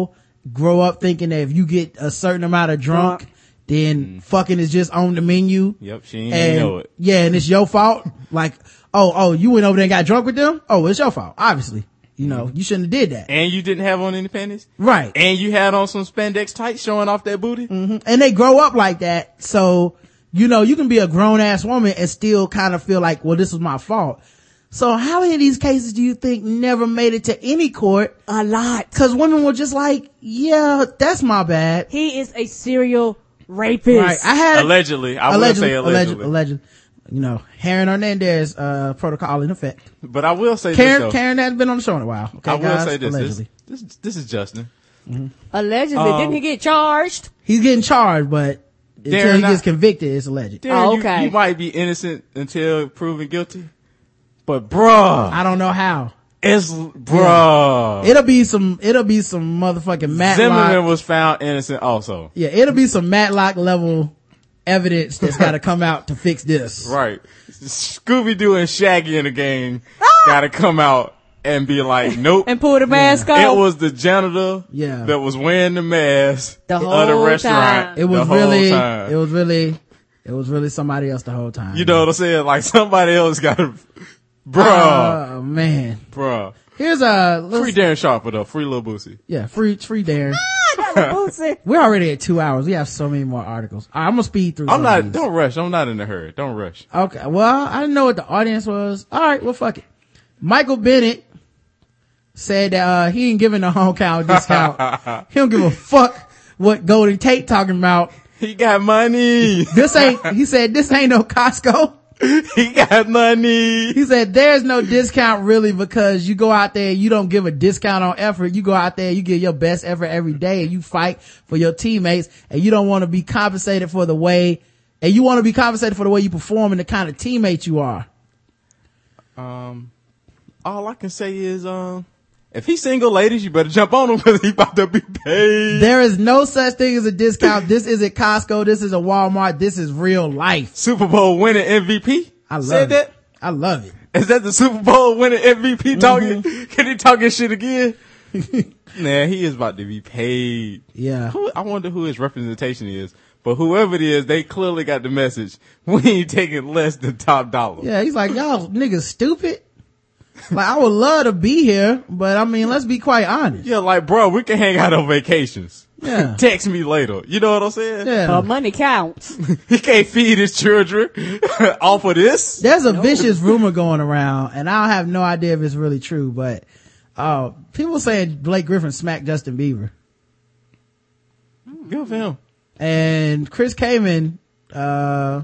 grow up thinking that if you get a certain amount of drunk, drunk. then mm. fucking is just on the menu. Yep, she ain't and, know it. Yeah, and it's your fault. Like, oh, oh, you went over there and got drunk with them? Oh, it's your fault, obviously. You know, you shouldn't have did that. And you didn't have on any panties? Right. And you had on some spandex tights showing off that booty? Mm-hmm. And they grow up like that. So, you know, you can be a grown ass woman and still kind of feel like, well, this was my fault. So how many of these cases do you think never made it to any court? A lot. Cause women were just like, yeah, that's my bad. He is a serial rapist. Right. I had. Allegedly. I allegedly, will say allegedly. Allegedly. Allegedly. You know, Karen Hernandez, uh, protocol in effect. But I will say Karen, this though. Karen has been on the show in a while. Okay, I will guys? say this. Allegedly. This, this, this is Justin. Mm-hmm. Allegedly. Um, Didn't he get charged? He's getting charged, but until Darren, he gets I- convicted, it's alleged. Darren, Oh, okay. You, you might be innocent until proven guilty. But bruh. I don't know how. It's, bruh. It'll be some, it'll be some motherfucking Matlock. Zimmerman was found innocent also. Yeah, it'll be some Matlock level evidence that's gotta come out to fix this. Right. Scooby-Doo and Shaggy in the gang gotta come out and be like, nope. And pull the mask It off. was the janitor Yeah. that was wearing the mask The of the whole restaurant. time. It was the whole really, time. it was really, it was really somebody else the whole time. You know what I'm saying? Like somebody else gotta, bruh, Oh man. bruh. Here's a, Free Darren Sharper though. Free Lil Boosie. yeah, free, free Darren. Boosie. We're already at two hours. We have so many more articles. All right, I'm gonna speed through I'm some not, of these. don't rush. I'm not in a hurry. Don't rush. Okay, well, I didn't know what the audience was. All right, well, fuck it. Michael Bennett said that uh, he ain't giving a hometown discount. He don't give a fuck what Golden Tate talking about. He got money. This ain't, he said, this ain't no Costco. He got money. He said, there's no discount really because you go out there and you don't give a discount on effort. You go out there, you give your best effort every day and you fight for your teammates and you don't want to be compensated for the way, and you want to be compensated for the way you perform and the kind of teammate you are. Um, all I can say is, um, if he's single, ladies, you better jump on him because he about to be paid. There is no such thing as a discount. This isn't Costco. This is a Walmart. This is real life. Super Bowl winning M V P. I love Said it. that. I love it. Is that the Super Bowl winning M V P talking? Mm-hmm. Can he talking shit again? Nah, he is about to be paid. Yeah. Who, I wonder who his representation is. But whoever it is, they clearly got the message. We ain't taking less than top dollar. Yeah. He's like, y'all niggas stupid. Like, I would love to be here, but I mean, let's be quite honest. Yeah, like, bro, we can hang out on vacations. Yeah. Text me later. You know what I'm saying? Yeah. But money counts. He can't feed his children off of this. There's a vicious rumor going around, and I have no idea if it's really true, but uh people saying Blake Griffin smacked Justin Bieber. Good for him. And Chris Kaman uh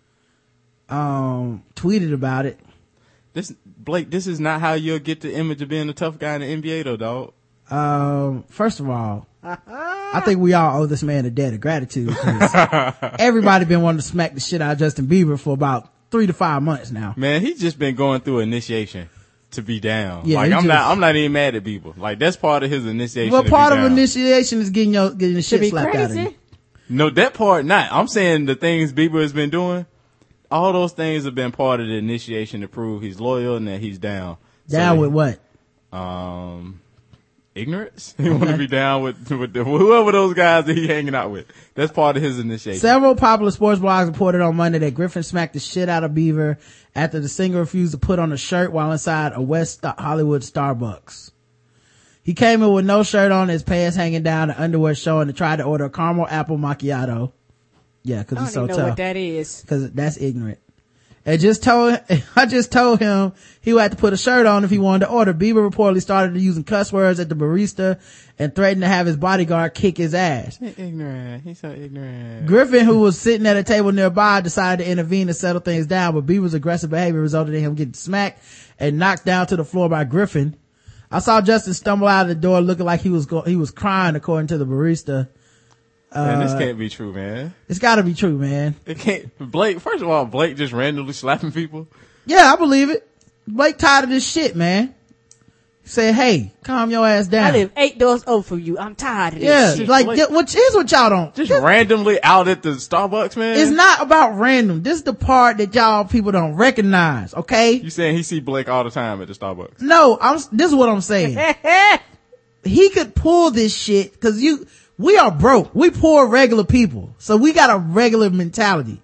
um tweeted about it. This Blake, this is not how you'll get the image of being a tough guy in the N B A though, dog. Um first of all, I think we all owe this man a debt of gratitude. 'Cause everybody been wanting to smack the shit out of Justin Bieber for about three to five months now. Man, he's just been going through initiation to be down. Yeah, like he I'm just- not, I'm not even mad at people. Like that's part of his initiation. Well, to part be of down. initiation is getting your getting the Should shit be slapped out of you. crazy. No, that part not. I'm saying the things Bieber has been doing. All those things have been part of the initiation to prove he's loyal and that he's down. Down So, with what? Um, ignorance. He want to be down with, with the, whoever those guys that he hanging out with. That's part of his initiation. Several popular sports blogs reported on Monday that Griffin smacked the shit out of Bieber after the singer refused to put on a shirt while inside a West Hollywood Starbucks. He came in with no shirt on, his pants hanging down, and underwear showing, and tried to order a caramel apple macchiato. Yeah, cause I he's don't so even know tough. what that is. Cause that's ignorant. And just told, I just told him he would have to put a shirt on if he wanted to order. Bieber reportedly started using cuss words at the barista and threatened to have his bodyguard kick his ass. He's ignorant. He's so ignorant. Griffin, who was sitting at a table nearby, decided to intervene to settle things down, but Bieber's aggressive behavior resulted in him getting smacked and knocked down to the floor by Griffin. I saw Justin stumble out of the door looking like he was go- he was crying, according to the barista. Man, this Uh, can't be true, man. It's gotta be true, man. It can't. Blake, first of all, Blake just randomly slapping people. Yeah, I believe it. Blake tired of this shit, man. He said, hey, calm your ass down. I live eight doors over from you. I'm tired of this Yeah, shit. like, Blake- yeah, which is what y'all don't. Just this- randomly out at the Starbucks, man. It's not about random. This is the part that y'all people don't recognize, okay? You saying he see Blake all the time at the Starbucks? No, I'm, this is what I'm saying. he could pull this shit, cause you, we are broke. We poor regular people. So we got a regular mentality.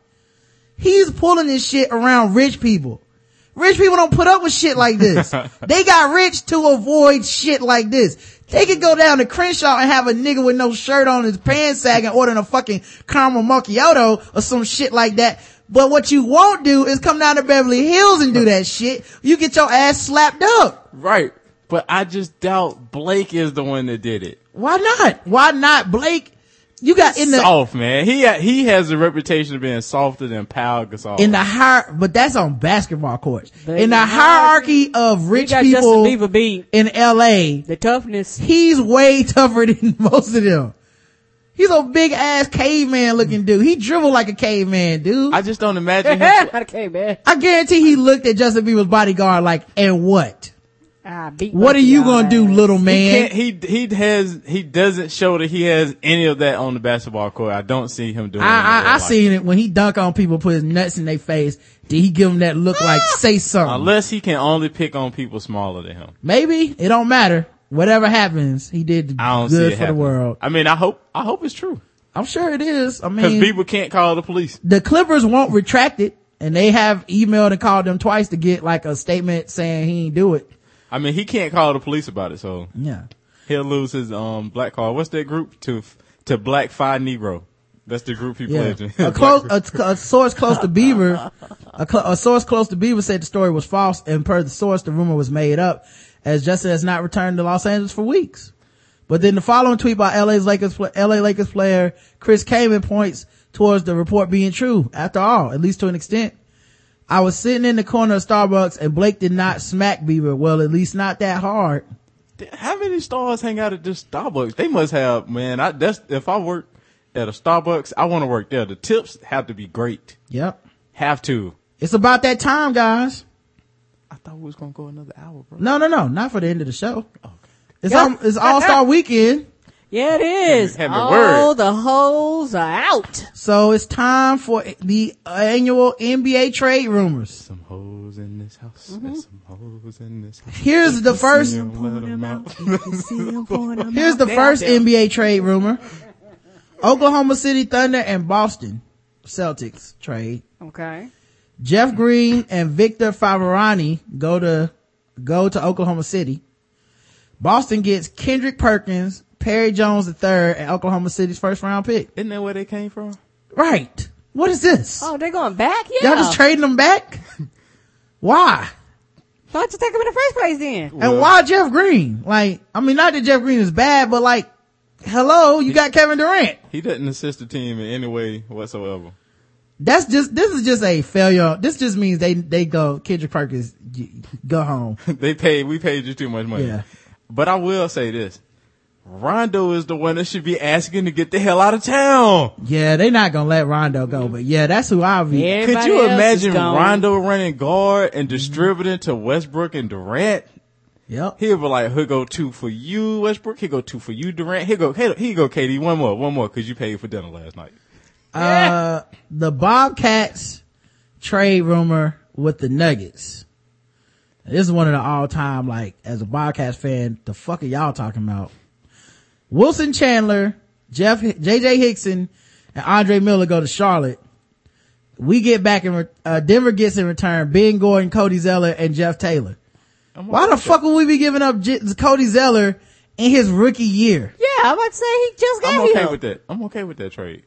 He's pulling this shit around rich people. Rich people don't put up with shit like this. They got rich to avoid shit like this. They could go down to Crenshaw and have a nigga with no shirt on, his pants sagging, ordering a fucking caramel macchiato or some shit like that. But what you won't do is come down to Beverly Hills and do that shit. You get your ass slapped up. Right. But I just doubt Blake is the one that did it. Why not? Why not? Blake, you got in the soft, man. He he has a reputation of being softer than Pau Gasol. in the hier- but that's on basketball courts. But in the in hierarchy of We rich got people Justin Bieber beat in L A, the toughness. he's way tougher than most of them. He's a big ass caveman looking dude. He dribbled like a caveman, dude. I just don't imagine him. Okay, man. I guarantee he looked at Justin Bieber's bodyguard like, and what? Ah, beat What are you Bucky gonna do, ass. little He man? can't, he he has he doesn't show that he has any of that on the basketball court. I don't see him doing. it in I, I, real I life. seen it when he dunk on people, put his nuts in their face. Did he give them that look like, say something? Unless he can only pick on people smaller than him. Maybe. It don't matter. Whatever happens, he did I don't see good it for the happening. world. I mean, I hope I hope it's true I'm sure it is. I because mean, people can't call the police. the Clippers won't retract it, and they have emailed and called them twice to get like a statement saying he ain't do it. I mean, he can't call the police about it, so Yeah. he'll lose his um black card. What's that group? To to Black Phi Negro. That's the group he Yeah. pledged in. A close, a, a source close to Bieber, a, cl- a source close to Bieber said the story was false, and per the source, the rumor was made up, as Justin has not returned to Los Angeles for weeks. But then the following tweet by L A's Lakers, L A Lakers player Chris Kaman points towards the report being true. After all, at least to an extent. I was sitting in the corner of Starbucks and Blake did not smack Bieber. Well, at least not that hard. How many stars hang out at this Starbucks? They must have, man. I that's if I work at a Starbucks, I want to work there. The tips have to be great. Yep. Have to. It's about that time, guys. I thought we was gonna go another hour, bro. No, no, no. Not for the end of the show. Okay. It's, Yeah. all, it's All-Star Weekend. Yeah, it is. Have your All word. the hoes are out. So it's time for the annual N B A trade rumors. Some hoes in this house. Mm-hmm. There's some hoes in this house. Here's the first, Let 'em out. here's the first N B A trade rumor. Oklahoma City Thunder and Boston Celtics trade. Okay. Jeff Green and Victor Favarani go to, go to Oklahoma City. Boston gets Kendrick Perkins, Perry Jones the third, and Oklahoma City's first round pick. Isn't that where they came from? Right. What is this? Oh, they're going back? Yeah. Y'all just trading them back? Why? Why'd you take them in the first place then? And why Jeff Green? Like, I mean, not that Jeff Green is bad, but like, hello, you got Kevin Durant. He doesn't assist the team in any way whatsoever. That's just, this is just a failure. This just means they, they go, Kendrick Perkins, y- go home. They paid, we paid you too much money. Yeah. But I will say this. Rondo is the one that should be asking to get the hell out of town. Yeah, they not gonna let Rondo go, but yeah, that's who I'll be. Yeah. Could Everybody you else imagine is gone. Rondo running guard and distributing to Westbrook and Durant? Yep. He'll be like, he'll go two for you, Westbrook. He'll go two for you, Durant. He'll go, he'll, he'll go, K D. One more, one more, cause you paid for dinner last night. Uh, the Bobcats trade rumor with the Nuggets. This is one of the all-time, like, as a Bobcats fan, the fuck are y'all talking about? Wilson Chandler, Jeff, J J Hickson, and Andre Miller go to Charlotte. We get back in, re- uh, Denver gets in return Ben Gordon, Cody Zeller, and Jeff Taylor. Why the fuck would we be giving up J- Cody Zeller in his rookie year? Yeah, I'm about to say he just got I'm here. okay with that. I'm okay with that trade.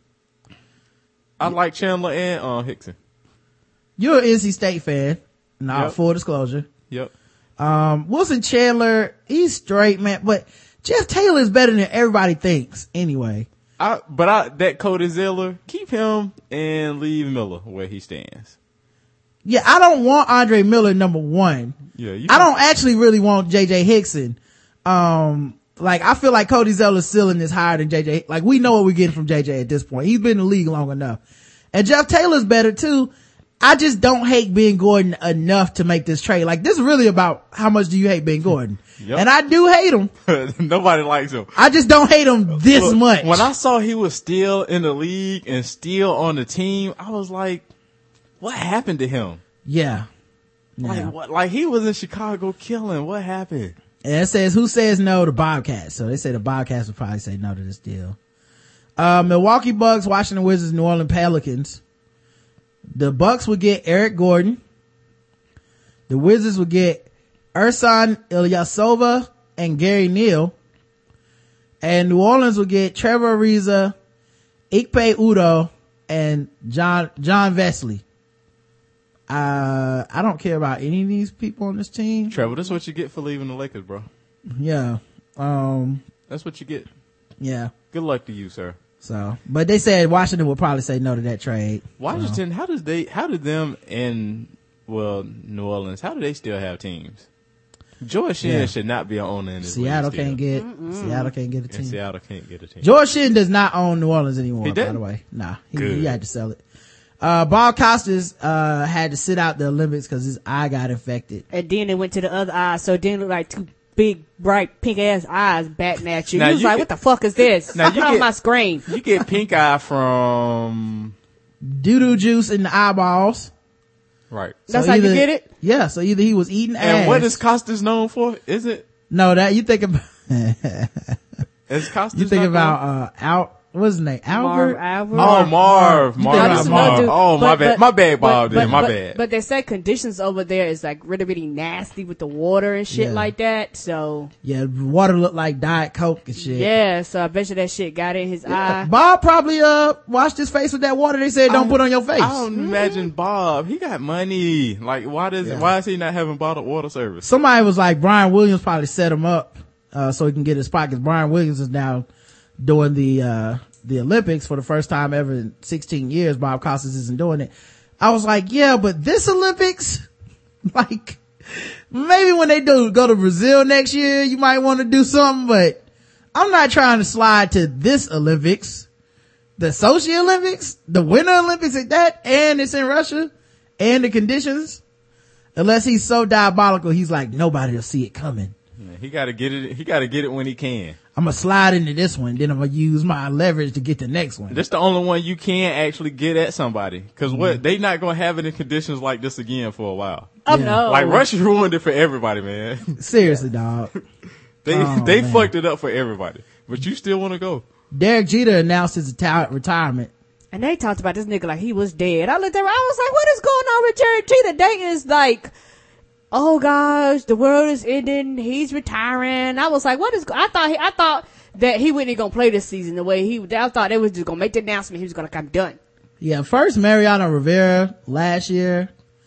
I like Chandler and, uh, Hickson. You're an N C State fan. Nah, Yep. full disclosure. Yep. Um, Wilson Chandler, he's straight, man, but Jeff Taylor is better than everybody thinks anyway. I, but I, that Cody Zeller, keep him and leave Miller where he stands. Yeah, I don't want Andre Miller number one. Yeah, you I don't actually really want J J Hickson. Um, like, I feel like Cody Zeller's ceiling is higher than J J. Like, we know what we're getting from J J at this point. He's been in the league long enough. And Jeff Taylor's better too. I just don't hate Ben Gordon enough to make this trade. Like, this is really about how much do you hate Ben Gordon. Yep. And I do hate him. Nobody likes him. I just don't hate him this Look, much. When I saw he was still in the league and still on the team, I was like, what happened to him? Yeah. Yeah. Like, what, like he was in Chicago killing. What happened? And it says, who says no to Bobcats? So they say the Bobcats would probably say no to this deal. Uh, Milwaukee Bucks, Washington Wizards, New Orleans Pelicans. The Bucks would get Eric Gordon. The Wizards would get Ersan Ilyasova and Gary Neal. And New Orleans would get Trevor Ariza, Ikpe Udoh, and John, John Vesley. Uh, I don't care about any of these people on this team. Trevor, that's what you get for leaving the Lakers, bro. Yeah. Um, that's what you get. Yeah. Good luck to you, sir. So, but they said Washington will probably say no to that trade. Washington, so. how does they, how did them and, well, New Orleans, how do they still have teams? George Shinn yeah. should not be an owner in this Seattle can't get, Mm-mm. Seattle can't get a team. And Seattle can't get a team. George Shinn does not own New Orleans anymore, he by the way. Nah, he, Good. he had to sell it. Uh, Bob Costas, uh, had to sit out the Olympics cause his eye got infected. And then it went to the other eye, so it didn't look like two big, bright, pink ass eyes batting at you. Now he was you like, get, what the fuck is this? Now Stop it on my screen. You get pink eye from doo-doo juice in the eyeballs. Right. So That's either, how you get it? Yeah, so either he was eating ass. And what is Costas known for? Is it? No, that, you think about, is Costas you think about, uh, out, what's his name? Albert? Marv Albert. Oh, Marv. Marv. Marv. Marv. Dude, oh, my but, bad. But, my bad, Bob. But, Then. My but, bad. But they said conditions over there is like really, really nasty with the water and shit Yeah. like that. So Yeah, water looked like Diet Coke and shit. yeah, so I bet you that shit got in his Yeah. eye. Bob probably, uh, washed his face with that water they said don't I, put on your face. I don't imagine Bob. He got money. Like, why does, Yeah. why is he not having bottled water service? Somebody was like, Brian Williams probably set him up, uh, so he can get his spot, cause Brian Williams is now doing the, uh, the Olympics for the first time ever in sixteen years. Bob Costas isn't doing it. I was like, yeah, but this Olympics, like, maybe when they do go to Brazil next year, you might want to do something, but I'm not trying to slide to this Olympics, the Sochi Olympics, the Winter Olympics at that, and it's in Russia, and the conditions, unless he's so diabolical, he's like, nobody will see it coming. Yeah, he gotta get it, he gotta get it when he can. I'm gonna slide into this one, then I'm gonna use my leverage to get the next one. That's the only one you can actually get at somebody. Cause mm-hmm. what, they not gonna have it in conditions like this again for a while. Oh Yeah. no. Like Russia ruined it for everybody, man. Seriously, dog. They, Oh, they man. fucked it up for everybody. But you still wanna go. Derek Jeter announced his reti- retirement. And they talked about this nigga like he was dead. I looked at him, I was like, what is going on with Jerry Jeter? They is like, oh gosh, the world is ending. He's retiring. I was like, what is, I thought he, I thought that he wasn't gonna play this season the way he, I thought they was just gonna make the announcement he was gonna come done. Yeah, first Mariano Rivera last year,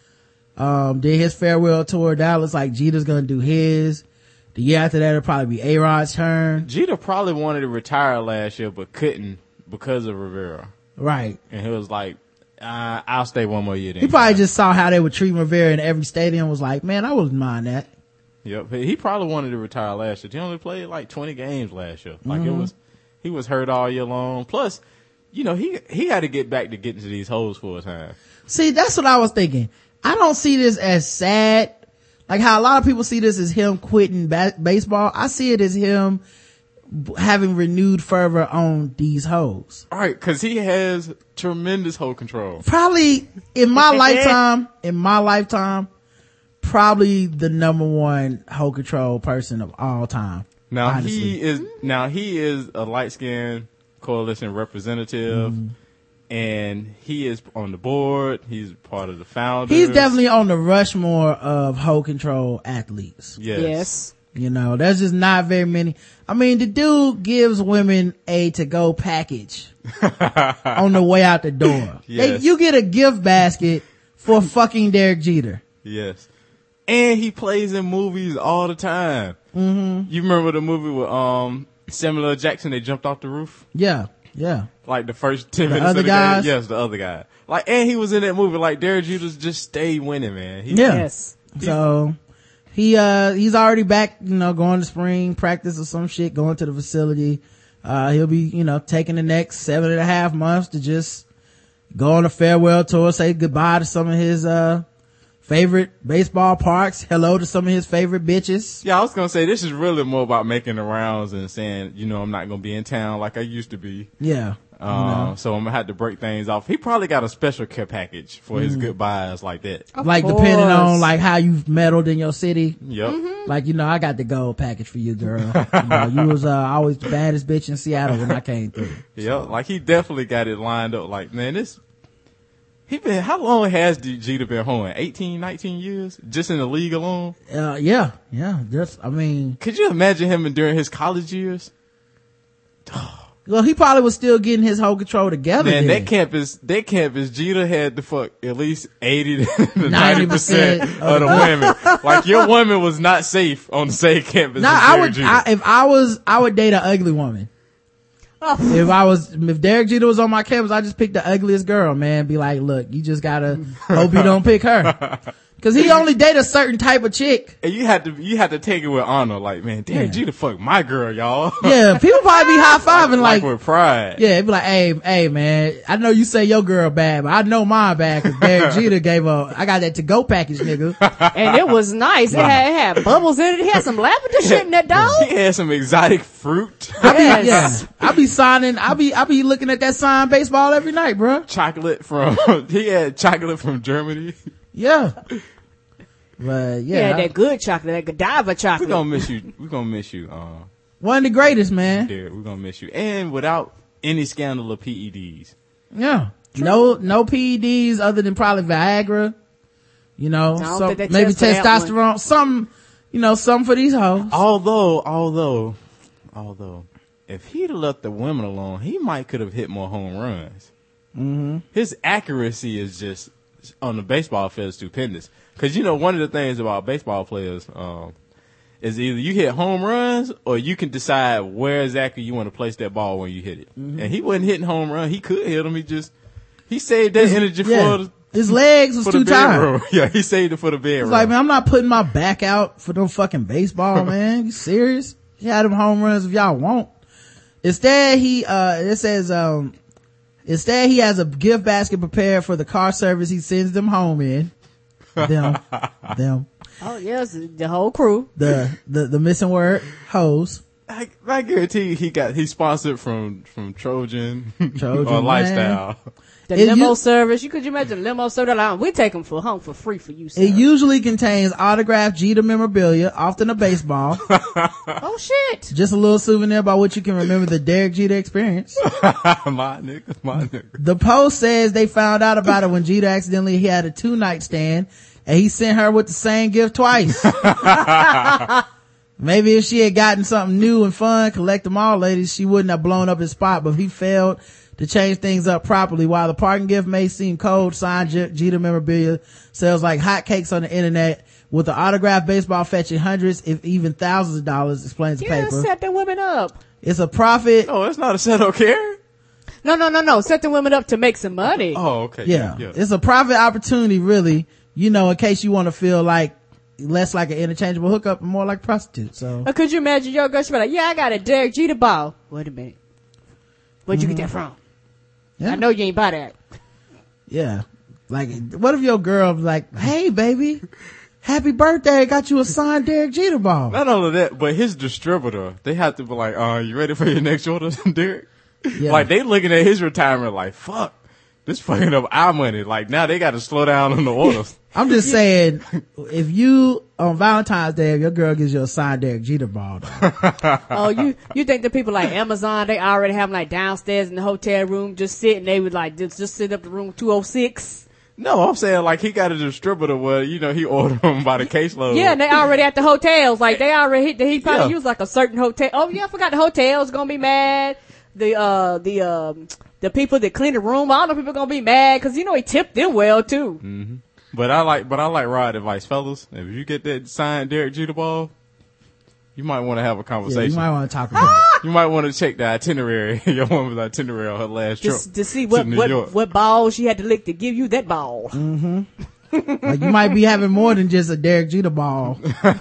um, did his farewell tour. That looks like Jeter's gonna do his. The year after that, it'll probably be A-Rod's turn. Jeter probably wanted to retire last year, but couldn't because of Rivera. Right. And he was like, uh, I'll stay one more year then. He probably just saw how they were treating Rivera in every stadium, was like, man, I wouldn't mind that. Yep. He probably wanted to retire last year. He only played like twenty games last year. Like Mm-hmm. it was, he was hurt all year long. Plus, you know, he, he had to get back to getting to these holes for a time. See, that's what I was thinking. I don't see this as sad. Like how a lot of people see this as him quitting ba- baseball. I see it as him b- having renewed fervor on these hoes. All right. Cause he has tremendous hole control. Probably in my lifetime, in my lifetime, probably the number one hoe control person of all time. Now honestly. he is, now he is a light skinned coalition representative. Mm. And he is on the board. He's part of the founders. He's definitely on the Rushmore of hoe control athletes. Yes. Yes. You know, there's just not very many. I mean, the dude gives women a to-go package on the way out the door. Yes. They, you get a gift basket for fucking Derek Jeter. Yes. And he plays in movies all the time. Mm-hmm. You remember the movie with um Samuel L. Jackson? They jumped off the roof. Yeah, yeah. Like the first ten The minutes other of the guys? game. Yes, the other guy. Like, and he was in that movie. Like Derek Jeter's just stayed winning, man. He, Yeah. Yes. So he uh he's already back, you know, going to spring practice or some shit, going to the facility. Uh he'll be, you know, taking the next seven and a half months to just go on a farewell tour, say goodbye to some of his uh favorite baseball parks, hello to some of his favorite bitches. Yeah, I was gonna say this is really more about making the rounds and saying, you know, I'm not gonna be in town like I used to be. Yeah. Um, know? So I'm gonna have to break things off. He probably got a special care package for his goodbyes like that. Of like course. depending on like how you've meddled in your city. Yep. Mm-hmm. Like, you know, I got the gold package for you, girl. You know, you was uh, always the baddest bitch in Seattle when I came through. Yep. Like he definitely got it lined up. Like, man, this. He been. How long has Jeter been home? eighteen, nineteen years, just in the league alone. Uh, yeah, yeah. Just, I mean, Could you imagine him during his college years? well, he probably was still getting his whole control together. Man, then. that campus, that campus, Jeter had to fuck at least eighty to ninety percent of the women. Like your woman was not safe on the same campus. Nah, as I Derek would, Jeter. I, if I was, I would date an ugly woman. Oh. If I was, if Derek Jeter was on my campus, I just pick the ugliest girl, man. Be like, look, you just gotta hope you don't pick her. Cause he only date a certain type of chick. And you had to, you had to take it with honor. Like, man, Derek Yeah. Jeter fuck my girl, y'all. Yeah, people probably be high fiving like, like, with pride. yeah, it'd be like, hey, hey, man, I know you say your girl bad, but I know mine bad because Derek Jeter gave a, I got that to go package, nigga. And it was nice. It had, it had bubbles in it. It had some lavender shit in that dog. He had some exotic fruit, I be, Yes. yeah, I be signing, I be, I be looking at that signed baseball every night, bro. chocolate from. He had chocolate from Germany. Yeah. But Yeah, yeah, that good chocolate, that Godiva We're chocolate. gonna miss you. We're gonna miss you, uh, one of the greatest, man. Derek. We're gonna miss you, and without any scandal of P E Ds. Yeah. No, no P E Ds other than probably Viagra. You know, I don't so think they maybe test for that testosterone, some, you know, some for these hoes. Although, although, although, if he'd have left the women alone, he might could have hit more home runs. Mm-hmm. His accuracy is just on the baseball field stupendous. Because you know, one of the things about baseball players um, is either you hit home runs or you can decide where exactly you want to place that ball when you hit it. Mm-hmm. And he wasn't hitting home run; he could hit them. He just he saved that energy yeah. for the, His legs was for too the tired. bedroom. Yeah, he saved it for the bedroom. It's like, man, I'm not putting my back out for no fucking baseball, man. You serious? You had them home runs if y'all want. Instead, he, uh, it says, um, instead he has a gift basket prepared for the car service he sends them home in. Them, them, Oh, yes, the whole crew. the, the, the missing word, hoes. I, I guarantee you he got he sponsored from from Trojan, Trojan, or Lifestyle. man. The It limo u- service. You could you imagine limo service? Like, we take them for home for free for you, sir. It usually contains autographed Jeter memorabilia, often a baseball. Oh, shit. Just a little souvenir by which you can remember the Derek Jeter experience. my nigga, my nigga. The Post says they found out about it when Jeter accidentally he had a two night stand and he sent her with the same gift twice. Maybe if she had gotten something new and fun, collect them all ladies, she wouldn't have blown up his spot, but he failed to change things up properly. While the parting gift may seem cold, signed J- Jeter memorabilia sells like hotcakes on the internet, with the autographed baseball fetching hundreds, if even thousands of dollars, explains the Yeah, paper. set the women up. It's a profit. Oh, it's not a set of care. No, no, no, no. Set the women up to make some money. Oh, okay. Yeah. yeah. It's a profit opportunity, really, you know, in case you want to feel like less like an interchangeable hookup and more like a prostitute. So Or could you imagine your girl? She be like, yeah, I got a Derek Jeter ball. Wait a minute. Where'd you get that from? yeah, I know you ain't buy that. yeah. Like, what if your girl was like, hey baby, happy birthday, got you a signed Derek Jeter ball. Not only that, but his distributor, they have to be like, uh, you ready for your next order, Derek? Yeah. Like, they looking at his retirement like, fuck, this fucking up our money. Like, now they got to slow down on the orders. I'm just saying, if you, on Valentine's Day, if your girl gives you a signed Derek Jeter ball, though, Oh, you, you think the people like Amazon, they already have them like downstairs in the hotel room just sitting, they would like just, just sit up the room two oh six. No, I'm saying like he got a distributor where, you know, he ordered them by the caseload. Yeah, and they already at the hotels. Like they already, he, he probably Yeah. used like a certain hotel. Oh yeah, I forgot the hotel's gonna be mad. The, uh, the, um, the people that clean the room, I don't know if people gonna be mad cause you know he tipped them well too. Mm-hmm. But I like, but I like Rod advice, fellas. If you get that signed Derek Jeter ball, you might want to have a yeah, conversation. you might want to talk about it. You might want to check the itinerary, your woman's itinerary on her last trip Just to see what, to New what, York. what ball she had to lick to give you that ball. Like, you might be having more than just a Derek Jeter ball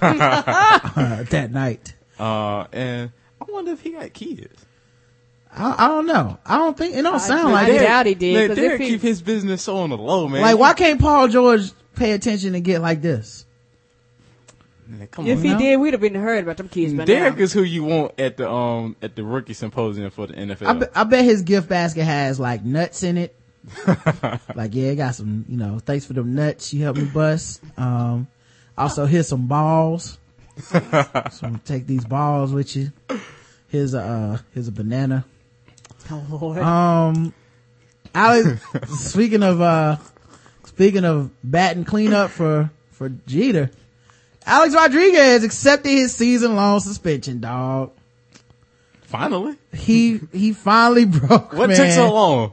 uh, that night. Uh, and I wonder if he got kids. I, I don't know. I don't think, it don't sound I like doubt it. Doubt he did, Man, 'cause Derek if he- keep his business so on the low, man. Like, why can't Paul George pay attention and get like this? Man, come If on. he now. did, we'd have been heard about them kids by Derek now. is who you want at the um at the rookie symposium for the N F L. I, be, I bet his gift basket has like nuts in it. Like, yeah, it got some, you know, thanks for them nuts you helped me bust. Um, also here's some balls. So take these balls with you. Here's a, uh, here's a banana. Oh, Lord. Um, Alex, speaking of, uh, speaking of batting cleanup for, for Jeter, Alex Rodriguez accepted his season long suspension, dog. Finally, He, he finally broke, what man. took so long?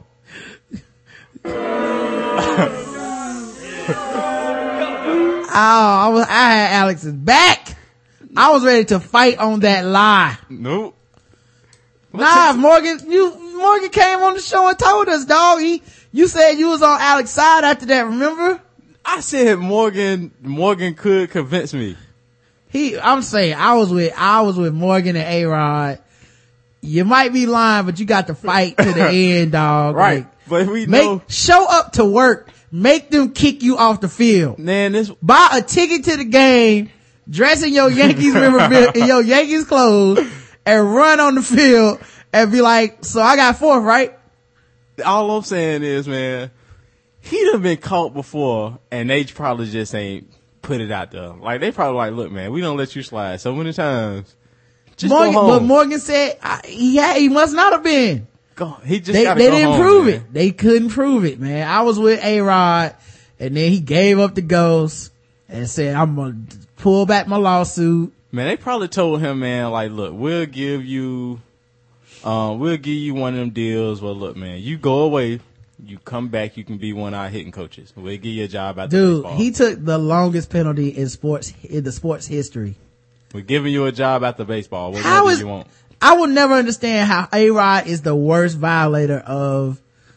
Oh, I was, I had Alex's back. I was ready to fight on that lie. Nope. Nah, if Morgan, you, Morgan came on the show and told us, dog. He, you said you was on Alex's side after that, remember? I said Morgan. Morgan could convince me. He, I'm saying, I was with, I was with Morgan and A-Rod. You might be lying, but you got to fight to the end, dog. Right, Like, but we make, know, show up to work. Make them kick you off the field. man. This Buy a ticket to the game, dress in your Yankees memorabilia, in your Yankees clothes, and run on the field and be like, so I got fourth, right? all I'm saying is, man, he done been caught before, and they probably just ain't put it out there. Like they probably like, look, man, we don't let you slide so many times. Just Morgan, go home. but Morgan said I, he had, he must not have been. Go, he just They, gotta they go didn't home, prove man. it. They couldn't prove it, man. I was with A-Rod, and then he gave up the ghost and said, I'm gonna pull back my lawsuit. Man, they probably told him, man, like, look, we'll give you, um, we'll give you one of them deals. Well, look, man, you go away, you come back, you can be one of our hitting coaches. We'll give you a job out the Dude, baseball. he took the longest penalty in sports, in the sports history. We're giving you a job after baseball. What How more is, do you want? I will never understand how A-Rod is the worst violator of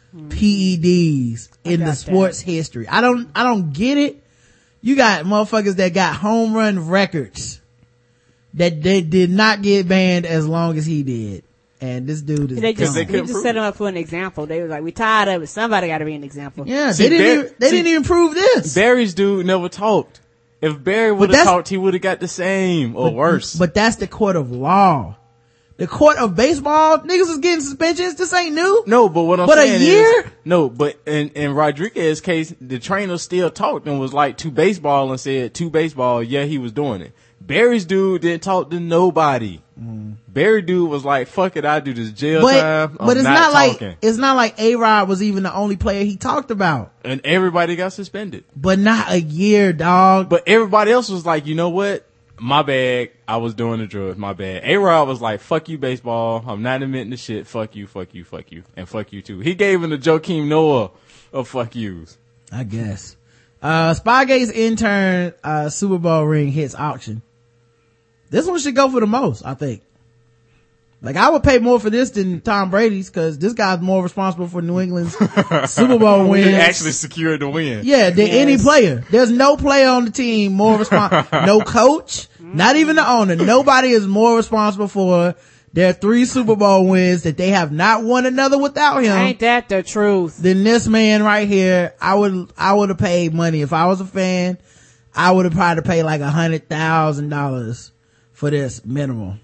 P E Ds in got the that. sports history. I don't, I don't get it. You got motherfuckers that got home run records that they did not get banned as long as he did. And this dude is They just, they they couldn't just prove set it. him up for an example. They were like, we tired of it. Somebody got to be an example. yeah, See, they didn't Bar- even, they see, didn't even prove this. Barry's dude never talked. If Barry would have that's- talked, he would have got the same or worse. But that's the court of law. The court of baseball, niggas is getting suspensions. This ain't new. No, but what I'm But a saying year? is, no, but in, in Rodriguez's case, the trainer still talked and was like to baseball and said to baseball, yeah, he was doing it. Barry's dude didn't talk to nobody. Mm. Barry dude was like, fuck it, I do this jail But, time. I'm but it's not, not, like, talking. it's not like A-Rod was even the only player he talked about. And everybody got suspended. But not a year, dog. But everybody else was like, you know what? My bad. I was doing the drugs. My bad. A-Rod was like, fuck you, baseball. I'm not admitting the shit. Fuck you, fuck you, fuck you. And fuck you too. He gave him the Joakim Noah of fuck yous. I guess. Uh, Spygate's intern, uh, Super Bowl ring hits auction. This one should go for the most, I think. Like, I would pay more for this than Tom Brady's, cause this guy's more responsible for New England's Super Bowl wins. He actually secured the win. Yeah, than any player. There's no player on the team more responsible. No coach, not even the owner. Nobody is more responsible for their three Super Bowl wins that they have not won another without him Ain't that the truth? than this man right here. I would, I would have paid money. If I was a fan, I would have probably paid like a hundred thousand dollars for this minimum.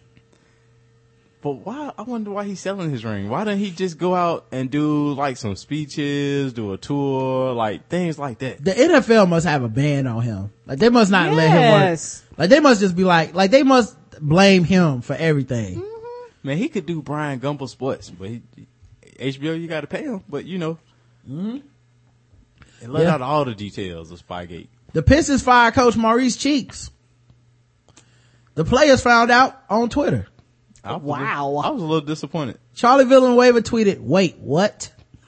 But why? I wonder why he's selling his ring. Why don't he just go out and do like some speeches, do a tour, like things like that? The N F L must have a ban on him. Like, they must not let him work. Yes. Like, they must just be like, like they must blame him for everything. Man, he could do Brian Gumble Sports, but he, H B O, you got to pay him. But you know, mm-hmm. It let Yeah. out all the details of Spygate. The Pistons fired coach Maurice Cheeks. The players found out on Twitter. I was a Wow. little- I was a little disappointed. Charlie Villanueva tweeted, wait, what?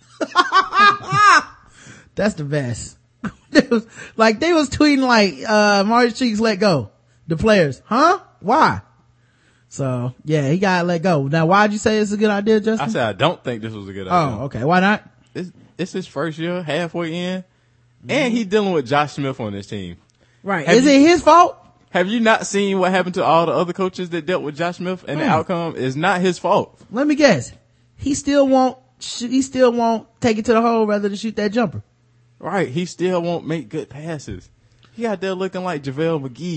That's the best. They was, like, they was tweeting like, uh, Maurice Cheeks let go. The players, huh? Why? So, yeah, he got let go. Now, why'd you say it's a good idea, Justin? I said I don't think this was a good idea. Oh, okay. Why not? It's, it's his first year, halfway in, and he's dealing with Josh Smith on this team. Right. Have Is you- it his fault? Have you not seen what happened to all the other coaches that dealt with Josh Smith, and the Hmm. outcome is not his fault? Let me guess. He still won't, sh- he still won't take it to the hole rather than shoot that jumper. Right. He still won't make good passes. He out there looking like JaVale McGee.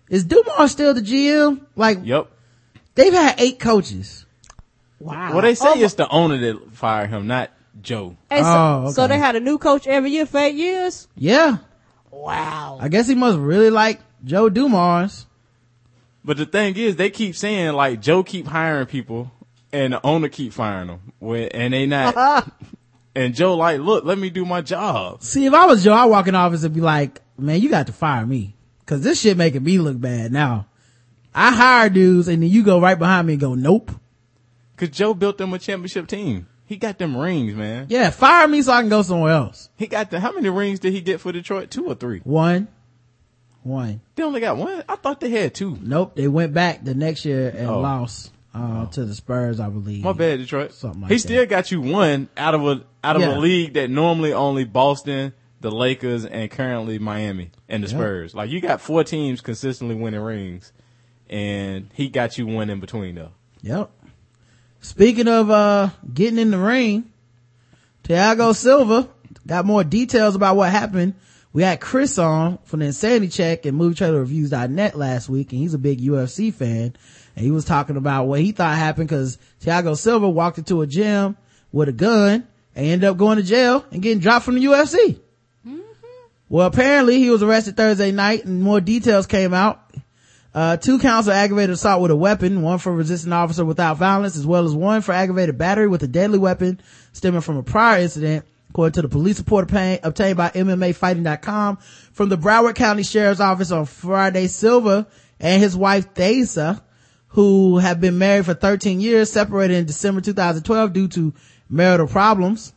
Is Dumars still the G M? Like, Yep. they've had eight coaches. Wow. Well, they say Oh, it's the owner that fired him, not Joe. Hey, so, Oh, so okay. they had a new coach every year for eight years? Yeah. Wow. I guess he must really like Joe Dumars. But the thing is, they keep saying like Joe keep hiring people, and the owner keep firing them. When, and they not. And Joe like, look, let me do my job. See, if I was Joe, I'd walk in the office and be like, man, you got to fire me. Cause this shit making me look bad now. I hire dudes and then you go right behind me and go, nope. Cause Joe built them a championship team. He got them rings, man. Yeah, fire me so I can go somewhere else. He got the, how many rings did he get for Detroit? Two or three? One. One. They only got one? I thought they had two. Nope, they went back the next year and Oh. lost uh, to the Spurs, I believe. My bad, Detroit. Something like he that. still got you one out of a, out of Yeah. a league that normally only Boston, the Lakers, and currently Miami and the Yeah. Spurs. Like you got four teams consistently winning rings, and he got you one in between though. Yep. Speaking of uh getting in the ring, Thiago Silva got more details about what happened. We had Chris on from the Insanity Check and movie trailer reviews dot net last week, and he's a big U F C fan, and he was talking about what he thought happened because Thiago Silva walked into a gym with a gun and ended up going to jail and getting dropped from the U F C. Mm-hmm. Well, apparently he was arrested Thursday night and more details came out. Uh, two counts of aggravated assault with a weapon, one for resisting an officer without violence, as well as one for aggravated battery with a deadly weapon stemming from a prior incident, according to the police report obtained, obtained by M M A Fighting dot com from the Broward County Sheriff's Office on Friday. Silva and his wife Thaisa, who have been married for thirteen years, separated in December two thousand twelve due to marital problems.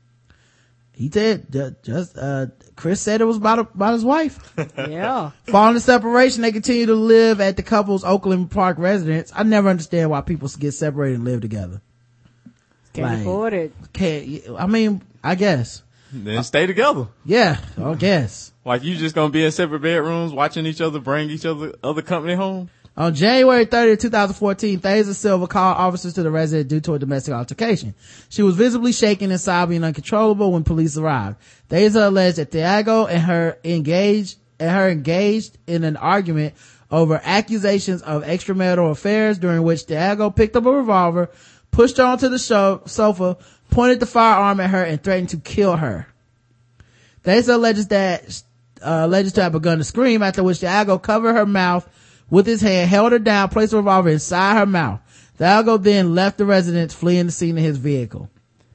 He said, just, uh, Chris said it was about, about his wife. Yeah. Following the separation, they continue to live at the couple's Oakland Park residence. I never understand why people get separated and live together. Can't Like, afford it. Can't, I mean, I guess. Then stay together. Yeah, I guess. Like you just gonna be in separate bedrooms, watching each other bring each other other company home. On January thirtieth, twenty fourteen, Thaisa Silva called officers to the residence due to a domestic altercation. She was visibly shaking and sobbing uncontrollable when police arrived. Thaisa alleged that Thiago and her engaged and her engaged in an argument over accusations of extramarital affairs, during which Thiago picked up a revolver, pushed her onto the show, sofa, pointed the firearm at her, and threatened to kill her. Thaisa alleges that uh, alleges to have begun to scream, after which Thiago covered her mouth with his hand, held her down, placed the revolver inside her mouth. Thiago then left the residence, fleeing the scene in his vehicle.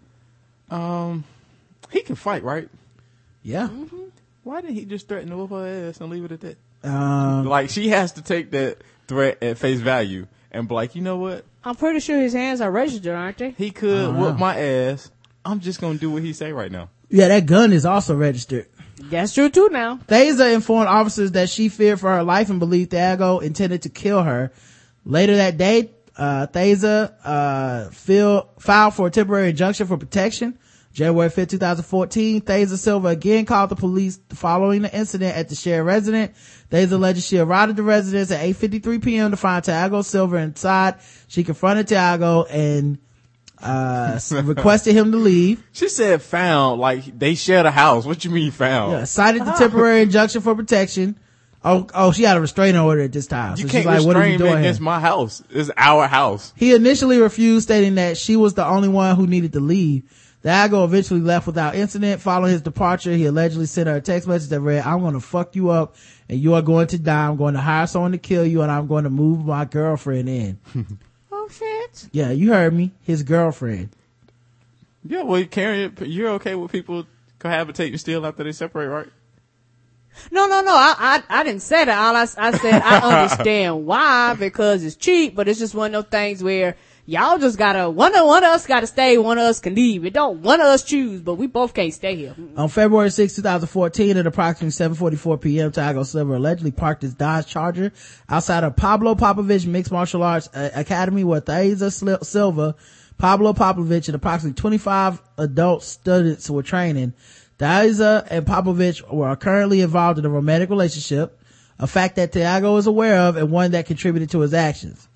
Um, he can fight, right? Yeah. Mm-hmm. Why didn't he just threaten to whoop her ass and leave it at that? Um, Like she has to take that threat at face value and be like, you know what? I'm pretty sure his hands are registered, aren't they? He could Oh, whoop wow. my ass. I'm just gonna do what he say right now. yeah, that gun is also registered. That's true too now. Thaisa informed officers that she feared for her life and believed Thiago intended to kill her. Later that day, uh, Thaisa, uh, fil- filed for a temporary injunction for protection. January fifth, twenty fourteen, Thaisa Silva again called the police following the incident at the shared residence. Thaisa alleged she arrived at the residence at eight fifty-three p.m. to find Thiago Silva inside. She confronted Thiago and uh requested him to leave. She said found, like they shared a house. What you mean found? Yeah, cited the temporary injunction for protection. Oh, oh, she had a restraining order at this time. You So can't she's like, what are you restrain doing me against here? my house. It's our house. He initially refused, stating that she was the only one who needed to leave. Thiago eventually left without incident. Following his departure, he allegedly sent her a text message that read, I'm going to fuck you up and you are going to die. I'm going to hire someone to kill you and I'm going to move my girlfriend in. Oh shit. Yeah, you heard me. His girlfriend. Yeah, well, Karen, you're okay with people cohabitate and steal after they separate, right? No, no, no. I, I, I didn't say that. All I, I said I understand why, because it's cheap, but it's just one of those things where y'all just gotta, one of, one of us gotta stay, one of us can leave. It don't, one of us choose, but we both can't stay here. On February sixth, twenty fourteen, at approximately seven forty-four p.m., Thiago Silva allegedly parked his Dodge Charger outside of Pablo Popovich Mixed Martial Arts Academy, where Thaisa Silva, Pablo Popovich, and approximately twenty-five adult students were training. Thaisa and Popovich were currently involved in a romantic relationship, a fact that Thiago is aware of and one that contributed to his actions.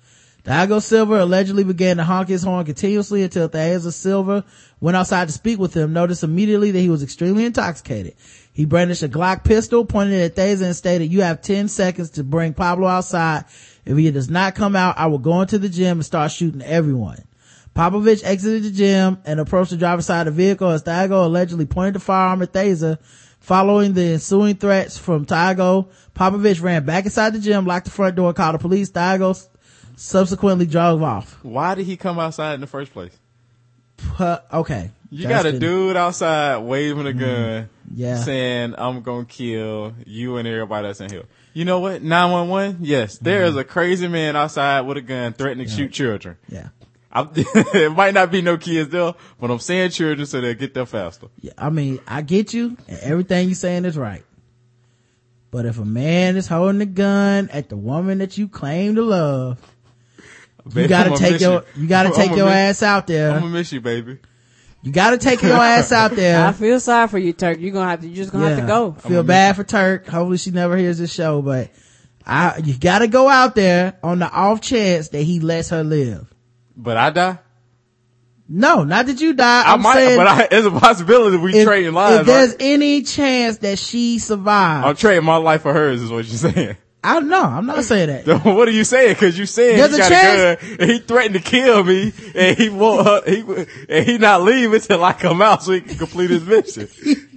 Thiago Silva allegedly began to honk his horn continuously until Thiago Silva went outside to speak with him, noticed immediately that he was extremely intoxicated. He brandished a Glock pistol, pointed it at Thiago and stated, "You have ten seconds to bring Pablo outside. If he does not come out, I will go into the gym and start shooting everyone." Popovich exited the gym and approached the driver's side of the vehicle as Thiago allegedly pointed the firearm at Thiago. Following the ensuing threats from Thiago, Popovich ran back inside the gym, locked the front door, called the police. Thiago subsequently drove off. Why did he come outside in the first place? Uh, okay. You Justin. got a dude outside waving a gun, mm, yeah, saying, "I'm gonna kill you and everybody that's in here." You know what? nine one one? Yes, there mm. is a crazy man outside with a gun threatening to yeah. shoot children. Yeah. I, it might not be no kids there, but I'm saying children so they'll get there faster. Yeah, I mean, I get you, and everything you're saying is right. But if a man is holding a gun at the woman that you claim to love, baby, you gotta take your, you, you gotta take your ass out there. I'm gonna miss you, baby. You gotta take your ass out there. I feel sorry for you, Turk. You're gonna have to, you're just gonna yeah, have to go. Feel bad for Turk. Hopefully she never hears this show, but I, you gotta go out there on the off chance that he lets her live. But I die? No, not that you die. I I'm might, saying, but I, there's a possibility we if, trading lives. If there's right? any chance that she survives, I'm trading my life for hers, is what you're saying. I don't know. I'm not saying that. What are you saying? Because you saying there's he got a gun and he threatened to kill me, and he won't. Uh, he and he not leaving till I come out so he can complete his mission.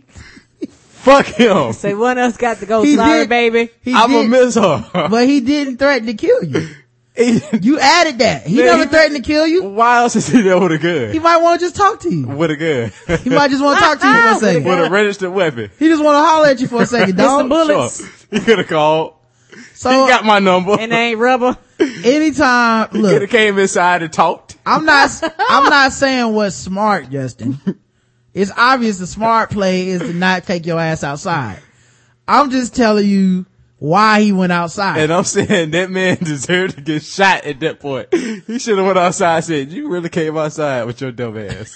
Fuck him. Say one of us got to go. He Sorry, did, baby. I'm gonna miss her. But he didn't threaten to kill you. You added that. He Man, never he, threatened to kill you. Why else is he there with a gun? He might want to just talk to you. With a gun. He might just want to talk to you for a second. With a registered weapon. He just want to holler at you for a second, dog. Some bullets. Sure. He could have called. So, he got my number. And they ain't rubber. Anytime, He look. could have came inside and talked. I'm not, I'm not saying what's smart, Justin. It's obvious the smart play is to not take your ass outside. I'm just telling you why he went outside. And I'm saying that man deserved to get shot at that point. He should have went outside and said, "You really came outside with your dumb ass."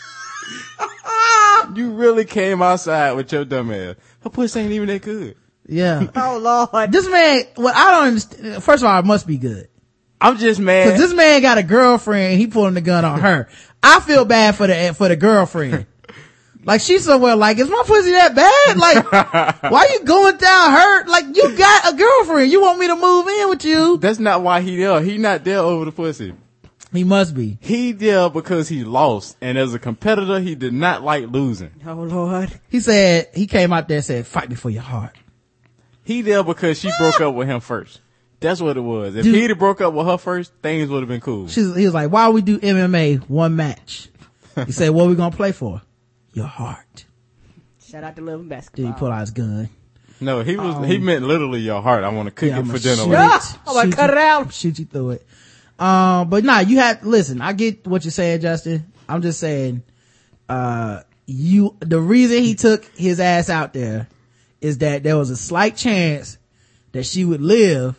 You really came outside with your dumb ass. Her pussy ain't even that good. Yeah. Oh Lord. This man, what I don't understand, first of all, it must be good. I'm just mad. Cause this man got a girlfriend, he pulling the gun on her. I feel bad for the, for the girlfriend. Like she's somewhere like, is my pussy that bad? Like, why you going down her? Like you got a girlfriend. You want me to move in with you? That's not why he there. He not there over the pussy. He must be. He there because he lost. And as a competitor, he did not like losing. Oh Lord. He said, he came out there and said, "Fight me for your heart." He there because she broke up with him first. That's what it was. If Dude, he'd have broke up with her first, things would have been cool. She's, he was like, "Why we do M M A one match?" He said, "What we gonna play for? Your heart." Shout out to Little Basketball. Then he pulled out his gun. No, he was, um, he meant literally your heart. I want to cook yeah, it I'm for shoot dinner. It, Later. I'm gonna cut you, it out. Shoot you through it. Um, but nah, you had, listen, I get what you're saying, Justin. I'm just saying, uh, you, the reason he took his ass out there is that there was a slight chance that she would live,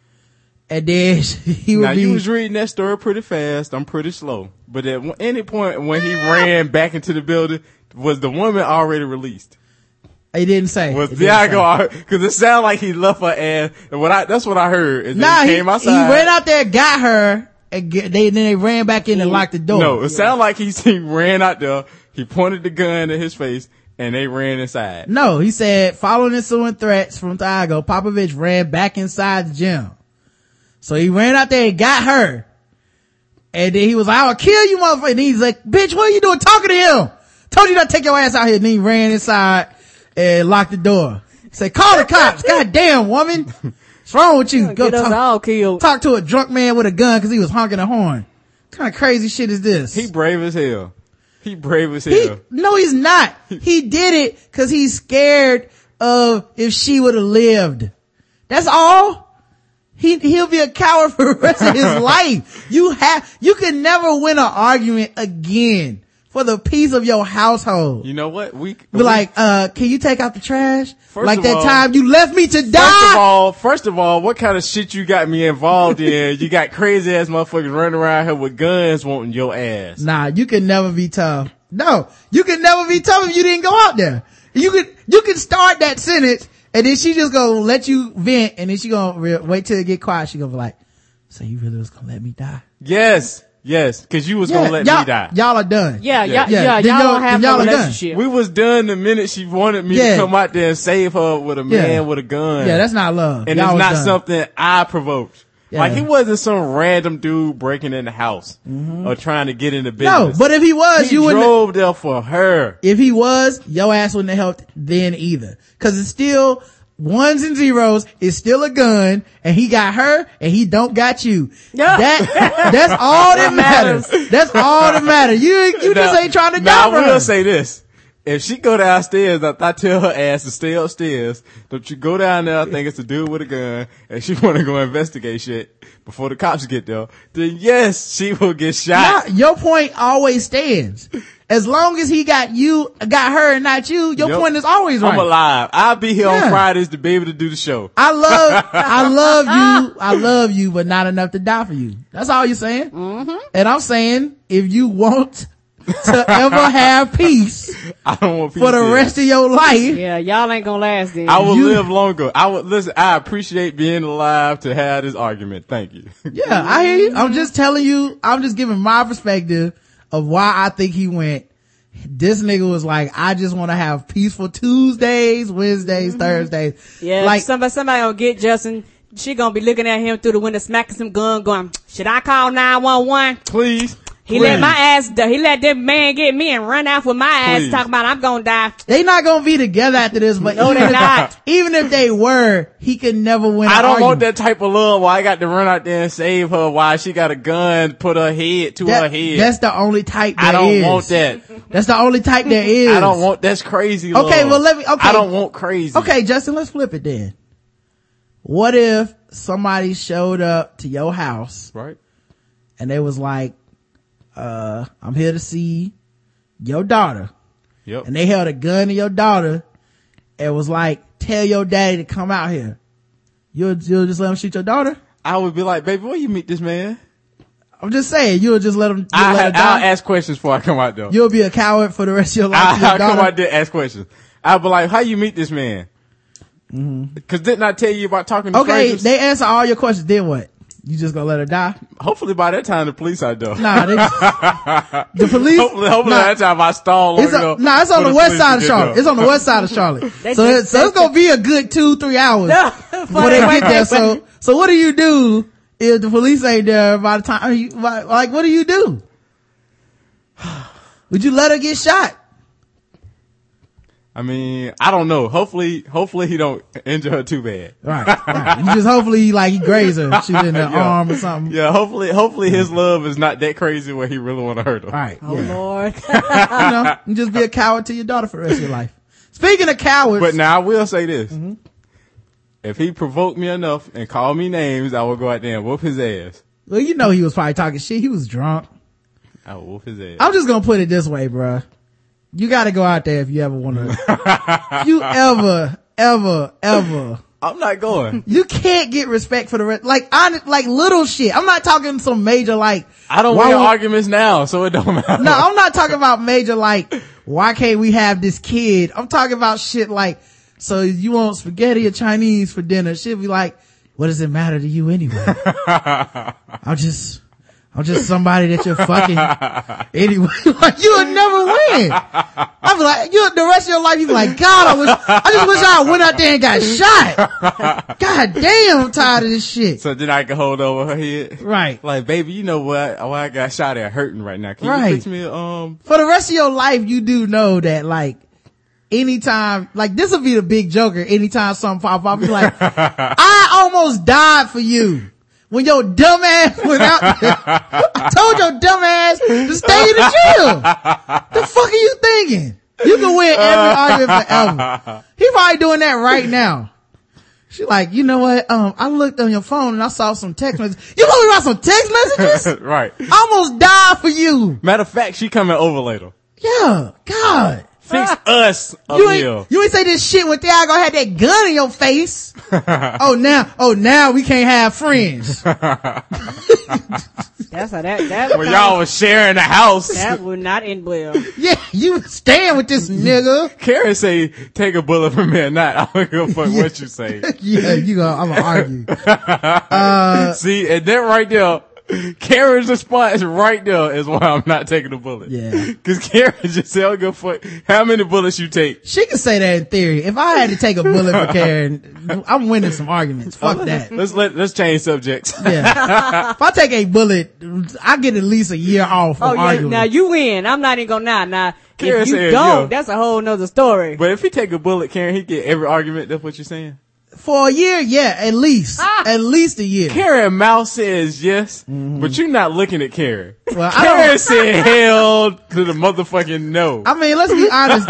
and then he would now, be. You was reading that story pretty fast. I'm pretty slow. But at any point when he ran back into the building, was the woman already released? He didn't say. Was Thiago, because it sounded like he left her ass. And what I, that's what I heard. Is nah, he came he, outside. He ran out there, got her, and get, they, then they ran back in and locked the door. No, it sounded like he, he ran out there. He pointed the gun at his face, and they ran inside. No, he said, following ensuing threats from Thiago, Popovich ran back inside the gym. So he ran out there and got her. And then he was like, "I'll kill you, motherfucker." And he's like, "Bitch, what are you doing talking to him? Told you not to take your ass out here." And he ran inside and locked the door. Say, "Call the cops." God damn, woman. What's wrong with you? Go talk, all killed. talk to a drunk man with a gun because he was honking a horn. What kind of crazy shit is this? He brave as hell. He brave as He, hell. no, he's not. He did it because he's scared of if she would have lived. That's all. He, he'll be a coward for the rest of his life. You have, you can never win an argument again for the peace of your household. You know what? We, Be we like, uh, can you take out the trash? First Like of that all- time you left me to die. First of all, first of all, what kind of shit you got me involved in? You got crazy ass motherfuckers running around here with guns wanting your ass. Nah, you can never be tough. No, you can never be tough if you didn't go out there. You could, you could start that sentence and then she just gonna let you vent and then she gonna re- wait till it get quiet. She gonna be like, So you really was gonna let me die? Yes. Yes. Cause you was Yeah, gonna let y'all, me die. Y'all are done. Yeah, Yeah. yeah, yeah. Yeah, Y'all then y'all- don't have then y'all no are done. relationship. We was done the minute she wanted me Yeah. to come out there and save her with a Yeah. man with a gun. Yeah, that's not love. and Y'all it's was not done. something I provoked. Yeah. Like he wasn't some random dude breaking in the house or trying to get into No, business. but if he was, he you wouldn't. drove there for her. If he was, your ass wouldn't have helped then either. Cause it's still ones and zeros. It's still a gun, and he got her, and he don't got you. Yeah. That that's all that matters. That's all that matters. You you just Now- ain't trying to now die for I will her. say this. If she go downstairs, I, I tell her ass to stay upstairs. Don't you go down there, I think it's a dude with a gun, and she want to go investigate shit before the cops get there, then yes, she will get shot. Nah, your point always stands. As long as he got you, got her, and not you, your Yep. point is always right. I'm alive. I'll be here Yeah. on Fridays to be able to do the show. I love, I love you, I love you, but not enough to die for you. That's all you're saying. Mm-hmm. And I'm saying, if you want to ever have peace I don't want for the P T S. rest of your life, Yeah, y'all ain't gonna last then. I will you- live longer. I would listen. I appreciate being alive to have this argument. Thank you. yeah, I hear you. I'm just telling you, I'm just giving my perspective of why I think he went. This nigga was like, I just want to have peaceful Tuesdays, Wednesdays, Thursdays. Yeah, like, somebody, somebody gonna get Justin. She gonna be looking at him through the window, smacking some gun, going, should I call nine one one? Please. He please. let my ass, he let that man get me and run out with my ass Please. talking about I'm gonna die. they not gonna be together after this, but No, even they're if- not. even if they were, he could never win. I an don't want argument. that type of love where I got to run out there and save her while she got a gun, put her head to That- her head. That's the only type there I don't is. want that. That's the only type there is. I don't want, that's crazy love. Okay, well, let me- okay. I don't want crazy. Okay, Justin, let's flip it then. What if somebody showed up to your house Right? and they was like, uh, I'm here to see your daughter. Yep. And they held a gun to your daughter and was like, tell your daddy to come out here. You'll, you'll just let him shoot your daughter? I would be like, baby, where you meet this man? I'm just saying, you'll just let him, you'll I, let her I'll die. ask questions before I come out there. You'll be a coward for the rest of your life. to your I'll come daughter. out there and ask questions. I'll be like, how you meet this man? Mm-hmm. Cause didn't I tell you about talking to Okay, strangers? they answer all your questions, then what? You just gonna let her die? Hopefully by that time the police are done. Nah, they, the police. Hopefully, hopefully nah, by that time I stall long It's a, enough. nah, it's on for the west police side to of get Charlotte. there. It's on the west side of Charlotte. They so, just- it, so it's gonna be a good two, three hours No, before they get there. So, so what do you do if the police ain't there by the time? You, like, what do you do? Would you let her get shot? I mean, I don't know. Hopefully, hopefully he don't injure her too bad. Right, right. You just hopefully like he graze her, shoot her in the Yeah. arm or something. Yeah, hopefully, hopefully his love is not that crazy where he really want to hurt her. Right. Oh yeah. Lord. You know, you just be a coward to your daughter for the rest of your life. Speaking of cowards, But now I will say this. Mm-hmm. If he provoked me enough and called me names, I will go out there and whoop his ass. well, you know he was probably talking shit. He was drunk. I will whoop his ass. I'm just gonna put it this way, bruh. You gotta go out there if you ever wanna, you ever, ever, ever. I'm not going. You can't get respect for the rest, like, honest, like little shit. I'm not talking some major, like, I don't why win won't- arguments now, so it don't matter. No, I'm not talking about major, like, why can't we have this kid? I'm talking about shit like, so you want spaghetti or Chinese for dinner? She'll be like, what does it matter to you anyway? I'm just, I'm just somebody that you're fucking anyway. Like, you'll never win. I'll be like, you, the rest of your life, you be like, God, I wish, I just wish I went out there and got shot. God damn, I'm tired of this shit. So then I can hold over her head. Right. Like, baby, you know what? Why I got shot at hurting right now. Can Right. you fix me a, um, For the rest of your life, you do know that, like, anytime, like, this will be the big joker. Anytime something pop up, be like, I almost died for you. When your dumb ass went out there, I told your dumb ass to stay in the jail. The fuck are you thinking? You can win every argument forever. He probably doing that right now. She like, you know what? Um, I looked on your phone and I saw some text messages. You know about some text messages? right. I almost died for you. Matter of fact, she coming over later. Yeah, God. Fix us a You meal. ain't, you ain't say this shit when Thiago had that gun in your face. oh, now, oh, now we can't have friends. That's how that, that When y'all was sharing the house. that would not end well. Yeah, you stand with this nigga. Karen say, take a bullet from me or not. I don't give a fuck what you say. Yeah, you go, I'm gonna argue. Uh, See, and that right there, Karen's response right there is why I'm not taking the bullet. Yeah. Cause Karen just said, I don't give a fuck how many bullets you take. She can say that in theory. If I had to take a bullet for Karen, I'm winning some arguments. Fuck that. Let's let, let's change subjects. Yeah. If I take a bullet, I get at least a year off from Oh yeah, arguing. now you win. I'm not even gonna now. Now Karen if you said, don't, yo. that's a whole nother story. But if he take a bullet, Karen, he get every argument. That's what you're saying? For a year, yeah, at least. Ah. At least a year. Karen mouth says yes, but you're not looking at Karen. Well, I Karen don't, said hell to the motherfucking no. I mean, let's be honest.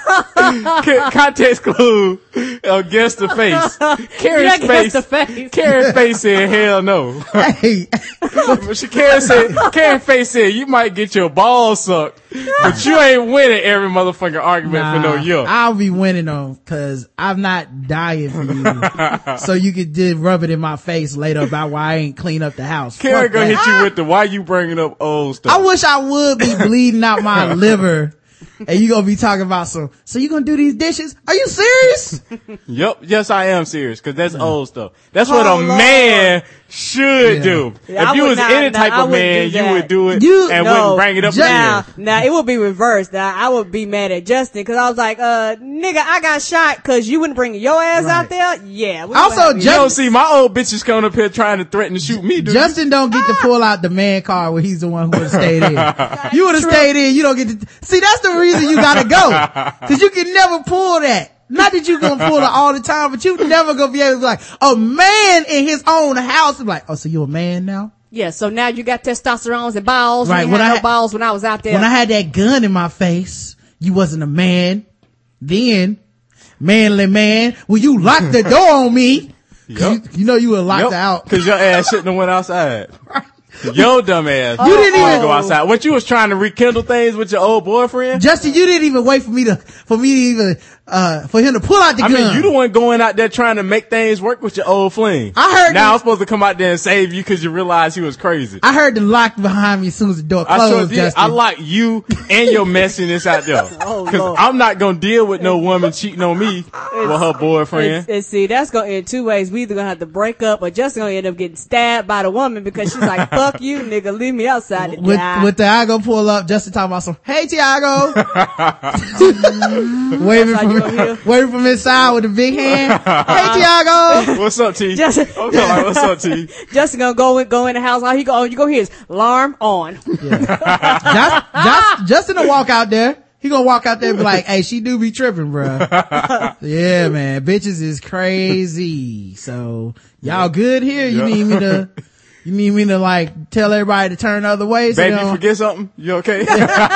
Ca- Context clue against the face. Karen's Yeah, face. against the face. Karen's face said hell no. Hey, But she Karen said, Karen's face said you might get your balls sucked, but you ain't winning every motherfucking argument for no nah, yuck. I'll be winning them cause I'm not dying for you. So you could just rub it in my face later about why I ain't clean up the house. Karen Fuck gonna that. hit you with the why you bringing up old stuff. I wish I would be bleeding out my liver and you gonna be talking about some, so you gonna do these dishes? Are you serious? Yep, yes I am serious, cause that's old stuff. That's what Oh, a Lord. man should Yeah. do. Yeah, if I you would was not- any no, type I of wouldn't man, do you that. would do it You- and No. wouldn't bring it up Now, again. now it would be reversed. Now I would be mad at Justin because I was like, uh, nigga, I got shot because you wouldn't bring your ass Right. out there. Yeah. we Also, gonna have You you- Justin- don't see my old bitches coming up here trying to threaten to shoot me, dude. Justin don't get to pull out the man card where he's the one who would have stayed in. You would have stayed in, you don't get to, see that's the reason you gotta go. Cause you can never pull that. Not that you gonna pull it all the time, but you never gonna be able to be like, a man in his own house is like, oh, so you a man now? Yeah. So now you got testosterone and balls. Right, You when had I no had- balls when I was out there. When I had that gun in my face, you wasn't a man. Then, manly man, when you locked the door on me, 'cause Yup. you, you know you were locked Yep, out. Cause your ass shouldn't have went outside. Your dumb ass. You didn't wanna even- go outside. What you was trying to rekindle things with your old boyfriend? Justin, you didn't even wait for me to, for me to even, uh, for him to pull out the I gun. mean, you the one going out there trying to make things work with your old fling. I heard Now that- I'm supposed to come out there and save you cause you realized he was crazy. I heard the lock behind me as soon as the door I closed, sure did. Justin. I like you and your messiness out there. Oh, Cause Lord. I'm not gonna deal with no woman cheating on me with her boyfriend. And, and see, that's gonna end two ways. We either gonna have to break up or just gonna end up getting stabbed by the woman because she's like, fuck you, nigga, leave me outside to with, die. with Tiago pull up, Justin talking about some, hey Tiago. waving That's how you gonna from, hear. waving from his side with a big hand. Hey Tiago. What's up, T? Just- I'm talking like, what's up, T? Justin gonna go in, go in the house. All he go, all you go hear is alarm on. Just, just, Justin will walk out there. He gonna walk out there and be like, hey, she do be tripping, bruh. Yeah, man. Bitches is crazy. So, y'all good here? You Yeah. need me to, you need me to like tell everybody to turn the other way? So Baby, they you don't- forget something? You okay?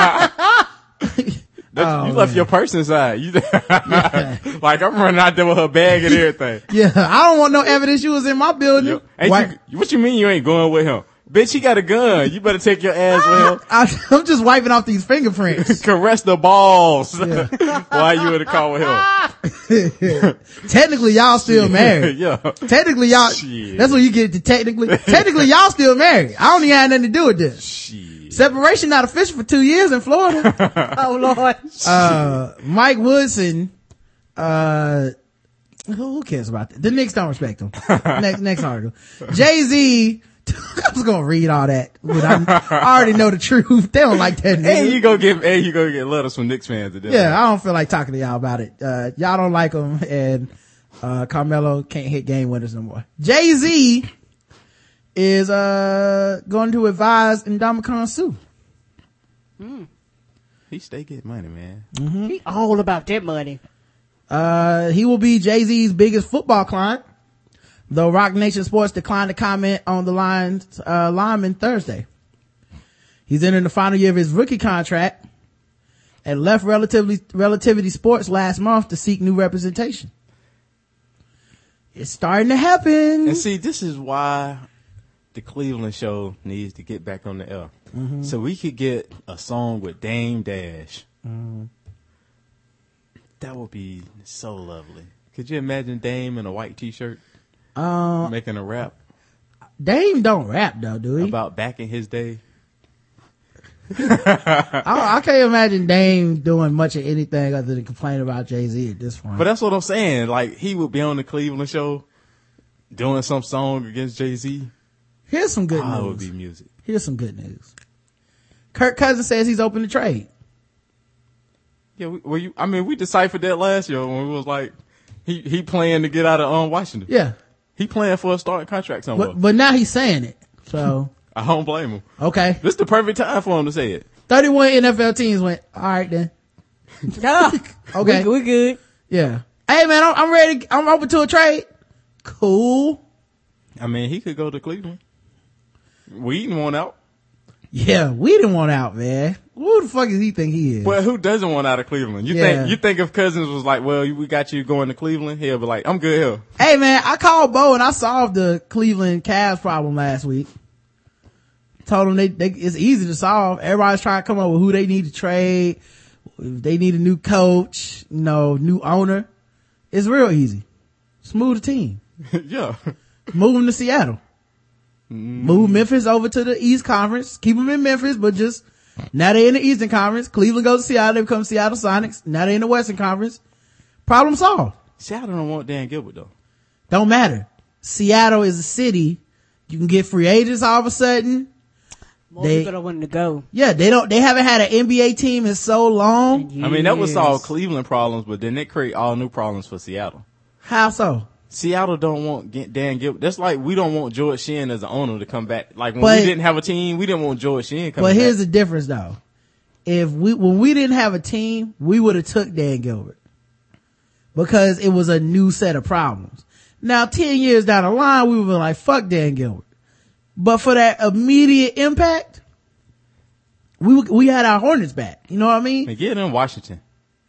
That- Oh, you left man. your purse inside. You like I'm running out there with her bag and everything. Yeah, I don't want no evidence you was in my building. Yo, ain't Why- you, what you mean you ain't going with him? Bitch, he got a gun. You better take your ass with him. I, I'm just wiping off these fingerprints. Caress the balls while you in the car with him. Technically, y'all still married. Yeah. Technically, y'all, Shit. that's what you get to technically. Technically, y'all still married. I don't even have nothing to do with this. Shit. Separation not official for two years in Florida. Oh Lord. Uh, Mike Woodson, uh, who, who cares about that? The Knicks don't respect him. next, next article. Jay-Z, I was gonna read all that, but I, I already know the truth. They don't like that nigga. Hey, you go get, hey, you go get letters from Knicks fans today. Yeah, I don't feel like talking to y'all about it. Uh, y'all don't like him, and uh, Carmelo can't hit game winners no more. Jay-Z is uh going to advise Ndamukong Suh. He stay getting money, man. He all about that money. Uh, he will be Jay-Z's biggest football client, though Rock Nation Sports declined to comment on the line's uh, lineman Thursday. He's entering the final year of his rookie contract and left Relativity, Relativity Sports last month to seek new representation. It's starting to happen. And see, this is why the Cleveland show needs to get back on the air. Mm. Mm-hmm. So we could get a song with Dame Dash. Mm-hmm. That would be so lovely. Could you imagine Dame in a white t-shirt Um, making a rap Dame don't rap though, do he? about back in his day? I, I can't imagine Dame doing much of anything other than complain about Jay-Z at this point. But that's what I'm saying. Like, he would be on the Cleveland show doing some song against Jay-Z. Here's some good Oh, it would news. be music. Here's some good news. Kirk Cousins says he's open to trade. Yeah, we, well, you, I mean, we deciphered that last year when we was like, he, he playing to get out of um, Washington. Yeah. He playing for a starting contract somewhere. But, but now he's saying it. So, I don't blame him. okay. This is the perfect time for him to say it. thirty-one N F L teams went, all right then. Yeah. Okay. We, we good. Yeah. Hey man, I'm, I'm ready. I'm open to a trade. Cool. I mean, he could go to Cleveland. We didn't want out. Yeah, we didn't want out, man. Who the fuck does he think he is? Well, who doesn't want out of Cleveland? You Yeah. think, you think if Cousins was like, well, we got you going to Cleveland, he'll be like, I'm good here. Hey man, I called Bo and I solved the Cleveland Cavs problem last week. Told them they, they it's easy to solve. Everybody's trying to come up with who they need to trade. If they need a new coach, you know, new owner. It's real easy. Smooth the team. Yeah. Move them to Seattle. Move Memphis over to the East Conference. Keep them in Memphis, but just now they're in the Eastern Conference. Cleveland goes to Seattle. They become Seattle Sonics. Now they're in the Western Conference. Problem solved. Seattle don't want Dan Gilbert though. Don't matter. Seattle is a city. You can get free agents all of a sudden. More They- people don't want to go. Yeah, they don't, they haven't had an N B A team in so long. I mean, that would Yes. solve Cleveland problems, but then it create all new problems for Seattle. How so? Seattle don't want G- Dan Gilbert. That's like we don't want George Shinn as an owner to come back. Like when But- we didn't have a team, we didn't want George Shinn coming But back. here's the difference though. If we, when we didn't have a team, we would have took Dan Gilbert. Because it was a new set of problems. Now, ten years down the line, we would be like, fuck Dan Gilbert. But for that immediate impact, we, w- we had our Hornets back. You know what I mean? And get in Washington.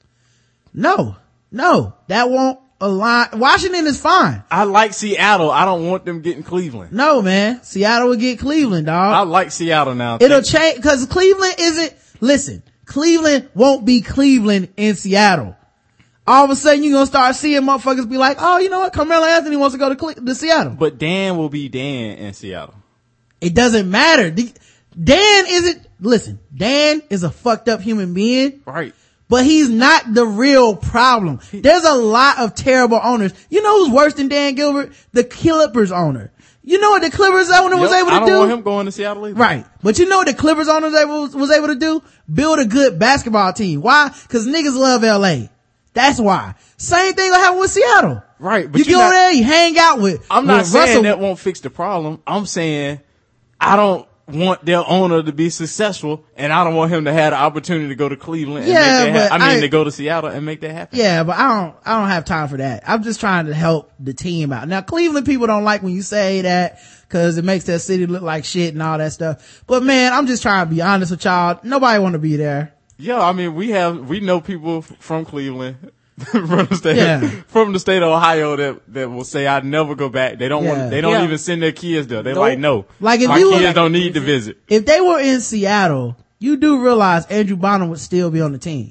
No, no, that won't align. Washington is fine. I like Seattle. I don't want them getting Cleveland. No, man. Seattle will get Cleveland, I dog. like Seattle now. It'll change, cause Cleveland isn't, listen, Cleveland won't be Cleveland in Seattle. All of a sudden you're gonna start seeing motherfuckers be like, oh, you know what? Carmelo Anthony wants to go to, Cle- to Seattle. But Dan will be Dan in Seattle. It doesn't matter. The- Dan isn't, listen, Dan is a fucked up human being. Right. But he's not the real problem. There's a lot of terrible owners. You know who's worse than Dan Gilbert? The Clippers owner. You know what the Clippers owner was Yep, able to I don't do? want him going to Seattle either. Right. But you know what the Clippers owner was able, was able to do? Build a good basketball team. Why? Cause niggas love L A. That's why. Same thing will happen with Seattle. Right. But You you're get over not- there, you hang out with, I'm not with saying Russell. that won't fix the problem. I'm saying I don't want their owner to be successful, and I don't want him to have the opportunity to go to Cleveland. And Yeah, make that but ha- I mean I- to go to Seattle and make that happen. Yeah, but I don't, I don't have time for that. I'm just trying to help the team out. Now, Cleveland people don't like when you say that cause it makes their city look like shit and all that stuff. But man, I'm just trying to be honest with y'all. Nobody want to be there. Yeah, I mean we have we know people f- from Cleveland. from the state, Yeah. from the state of Ohio that, that will say I'd never go back. They don't Yeah. want, they don't Yeah. even send their kids there. They're Nope. like, no, Like, if my you were- kids don't need to visit. If they were in Seattle, you do realize Andrew Bonham would still be on the team.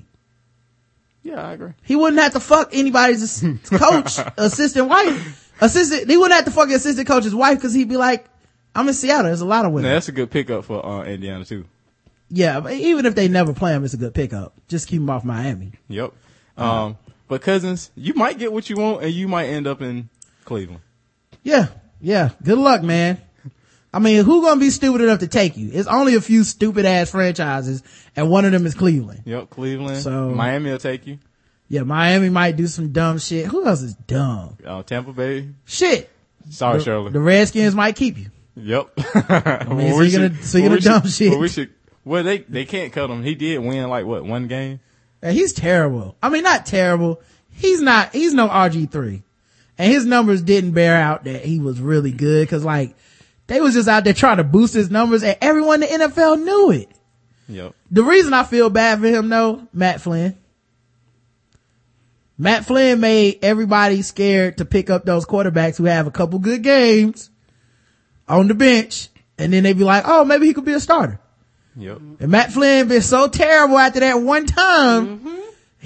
Yeah, I agree. He wouldn't have to fuck anybody's ass- coach, assistant wife, assistant. He wouldn't have to fuck his assistant coach's wife because he'd be like, I'm in Seattle. There's a lot of Now, women. that's a good pickup for uh, Indiana too. Yeah, but even if they never play him, it's a good pickup. Just keep him off Miami. Yep. Um, but Cousins, you might get what you want, and you might end up in Cleveland. Yeah, yeah. Good luck, man. I mean, who gonna be stupid enough to take you? It's only a few stupid ass franchises, and one of them is Cleveland. Yep, Cleveland. So- Miami will take you. Yeah, Miami might do some dumb shit. Who else is dumb? Uh, Tampa Bay. Shit. Sorry, The, Shirley. the Redskins might keep you. Yep. I mean, speaking of- speaking of dumb shit. Well, we should. Well, they they can't cut him. He did win like what one game. And he's terrible. I mean, not terrible. He's not, he's no R G three. And his numbers didn't bear out that he was really good. Cause like, they was just out there trying to boost his numbers and everyone in the N F L knew it. Yep. The reason I feel bad for him though, Matt Flynn. Matt Flynn made everybody scared to pick up those quarterbacks who have a couple good games on the bench. And then they be like, oh, maybe he could be a starter. Yep. And Matt Flynn been so terrible after that one time. Mm-hmm.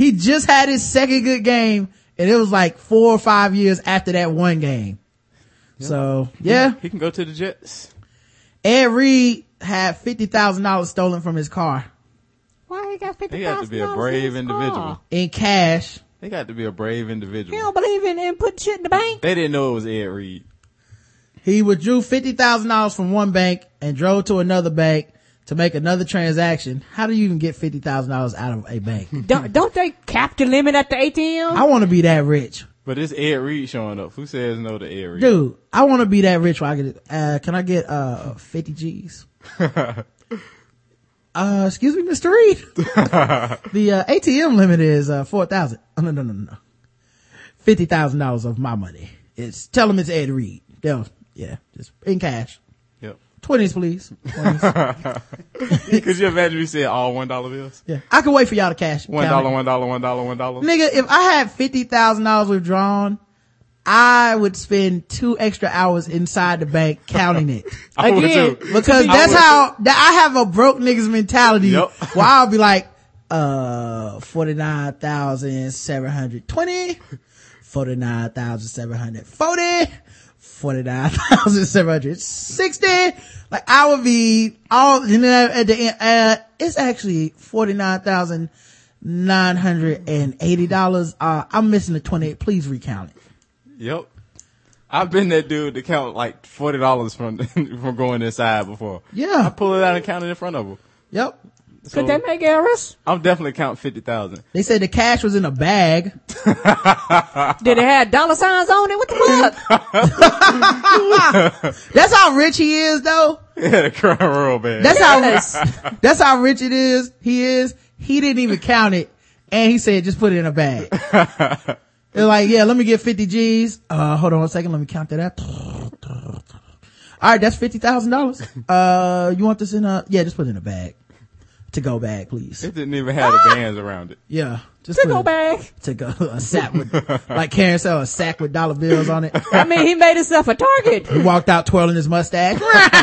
He just had his second good game, and it was like four or five years after that one game. Yeah. So, yeah. He can go to the Jets. Ed Reed had fifty thousand dollars stolen from his car. Why he got fifty He thousand got dollars? to be a brave individual. In cash. They got to be a brave individual. He don't believe in, in putting shit in the bank. They didn't know it was Ed Reed. He withdrew fifty thousand dollars from one bank and drove to another bank to make another transaction. How do you even get fifty thousand dollars out of a bank? don't, don't they cap the limit at the A T M? I want to be that rich. But it's Ed Reed showing up. Who says no to Ed Reed? Dude, I want to be that rich where I get, uh, can I get, uh, fifty G's? uh, excuse me, Mister Reed. The, uh, A T M limit is, uh, four thousand. Oh, no, no, no, no. fifty thousand dollars of my money. It's, tell them it's Ed Reed. They'll, yeah, just in cash. Yep. twenties, please. twenties. Could you imagine we said all one dollar bills? Yeah. I can wait for y'all to cash. One dollar, one dollar, one dollar, one dollar. Nigga, if I had fifty thousand dollars withdrawn, I would spend two extra hours inside the bank counting it. I would Again, too. because I that's would how, that I have a broke niggas mentality. Yep. Where I'll be like, uh, forty-nine thousand seven hundred twenty, forty-nine thousand seven hundred forty, forty-nine thousand seven hundred sixty. Like I would be all, and then at the end, uh, it's actually forty-nine thousand nine hundred eighty dollars. Uh, I'm missing the twenty-eight. Please recount it. Yep. I've been that dude to count like forty dollars from, from going inside before. Yeah. I pull it out and count it in front of him. Yep. So Could they make errors? I'm definitely counting fifty thousand. They said the cash was in a bag. Did it have dollar signs on it? What the fuck? That's how rich he is though. Yeah, the crime roll bag. That's Yes. how, that's how rich it is. He is. He didn't even count it. And he said, just put it in a bag. They're like, yeah, let me get fifty G's. Uh, hold on one second. Let me count that up. All right. That's fifty thousand dollars. Uh, you want this in a, yeah, just put it in a bag. To go bag, please. It didn't even have the bands around it. Yeah. Just To put go it- bag. To go, a sack with, like Karen said, a sack with dollar bills on it. I mean, he made himself a target. He walked out twirling his mustache.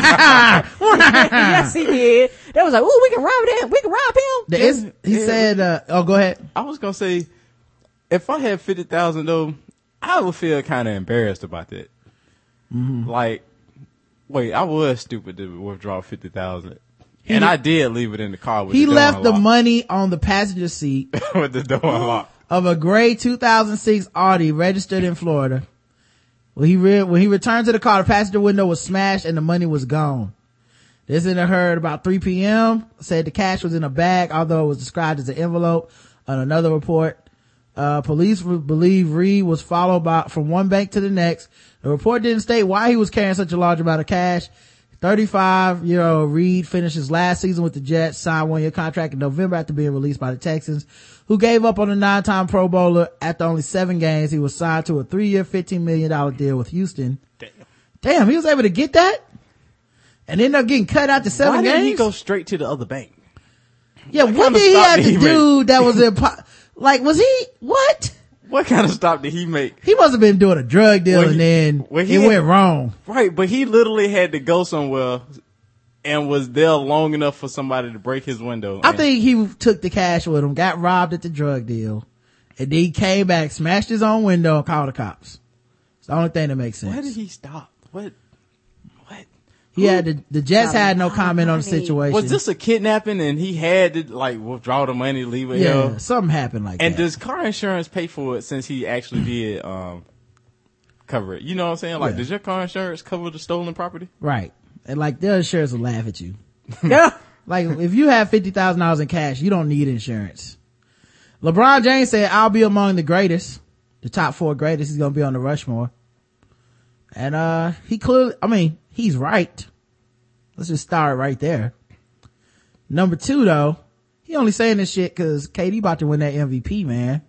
Yes, he did. They was like, ooh, we can rob him. We can rob him. The is- he Yeah. said, uh, oh, go ahead. I was gonna say, if I had fifty thousand though, I would feel kind of embarrassed about that. Mm-hmm. Like, wait, I was stupid to withdraw fifty thousand, and did- I did leave it in the car. With He the door left the unlocked. money on the passenger seat with the door unlocked. of a gray two thousand six Audi registered in Florida. When he re- when he returned to the car, the passenger window was smashed and the money was gone. This incident occurred about three p.m. Said the cash was in a bag, although it was described as an envelope on another report. Uh, police re- believe Reed was followed by from one bank to the next. The report didn't state why he was carrying such a large amount of cash. thirty-five-year-old Reed finished his last season with the Jets, signed one-year contract in November after being released by the Texans, who gave up on the nine-time Pro Bowler after only seven games. He was signed to a three-year, fifteen million dollars deal with Houston. Damn. Damn, he was able to get that? And ended up getting cut out to seven Why games? didn't he go straight to the other bank? Yeah, What what kind of did he stop have did to he do that was impo- like, was he, what? What kind of stop did he make? He must have been doing a drug deal Well, and he- then well, he it had- went wrong. Right, but he literally had to go somewhere and was there long enough for somebody to break his window. I and- think he took the cash with him, got robbed at the drug deal, and then he came back, smashed his own window, and called the cops. It's the only thing that makes sense. Why did he stop? What? What? He had the, the Jets had no comment on the situation. Was this a kidnapping and he had to like withdraw the money, leave it yeah, here? something happened like And that. does car insurance pay for it since he actually did um cover it? You know what I'm saying? Like, Yeah. does your car insurance cover the stolen property? Right. And like, the insurance will laugh at you. Yeah. Like, if you have fifty thousand dollars in cash, you don't need insurance. LeBron James said, I'll be among the greatest, the top four greatest. He's gonna be on the Rushmore. And, uh, he clearly, I mean, he's right. Let's just start right there. Number two, though, he only saying this shit cause K D about to win that M V P, man.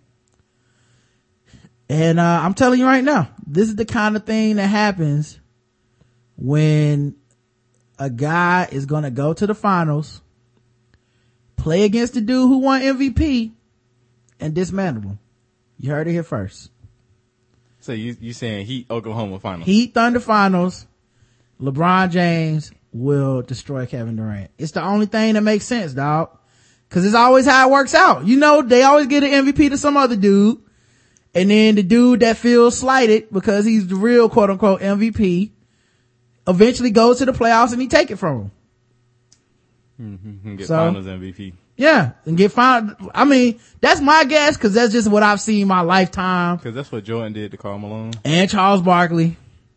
And, uh, I'm telling you right now, this is the kind of thing that happens when a guy is gonna go to the finals, play against the dude who won M V P, and dismantle him. You heard it here first. So you you saying Heat Oklahoma final? Heat Thunder finals, LeBron James will destroy Kevin Durant. It's the only thing that makes sense, dog. Cause it's always how it works out. You know, they always get an M V P to some other dude. And then the dude that feels slighted because he's the real quote unquote M V P eventually goes to the playoffs and he take it from him. Mm-hmm. Get So- finals M V P. Yeah. And get fined. I mean, that's my guess cause that's just what I've seen my lifetime. Cause that's what Jordan did to Karl Malone. And Charles Barkley.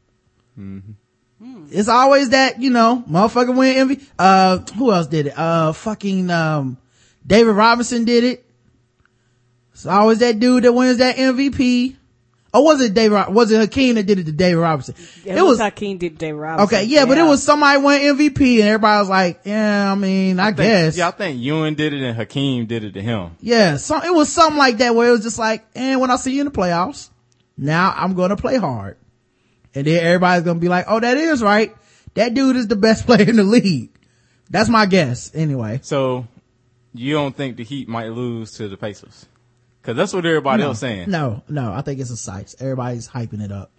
Mm-hmm. It's always that, you know, motherfucker win M V P. Uh, who else did it? Uh, fucking, um, David Robinson did it. It's always that dude that wins that M V P. Or was it David, Rob- was it Hakeem that did it to David Robinson? It, it was Hakeem did David Robinson. Okay, yeah, but it was somebody win M V P and everybody was like, yeah, I mean, I, I think, guess. Yeah, I think Ewan did it and Hakeem did it to him. Yeah, so it was something like that where it was just like, and when I see you in the playoffs, now I'm gonna play hard. And then everybody's gonna be like, oh, that is right. That dude is the best player in the league. That's my guess, anyway. So, you don't think the Heat might lose to the Pacers? Cause that's what everybody no, else saying. No, no, I think it's a sites. Everybody's hyping it up.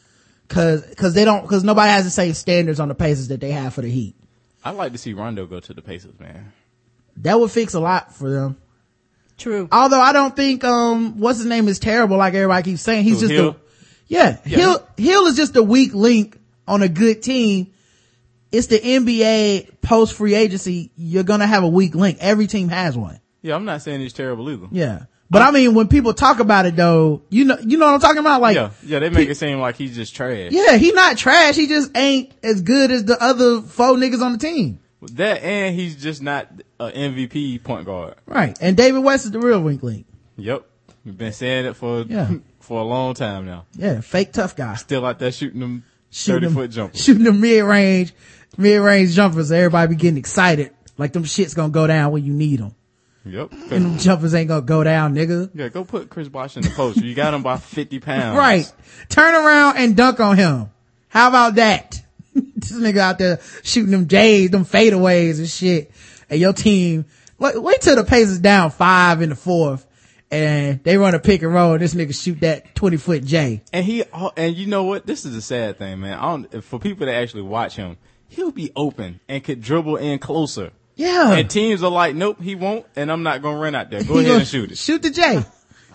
Cause, cause they don't, cause nobody has the same standards on the Pacers that they have for the Heat. I'd like to see Rondo go to the Pacers, man. That would fix a lot for them. True. Although I don't think, um, what's his name is terrible like everybody keeps saying. He's Who, just Hill? a, yeah, Yeah. Hill, Hill is just a weak link on a good team. It's the N B A post free agency. You're gonna have a weak link. Every team has one. Yeah, I'm not saying he's terrible either. Yeah. But I mean, when people talk about it though, you know, you know what I'm talking about? Like, yeah, yeah, they make it seem like he's just trash. yeah, he not trash. He just ain't as good as the other four niggas on the team. That and he's just not an M V P point guard. Right. And David West is the real weak link. Yep, we've been saying it for Yeah. for a long time now. Yeah. Fake tough guy. Still out there shooting them Shooting thirty them, foot jumpers. shooting them mid range, mid range jumpers. Everybody be getting excited. Like them shit's gonna go down when you need them. Yep. And them jumpers ain't gonna go down, nigga. Yeah, go put Chris Bosh in the post. You got him by fifty pounds. Right. Turn around and dunk on him. How about that? This nigga out there shooting them J's, them fadeaways and shit. And your team, wait, wait till the Pacers down five in the fourth and they run a pick and roll and this nigga shoot that twenty foot J. And he, and you know what? This is a sad thing, man. I don't, for people that actually watch him, he'll be open and could dribble in closer. Yeah. And teams are like, nope, he won't, and I'm not gonna run out there. Go He ahead gonna and shoot it. Shoot the J.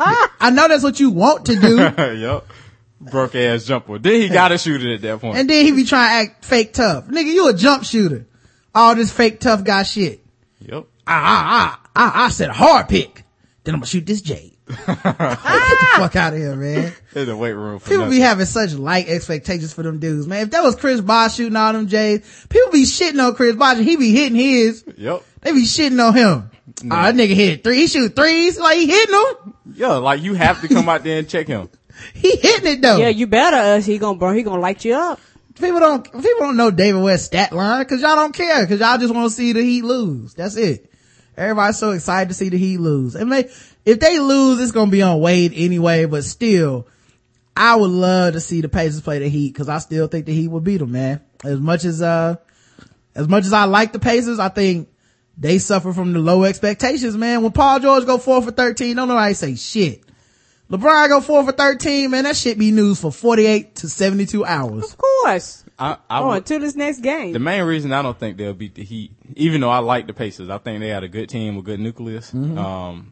I know that's what you want to do. Yep. Broke ass jumper. Then he gotta shoot it at that point. And then he be trying to act fake tough. Nigga, you a jump shooter. All this fake tough guy shit. Yep. I, I, I, I, I said a hard pick. Then I'm gonna shoot this J. Get the fuck out of here, man. In the weight room for People nothing. be having such light expectations for them dudes, man. If that was Chris Bosh shooting all them J's, people be shitting on Chris Bosh and he be hitting his. Yep. They be shitting on him. No. Oh, that nigga hit three. He shoot threes like he hitting them. Yeah, like you have to come out there and check him. He hitting it though. Yeah, you better us. He gonna burn. He gonna light you up. People don't, people don't know David West's stat line cause y'all don't care cause y'all just want to see the Heat lose. That's it. Everybody's so excited to see the Heat lose. And may, if they lose, it's gonna be on Wade anyway, but still, I would love to see the Pacers play the Heat cause I still think the Heat will beat them, man. As much as, uh, as much as I like the Pacers, I think they suffer from the low expectations, man. When Paul George go four for thirteen, don't nobody say shit. LeBron go four for thirteen, man, that shit be news for forty-eight to seventy-two hours. Of course. I, I Oh, would- until this next game. the main reason I don't think they'll beat the Heat, even though I like the Pacers, I think they had a good team with good nucleus. Mm-hmm. Um,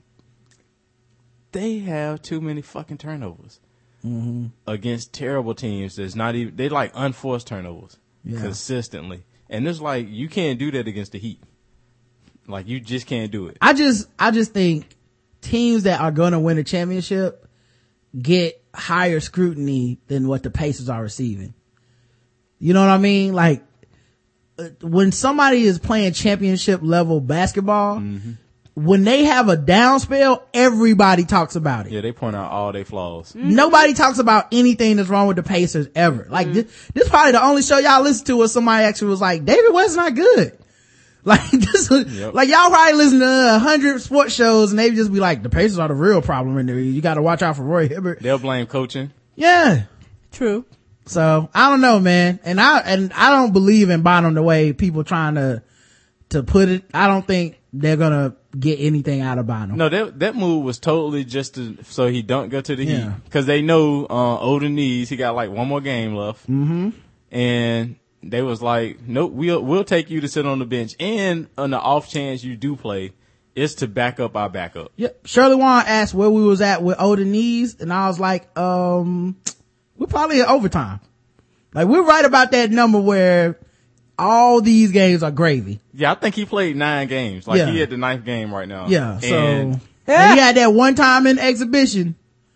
they have too many fucking turnovers Mm-hmm. against terrible teams. There's not even, they like unforced turnovers Yeah. consistently. And it's like, you can't do that against the Heat. Like, you just can't do it. I just, I just think teams that are gonna win a championship get higher scrutiny than what the Pacers are receiving. You know what I mean? Like, uh, when somebody is playing championship level basketball, Mm-hmm. when they have a down spell, everybody talks about it. Yeah, they point out all their flaws. Nobody talks about anything that's wrong with the Pacers ever. Like, this, this is probably the only show y'all listen to where somebody actually was like, David West's not good. Like, this, Yep. like y'all probably listen to a hundred sports shows and they just be like, the Pacers are the real problem in there. You gotta watch out for Roy Hibbert. They'll blame coaching. Yeah. True. So, I don't know, man. And I, and I don't believe in bottom the way people trying to, to put it. I don't think they're gonna get anything out of Bynum. No, that that move was totally just to, so he don't go to the Yeah. Heat. Cause they know, uh, older knees, he got like one more game left. Mm-hmm. And they was like, nope, we'll, we'll take you to sit on the bench. And on the off chance you do play, it's to back up our backup. Yep. Shirley Wan asked where we was at with older knees, and I was like, um, we're probably in overtime. Like, we're right about that number where all these games are gravy. Yeah, I think he played nine games. Like, Yeah. he at the ninth game right now. Yeah, so And and he had that one time in exhibition.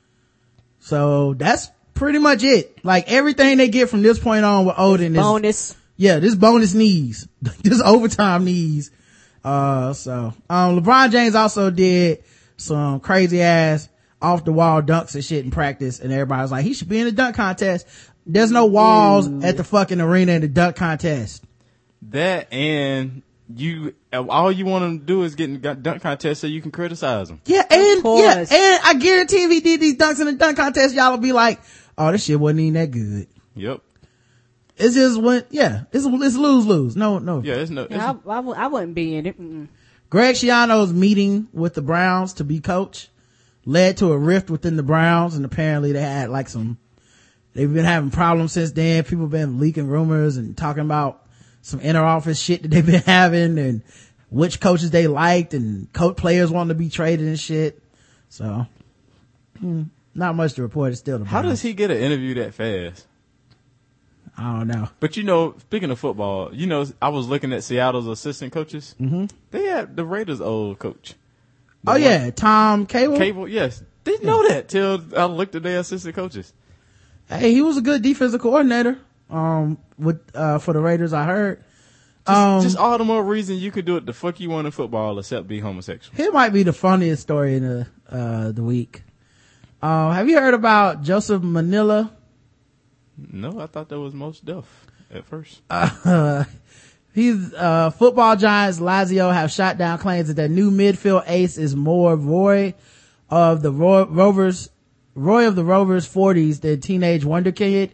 So that's pretty much it. Like, everything they get from this point on with Odin is Bonus. yeah, this bonus knees, this overtime knees. Uh, so um, LeBron James also did some crazy ass off the wall dunks and shit in practice, and everybody was like, he should be in the dunk contest. There's no walls Ew. at the fucking arena in the dunk contest. that and you, all you want him to do is get in the dunk contest so you can criticize him. Yeah, and course. yeah, and I guarantee if he did these dunks in the dunk contest, y'all would be like, oh, this shit wasn't even that good. Yep. It's just when, yeah, it's, it's lose lose. No, no. Yeah, it's no. It's, Yeah, I, I, w- I wouldn't be in it. Mm-mm. Greg Schiano's meeting with the Browns to be coach led to a rift within the Browns, and apparently they had like some, they've been having problems since then. People have been leaking rumors and talking about some inner office shit that they've been having, and which coaches they liked, and coach players wanting to be traded and shit. So, hmm, not much to report. It's still the how Browns. does he get an interview that fast? I don't know. But you know, speaking of football, you know, I was looking at Seattle's assistant coaches. Mm-hmm. They had the Raiders' old coach. The Oh one- yeah, Tom Cable. Cable, yes. Didn't know that till I looked at their assistant coaches. Hey, he was a good defensive coordinator. Um, with uh for the Raiders, I heard. Just, Um, just all the more reason you could do it the fuck you want in football except be homosexual. Here might be the funniest story in the uh the week. Um, have you heard about Joseph Manila? No, I thought that was Most Def at first. Uh, he's uh football giants Lazio have shot down claims that their new midfield ace is more Roy of the Roy, Rovers, Roy of the Rovers forties than teenage wonder kid.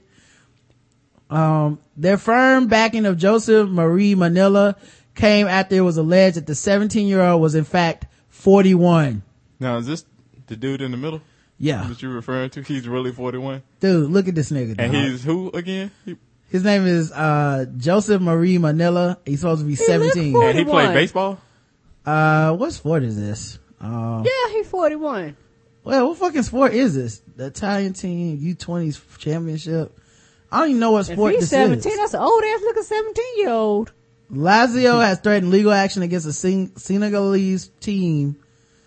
Um, their firm backing of Joseph Marie Manila came after it was alleged that the seventeen year old was in fact forty-one. Now, is this the dude in the middle Yeah. that you're referring to? He's really forty-one? Dude, look at this nigga. And dog. he's who again? He, His name is, uh, Joseph Marie Manila. He's supposed to be seventeen. look and he played forty-one. baseball? Uh, what sport is this? Um, Yeah, he's forty-one. well, what fucking sport is this? The Italian team U twenties championship? I don't even know what If sport he's this seventeen, is. that's an old ass looking seventeen year old. Lazio has threatened legal action against a Sen- Senegalese team,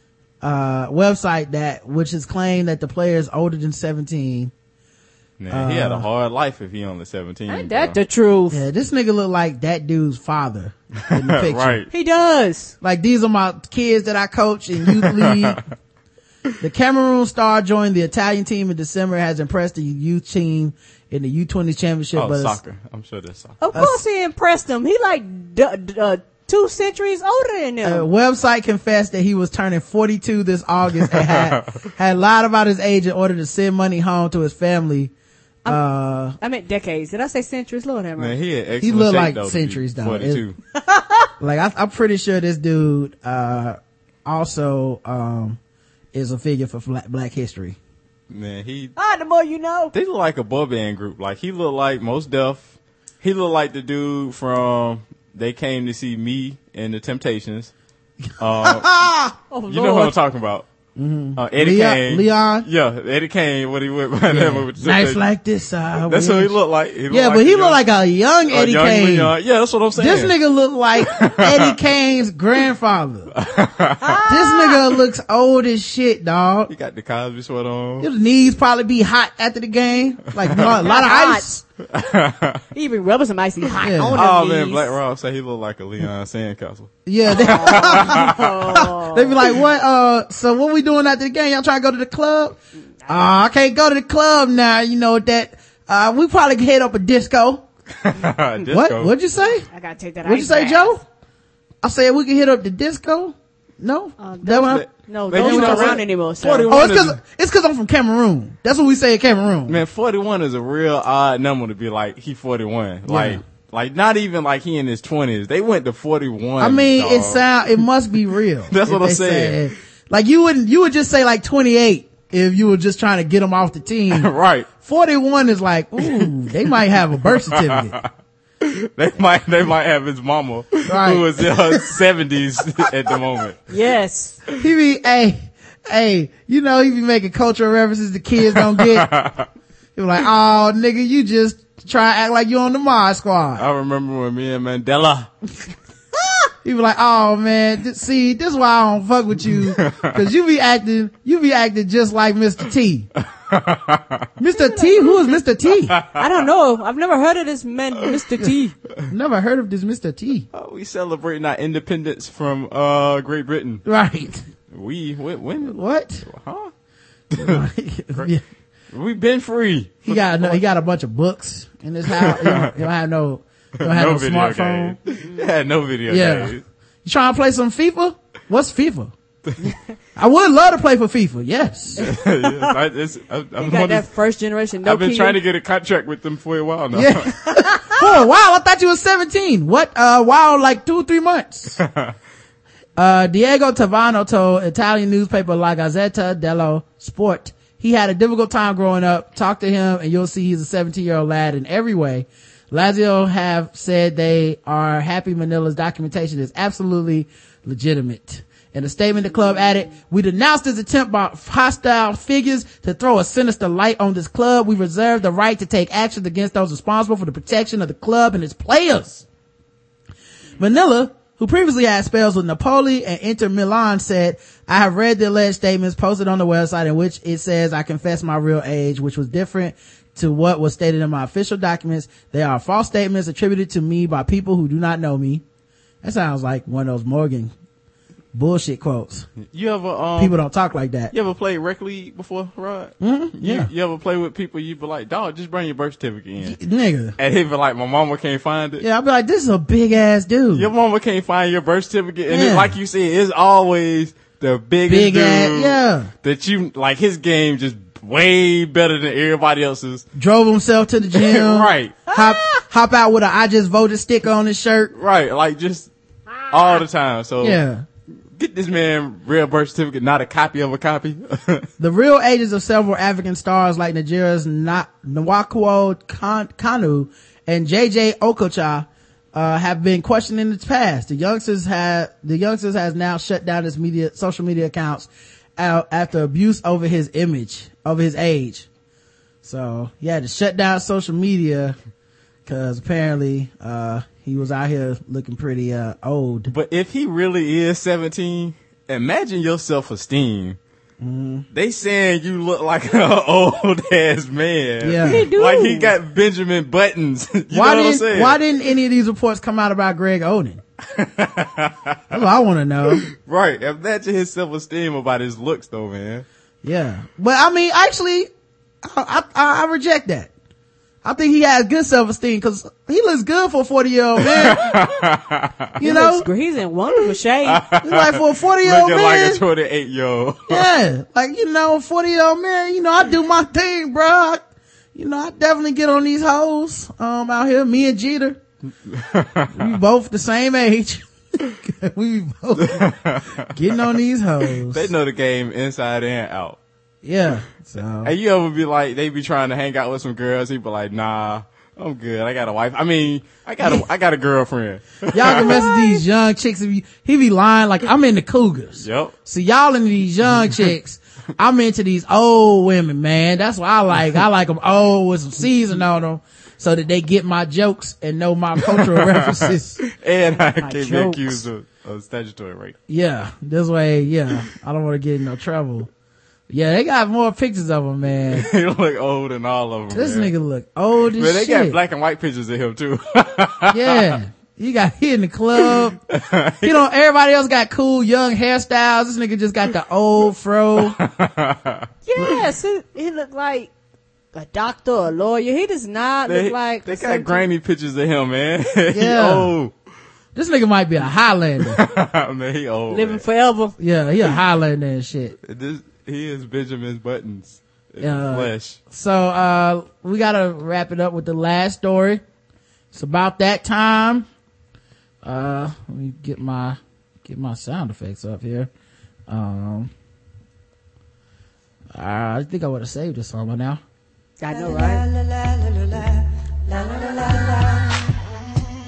uh, website that, which has claimed that the player is older than seventeen. Man, he had a hard life if he only seventeen. Ain't bro. that the truth? Yeah, this nigga look like that dude's father in the picture. Right. He does. Like, these are my kids that I coach in youth league. The Cameroon star joined the Italian team in December, has impressed the youth team in the U twenty championship. Oh, but it's- soccer. I'm sure that's soccer. Of course he impressed him. He like d- d- uh, two centuries older than a them. website confessed that he was turning forty-two this August and had, had lied about his age in order to send money home to his family. Uh, I meant decades. Did I say centuries? Lord have mercy. Man, he had excellent He look shape, like though, to be centuries, though. forty-two. like, I, I'm pretty sure this dude, uh, also, um, is a figure for black, black history. Man, he, Ah, the more you know. they look like a boy band group. Like, he looked like Most Def. He looked like the dude from They Came to See Me and the Temptations. Uh, Oh, you know what I'm Lord. talking about. Uh, Eddie Leon- Kane. Leon? Yeah, Eddie Kane, what he went by that movie. with the Nights Temptations. like this, I That's wish. what he looked like. He looked Yeah, like but a he young- looked like a young a Eddie young Kane. Leon. Yeah, that's what I'm saying. This nigga look like Eddie Kane's grandfather. This nigga looks old as shit, dog. He got the Cosby sweater on. His knees probably be hot after the game. Like, a lot of ice. He even rubbing some icy hot Yeah. on Oh him. man, Black Rob say he looked like a Leon Sandcastle. Yeah. They, Oh. they be like, what, uh, so what we doing after the game? Y'all trying to go to the club? Uh, I can't go to the club now. You know that, uh, we probably could hit up a disco. Disco. What? What'd you say? I gotta take that. What'd you ice say, bath. Joe? I said we could hit up the disco. No? Uh, that one? I- No, Man, those you know aren't what? around anymore. So. forty-one Oh, it's is cause, it's cause I'm from Cameroon. That's what we say in Cameroon. Man, forty-one is a real odd number to be like, he forty-one. Like, like not even like he in his twenties. They went to forty-one. I mean, dog. it sound, it must be real. That's if what I'm they saying. said- Like you wouldn't, you would just say like twenty-eight if you were just trying to get them off the team. right. forty-one is like, ooh, they might have a birth certificate. they might they might have his mama Right. who was in her seventies at the moment. Yes. He be, hey, hey, you know, he be making cultural references the kids don't get. He be like, oh, nigga, you just try to act like you on the Mod Squad. I remember when me and Mandela. He be like, oh man, th- see, this is why I don't fuck with you. Cause you be acting, you be acting just like Mister T. Mister T? Who is Mister T? I don't know. I've never heard of this man, Mister T. Never heard of this Mister T. Oh, we celebrating our independence from uh Great Britain. Right. We when, when What? huh? Yeah. We've been free. He got no, he got a bunch of books in his house. He don't, he don't have no, he don't have no, video smartphone. games. Had no video Yeah. games. You trying to play some FIFA? What's FIFA? I would love to play for FIFA. Yes. Yes, I, it's, I, I'm You got wondering- that first generation. No I've been trying to get a contract with them for a while now. Yeah. Oh, wow. I thought you were seventeen. What? Uh, wow. Like two, three months. Uh, Diego Tavano told Italian newspaper La Gazzetta dello Sport he had a difficult time growing up. Talk to him and you'll see he's a seventeen year old lad in every way. Lazio have said they are happy Manila's documentation is absolutely legitimate. In a statement, the club added, we denounced this attempt by hostile figures to throw a sinister light on this club. We reserve the right to take action against those responsible for the protection of the club and its players. Manila, who previously had spells with Napoli and Inter Milan, said, I have read the alleged statements posted on the website in which it says I confess my real age, which was different to what was stated in my official documents. They are false statements attributed to me by people who do not know me. That sounds like one of those Morgan bullshit quotes. You ever um People don't talk like that. You ever played Rec League before, Rod? Mm-hmm. Yeah. You, you ever play with people you be like, dog, just bring your birth certificate in. Nigga. And he be like, my mama can't find it. Yeah, I'll be like, this is a big ass dude. Your mama can't find your birth certificate. And Yeah. it, like you said, it's always the biggest Big dude ass, yeah. that you, like his game just way better than everybody else's. Drove himself to the gym. Right. Hop, hop out with a I just voted sticker on his shirt. Right. Like just all the time. So Yeah. get this man real birth certificate, not a copy of a copy. The real ages of several African stars like Nigeria's Na- Nwankwo Kan- Kanu and J J Okocha uh, have been questioned in its past. The youngsters have the youngsters has now shut down his media social media accounts out after abuse over his image, over his age. So he had to shut down social media because apparently uh he was out here looking pretty uh old. But if he really is seventeen, imagine your self-esteem. Mm-hmm. They saying you look like an old ass man. Yeah. He do. Like he got Benjamin Buttons. You why know what I'm didn't saying? why didn't any of these reports come out about Greg Oden? That's what I want to know. Right. Imagine his self-esteem about his looks though, man. Yeah, but I mean, actually, I I, I reject that. I think he has good self-esteem because he looks good for a forty year old man. You He know, looks great. He's in wonderful shape. he's like for a forty year old Looking man. like a twenty-eight year old. Yeah, like, you know, forty year old man, you know, I do my thing, bro. I, you know, I definitely get on these hoes, um, out here, me and Jeter. We both the same age. We both getting on these hoes. They know the game inside and out. Yeah. So. And you ever be like, they be trying to hang out with some girls, he be like, nah, I'm good. I got a wife. I mean, I got a, I got a girlfriend. Y'all can mess with these young chicks. If you, he be lying like, I'm into cougars. Yep. See, y'all into these young chicks. I'm into these old women, man. That's what I like. I like them old with some season on them so that they get my jokes and know my cultural references. And I can't be jokes. accused of, of statutory rape. Yeah. This way, yeah. I don't want to get in no trouble. Yeah, they got more pictures of him, man. He look old and all of them. This man. nigga look old as Man, they shit. got black and white pictures of him too. Yeah. He got he in the club. You know, everybody else got cool young hairstyles. This nigga just got the old fro. Yes, he, he look like a doctor or a lawyer. He does not They, look like. they a got seventeen grainy pictures of him, man. he Yeah. old. This nigga might be a Highlander. Man, he old. living man. forever. Yeah, he a Highlander and shit. This, he is Benjamin Buttons in Yeah. the flesh. So, uh, we gotta wrap it up with the last story. It's about that time. Uh, let me get my, get my sound effects up here. Um, I think I would have saved this song by now. I know, right?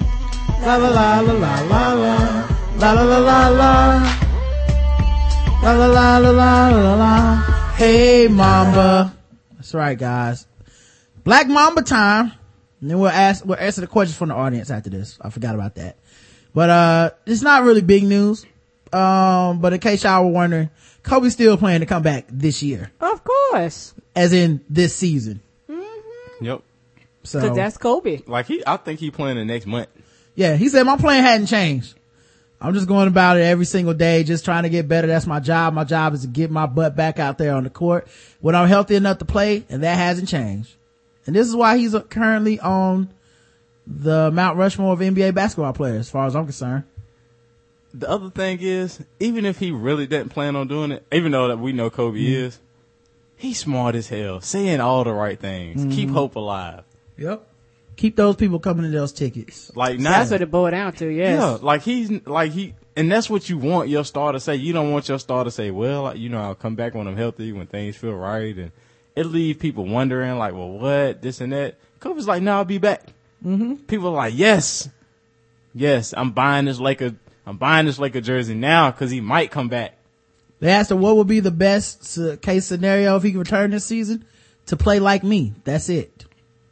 La la la la la la la. La la la la la. La la la la la la la. Hey Mamba. That's right, guys. Black Mamba time. And then we'll ask, we'll answer the questions from the audience after this. I forgot about that. But, uh, it's not really big news. Um, but in case y'all were wondering, Kobe's still planning to come back this year. Of course. As in this season. Mm-hmm. Yep. So. Cause that's Kobe. Like he, I think he playing the next month. Yeah, he said my plan hadn't changed. I'm just going about it every single day, just trying to get better. That's my job. My job is to get my butt back out there on the court when I'm healthy enough to play, and that hasn't changed. And this is why he's currently on the Mount Rushmore of N B A basketball players, as far as I'm concerned. The other thing is, even if he really didn't plan on doing it, even though that we know Kobe mm-hmm. is, he's smart as hell, saying all the right things. Mm-hmm. Keep hope alive. Yep. Keep those people coming to those tickets. Like now, that's what it boiled down to. Yes. Yeah. Like he's like he, and that's what you want your star to say. You don't want your star to say, "Well, you know, I'll come back when I'm healthy, when things feel right," and it leaves people wondering, like, "Well, what this and that." Kobe's like, "No, I'll be back." Mm-hmm. People are like, "Yes, yes, I'm buying this Laker, I'm buying this Laker jersey now because he might come back." They asked him what would be the best uh, case scenario if he could return this season. To play like me. That's it.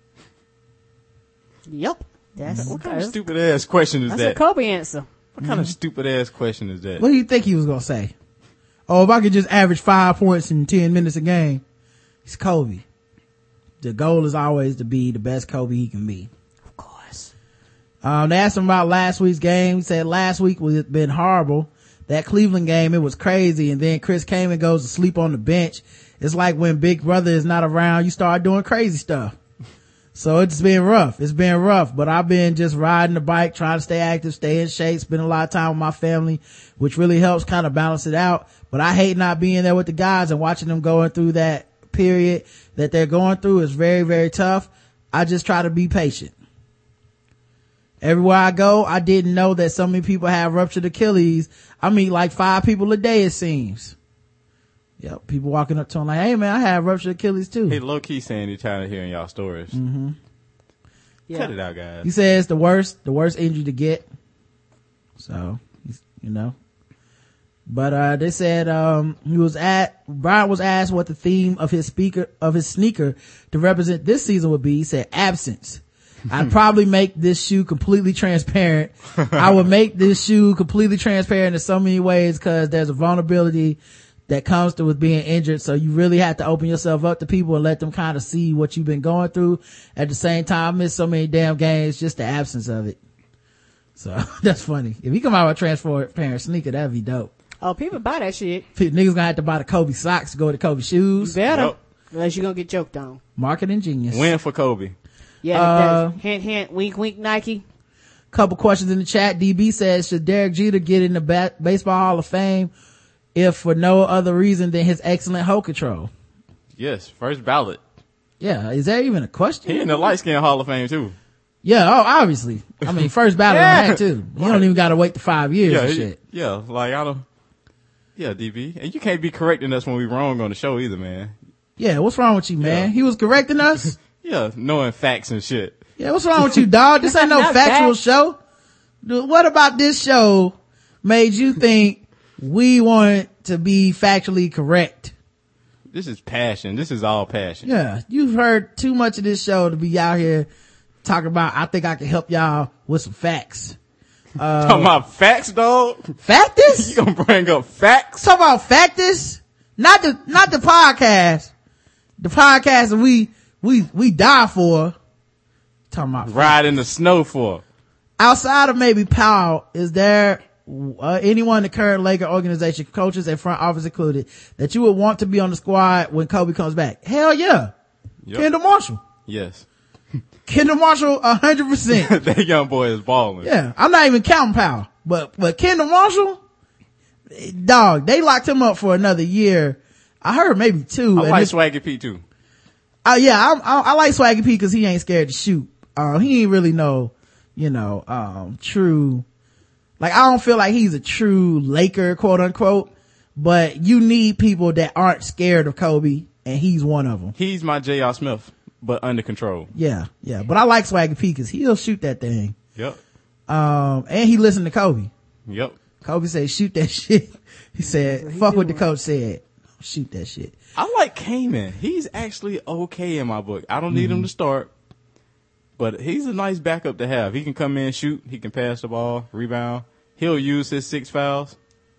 Yep. That's what kind of stupid ass question is that's that? That's a Kobe answer. What kind mm-hmm. of stupid ass question is that? What do you think he was gonna say? Oh, if I could just average five points in ten minutes a game, it's Kobe. The goal is always to be the best Kobe he can be. Of course. Um, they asked him about last week's game. He said last week was been horrible. That Cleveland game, it was crazy. And then Chris Kaman goes to sleep on the bench. It's like when Big Brother is not around, you start doing crazy stuff. So it's been rough. It's been rough, but I've been just riding the bike, trying to stay active, stay in shape, spend a lot of time with my family, which really helps kind of balance it out. But I hate not being there with the guys and watching them going through that period that they're going through is very, very tough. I just try to be patient. Everywhere I go, I didn't know that so many people have ruptured Achilles. I meet like five people a day, it seems. Yep, people walking up to him like, "Hey man, I have ruptured Achilles too." He low key saying he's tired of hearing y'all stories. Mm-hmm. Yeah. Cut it out, guys. He says the worst, the worst injury to get. So, you know. But, uh, they said, um, he was at, Bryant was asked what the theme of his speaker, of his sneaker to represent this season would be. He said, absence. I'd probably make this shoe completely transparent. I would make this shoe completely transparent in so many ways because there's a vulnerability that comes to with being injured. So you really have to open yourself up to people and let them kind of see what you've been going through. At the same time, I miss so many damn games, just the absence of it. So that's funny. If he come out with a transparent sneaker, that'd be dope. Oh, people buy that shit. Niggas gonna have to buy the Kobe socks to go to Kobe shoes. You better. Yep. Unless you're gonna get joked on. Marketing genius. Win for Kobe. Yeah, Uh, hint, hint, wink, wink, Nike. Couple questions in the chat. D B says, should Derek Jeter get in the ba- Baseball Hall of Fame if for no other reason than his excellent hole control? Yes, first ballot. Yeah, is there even a question? He in the light skin Hall of Fame too. Yeah, oh, obviously. I mean, first ballot Yeah. on that too. You don't even gotta wait the five years Yeah, and he- shit. yeah, like I don't. Yeah, D B, and you can't be correcting us when we wrong on the show either, man. Yeah, what's wrong with you, man? Yeah. He was correcting us? Yeah, knowing facts and shit. Yeah, what's wrong with you, dog? This ain't no Not factual bad. show. Dude, what about this show made you think we want to be factually correct? This is passion. This is all passion. Yeah, you've heard too much of this show to be out here talking about, I think I can help y'all with some facts. Uh, Talking about facts, dog. Factus? You gonna bring up facts? Talk about Factus? Not the, not the podcast. The podcast that we, we, we die for. Talking about Ride in the snow for. outside of maybe Powell, is there uh, anyone in the current Laker organization, coaches and front office included, that you would want to be on the squad when Kobe comes back? Hell yeah. Yep. Kendall Marshall. Yes. Kendall Marshall, a hundred percent. That young boy is balling. Yeah. I'm not even counting Powell, but, but Kendall Marshall, dog, they locked him up for another year. I heard maybe two. I and like this- Swaggy P too. Uh, yeah, I, I, I like Swaggy P because he ain't scared to shoot. Uh, he ain't really no, you know, um, true, like I don't feel like he's a true Laker, quote unquote, but you need people that aren't scared of Kobe, and he's one of them. He's my J R. Smith, but under control. Yeah, yeah, but I like Swaggy P because he'll shoot that thing. Yep. Um, and he listened to Kobe. Yep. Kobe said, shoot that shit. He said, fuck what the coach said. Shoot that shit. I like Kaman. He's actually okay in my book. I don't need mm-hmm. him to start, but he's a nice backup to have. He can come in, shoot. He can pass the ball, rebound. He'll use his six fouls.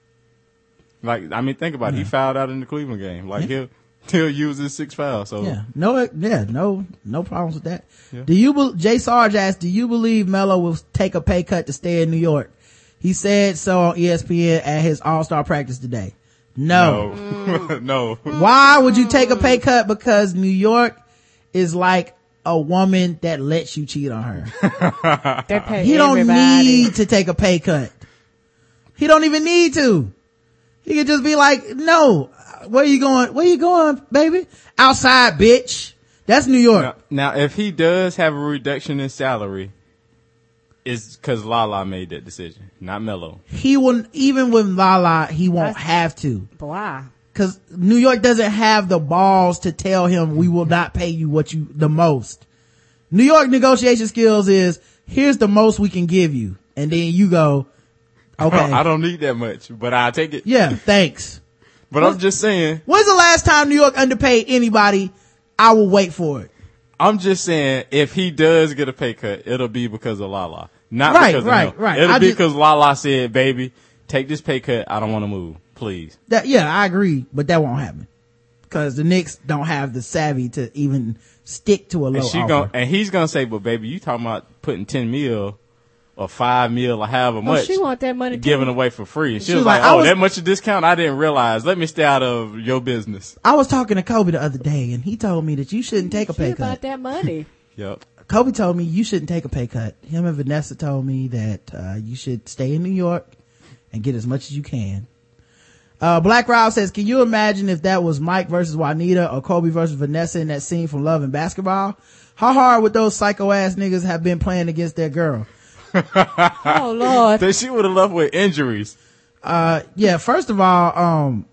Like, I mean, think about yeah. it. He fouled out in the Cleveland game. Like, yeah. he'll, he'll use his six fouls. So yeah, no, yeah, no, no problems with that. Yeah. Do you, be- Jay Sarge asked, do you believe Melo will take a pay cut to stay in New York? He said so on E S P N at his All-Star practice today. No. No. no. Why would you take a pay cut? Because New York is like a woman that lets you cheat on her. They pay he don't everybody. need to take a pay cut. He don't even need to. He could just be like, no, where you going? Where you going, baby? Outside, bitch. That's New York. Now, now if he does have a reduction in salary, it's because Lala made that decision, not Melo. He will, even with Lala, he won't That's, have to. Why? Because New York doesn't have the balls to tell him we will not pay you what you, the most. New York negotiation skills is, here's the most we can give you. And then you go, okay. I don't need that much, but I'll take it. Yeah, thanks. But when's, I'm just saying. When's the last time New York underpaid anybody? I will wait for it. I'm just saying, if he does get a pay cut, it'll be because of Lala. Not right, because right, of him. Right, It'll I be just, because Lala said, baby, take this pay cut. I don't want to move. Please. That, yeah, I agree, but that won't happen. Because the Knicks don't have the savvy to even stick to a low and she offer. Gonna, and he's going to say, but baby, you talking about putting ten mil or five mil or however much. Oh, she want that money giving too. away for free. And she, she was was like, like oh, was, that much a discount? I didn't realize. Let me stay out of your business. I was talking to Kobe the other day, and he told me that you shouldn't take a pay she cut. about that money. Yep. Kobe told me you shouldn't take a pay cut. Him and Vanessa told me that uh, you should stay in New York and get as much as you can. Uh, Black Rob says, can you imagine if that was Mike versus Juanita or Kobe versus Vanessa in that scene from Love and Basketball? How hard would those psycho ass niggas have been playing against their girl? Oh Lord. She would have left with injuries. Uh, yeah, first of all, um,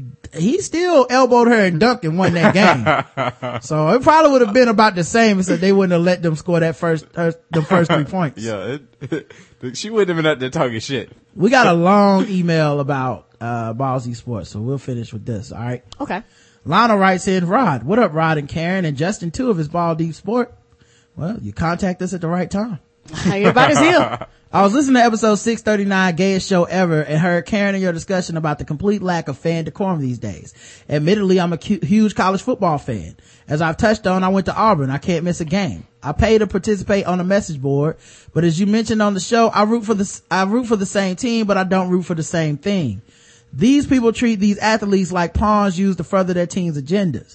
he still elbowed her and dunked and won that game. So it probably would have been about the same if they wouldn't have let them score that first, her, the first three points. Yeah, it, it, she wouldn't have been out there talking shit. We got a long email about, uh, Ballsy Sports, so we'll finish with this, alright? Okay. Lionel writes in, Rod, what up, Rod and Karen and Justin too of his Ball Deep Sport? Well, you contact us at the right time. Everybody's here. I was listening to episode six thirty-nine, gayest show ever, and heard Karen and your discussion about the complete lack of fan decorum these days. Admittedly, I'm a cu- huge college football fan. As I've touched on, I went to Auburn. I can't miss a game. I pay to participate on the message board, but as you mentioned on the show, I root for the, I root for the same team, but I don't root for the same thing. These people treat these athletes like pawns used to further their team's agendas.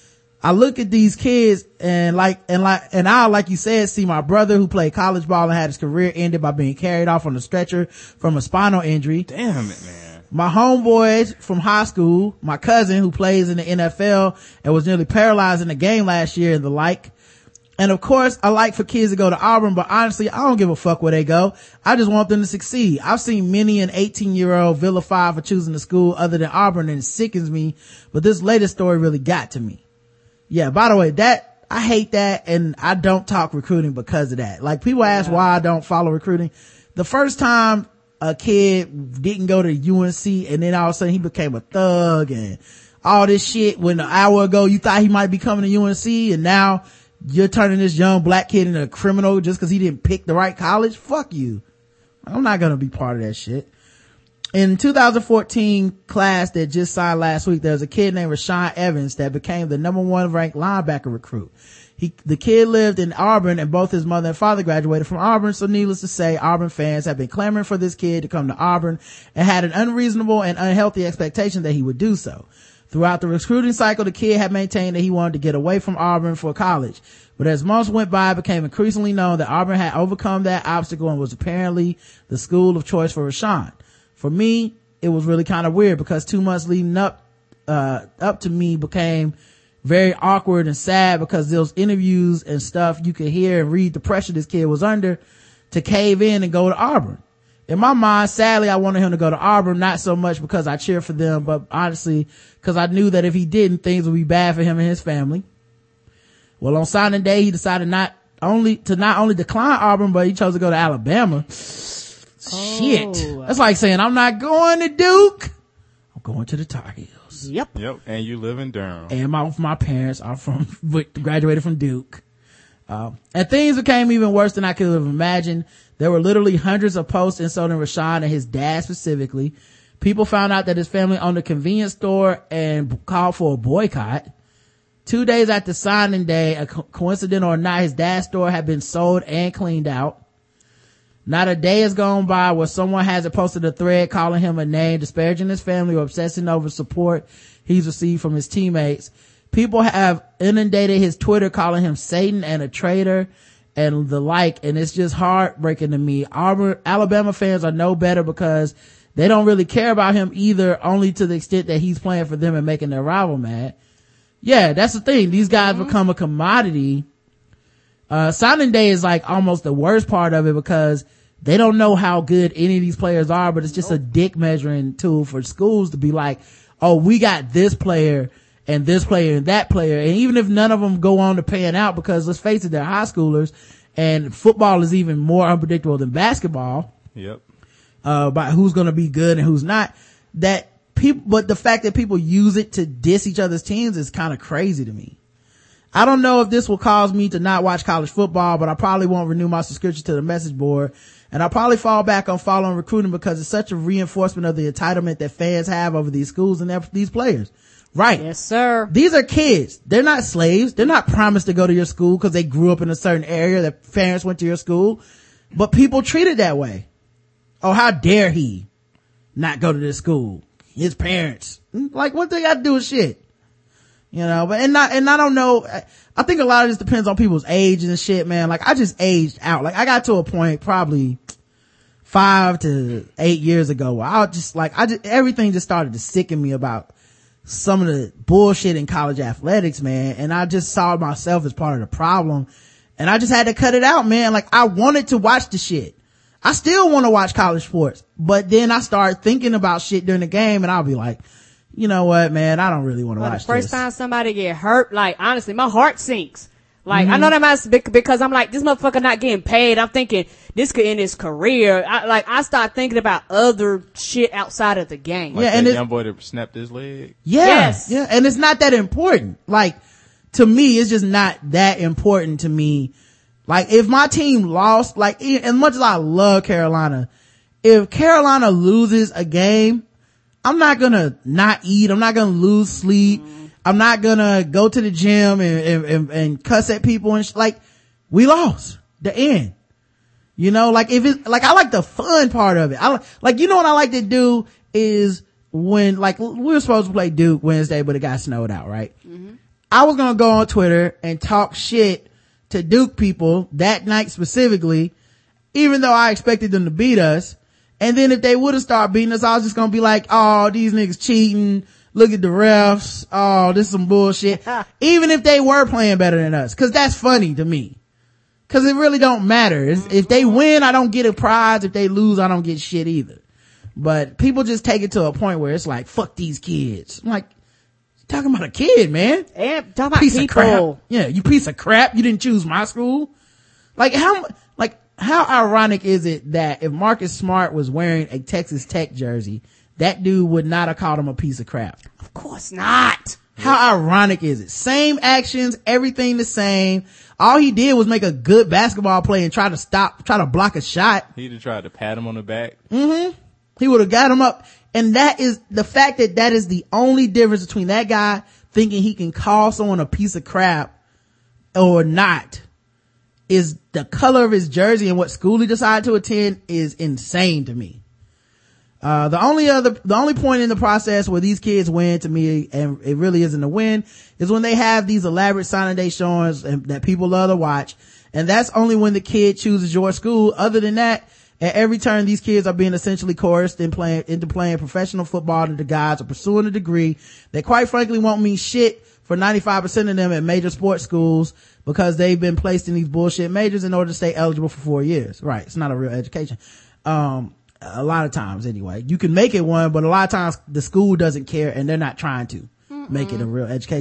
I look at these kids and like, and like, and I, like you said, see my brother who played college ball and had his career ended by being carried off on a stretcher from a spinal injury. Damn it, man. My homeboys from high school, my cousin who plays in the N F L and was nearly paralyzed in a game last year and the like. And of course, I like for kids to go to Auburn, but honestly, I don't give a fuck where they go. I just want them to succeed. I've seen many an eighteen year old vilified for choosing a school other than Auburn, and it sickens me, but this latest story really got to me. Yeah, by the way, that, I hate that, and I don't talk recruiting because of that. Like, people ask yeah. why I don't follow recruiting. The first time a kid didn't go to U N C, and then all of a sudden he became a thug, and all this shit, when an hour ago you thought he might be coming to U N C, and now you're turning this young black kid into a criminal just because he didn't pick the right college? Fuck you. I'm not gonna be part of that shit. In two thousand fourteen class that just signed last week, there was a kid named Rashawn Evans that became the number one ranked linebacker recruit. He, the kid lived in Auburn, and both his mother and father graduated from Auburn, so needless to say, Auburn fans have been clamoring for this kid to come to Auburn and had an unreasonable and unhealthy expectation that he would do so. Throughout the recruiting cycle, the kid had maintained that he wanted to get away from Auburn for college. But as months went by, it became increasingly known that Auburn had overcome that obstacle and was apparently the school of choice for Rashawn. For me, it was really kind of weird because two months leading up, uh, up to me became very awkward and sad because those interviews and stuff you could hear and read the pressure this kid was under to cave in and go to Auburn. In my mind, sadly, I wanted him to go to Auburn, not so much because I cheer for them, but honestly, because I knew that if he didn't, things would be bad for him and his family. Well, on signing day, he decided not, only, to not only decline Auburn, but he chose to go to Alabama. Oh. Shit. That's like saying, I'm not going to Duke. I'm going to the Tar Heels. Yep. Yep. And you live in Durham. And my, my parents are from, graduated from Duke. Uh, and things became even worse than I could have imagined. There were literally hundreds of posts insulting Rashawn and his dad specifically. People found out that his family owned a convenience store and called for a boycott. Two days after signing day, a co- coincident or not, his dad's store had been sold and cleaned out. Not a day has gone by where someone hasn't posted a thread calling him a name, disparaging his family, or obsessing over support he's received from his teammates. People have inundated his Twitter calling him Satan and a traitor and the like, and it's just heartbreaking to me. Auburn, Alabama fans are no better because they don't really care about him either, only to the extent that he's playing for them and making their rival mad. Yeah, that's the thing. These guys mm-hmm. become a commodity. Uh, signing day is like almost the worst part of it because they don't know how good any of these players are, but it's just nope. a dick measuring tool for schools to be like, oh, we got this player and this player and that player. And even if none of them go on to pan out, because let's face it, they're high schoolers and football is even more unpredictable than basketball. Yep. Uh, about who's going to be good and who's not. That people, but the fact that people use it to diss each other's teams is kind of crazy to me. I don't know if this will cause me to not watch college football, but I probably won't renew my subscription to the message board. And I'll probably fall back on following recruiting because it's such a reinforcement of the entitlement that fans have over these schools and their, these players. Right. Yes, sir. These are kids. They're not slaves. They're not promised to go to your school because they grew up in a certain area that parents went to your school. But people treat it that way. Oh, how dare he not go to this school? His parents. Like, what they got to do with shit? You know, but, and not, and I don't know, I think a lot of this depends on people's age and shit, man. Like, I just aged out. Like, I got to a point probably five to eight years ago where I just, like, I just, everything just started to sicken me about some of the bullshit in college athletics, man. And I just saw myself as part of the problem. And I just had to cut it out, man. Like, I wanted to watch the shit. I still want to watch college sports, but then I start thinking about shit during the game and I'll be like, you know what, man, I don't really want to well, watch the first this. time somebody get hurt, like, honestly, my heart sinks. Like, Mm-hmm. I know that must be because I'm like, this motherfucker not getting paid. I'm thinking this could end his career. I, like, I start thinking about other shit outside of the game. Like yeah, that and young boy that snapped his leg. Yeah, yes. yeah, and it's not that important. Like, to me, it's just not that important to me. Like, if my team lost, like, as much as I love Carolina, if Carolina loses a game, I'm not gonna not eat. I'm not gonna lose sleep. Mm. I'm not gonna go to the gym and, and, and, and cuss at people and sh- like, we lost the end. You know, like if it, like I like the fun part of it. I like, you know what I like to do is when, like, we were supposed to play Duke Wednesday, but it got snowed out, right? Mm-hmm. I was gonna go on Twitter and talk shit to Duke people that night specifically, even though I expected them to beat us. And then if they would have started beating us, I was just gonna be like, oh, these niggas cheating. Look at the refs. Oh, this is some bullshit. Even if they were playing better than us. Cause that's funny to me. Cause it really don't matter. It's, if they win, I don't get a prize. If they lose, I don't get shit either. But people just take it to a point where it's like, fuck these kids. I'm like, you're talking about a kid, man. And talking about piece people. Of crap. Yeah, you piece of crap. You didn't choose my school. Like how, like, how ironic is it that if Marcus Smart was wearing a Texas Tech jersey, that dude would not have called him a piece of crap? Of course not. How ironic is it? Same actions, everything the same. All he did was make a good basketball play and try to stop, try to block a shot. He'd have tried to pat him on the back. Mm-hmm. He would have got him up. And that is the fact that that is the only difference between that guy thinking he can call someone a piece of crap or not. Is the color of his jersey and what school he decided to attend is insane to me. Uh, the only other, the only point in the process where these kids win to me, and it really isn't a win, is when they have these elaborate signing day showings and, that people love to watch. And that's only when the kid chooses your school. Other than that, at every turn, these kids are being essentially coerced in playing, into playing professional football under the guise of pursuing a degree that quite frankly won't mean shit for ninety-five percent of them at major sports schools because they've been placed in these bullshit majors in order to stay eligible for four years. Right. It's not a real education. Um, a lot of times anyway. You can make it one, but a lot of times the school doesn't care and they're not trying to Mm-mm. make it a real education.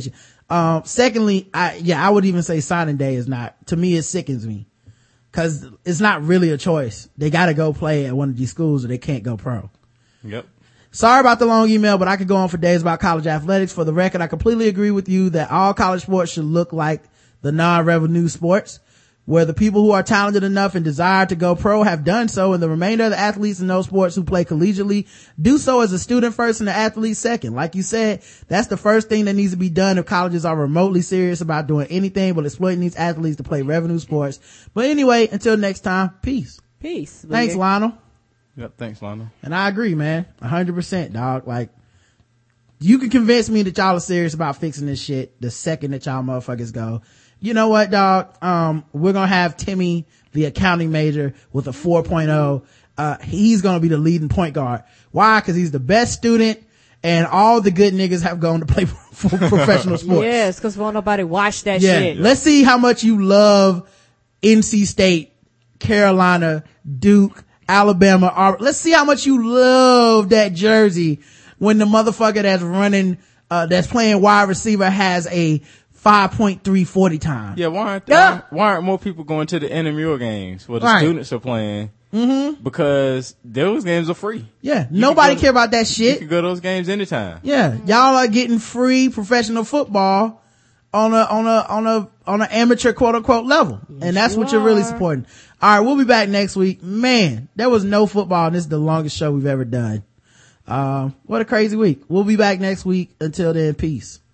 Um, secondly, I, yeah, I would even say signing day is not, to me, it sickens me. Cause it's not really a choice. They gotta go play at one of these schools or they can't go pro. Yep. Sorry about the long email, but I could go on for days about college athletics. For the record, I completely agree with you that all college sports should look like the non-revenue sports, where the people who are talented enough and desire to go pro have done so, and the remainder of the athletes in those sports who play collegiately do so as a student first and the athlete second. Like you said, that's the first thing that needs to be done if colleges are remotely serious about doing anything but exploiting these athletes to play revenue sports. But anyway, until next time, peace. Peace. Thanks, Lionel. Yep. Thanks, Lionel. And I agree, man. A hundred percent, dog. Like, you can convince me that y'all are serious about fixing this shit the second that y'all motherfuckers go, you know what, dog? Um, we're gonna have Timmy, the accounting major, with a four point oh. Uh, he's gonna be the leading point guard. Why? Cause he's the best student and all the good niggas have gone to play for professional sports. Yes, cause won't nobody watch that yeah. shit. Let's see how much you love N C State, Carolina, Duke, Alabama. Auburn. Let's see how much you love that jersey when the motherfucker that's running, uh, that's playing wide receiver has a five point three forty time. Yeah, why aren't, Yeah. why, why aren't more people going to the intramural games where the Right. students are playing? Mm-hmm. Because those games are free. Yeah. You Nobody can go- care about that You shit. can go to those games anytime. Yeah. Y'all are getting free professional football on a, on a, on a, on an amateur quote unquote level. And that's you what you're really are. supporting. All right. We'll be back next week. Man, there was no football and this is the longest show we've ever done. Um, what a crazy week. We'll be back next week. Until then, peace.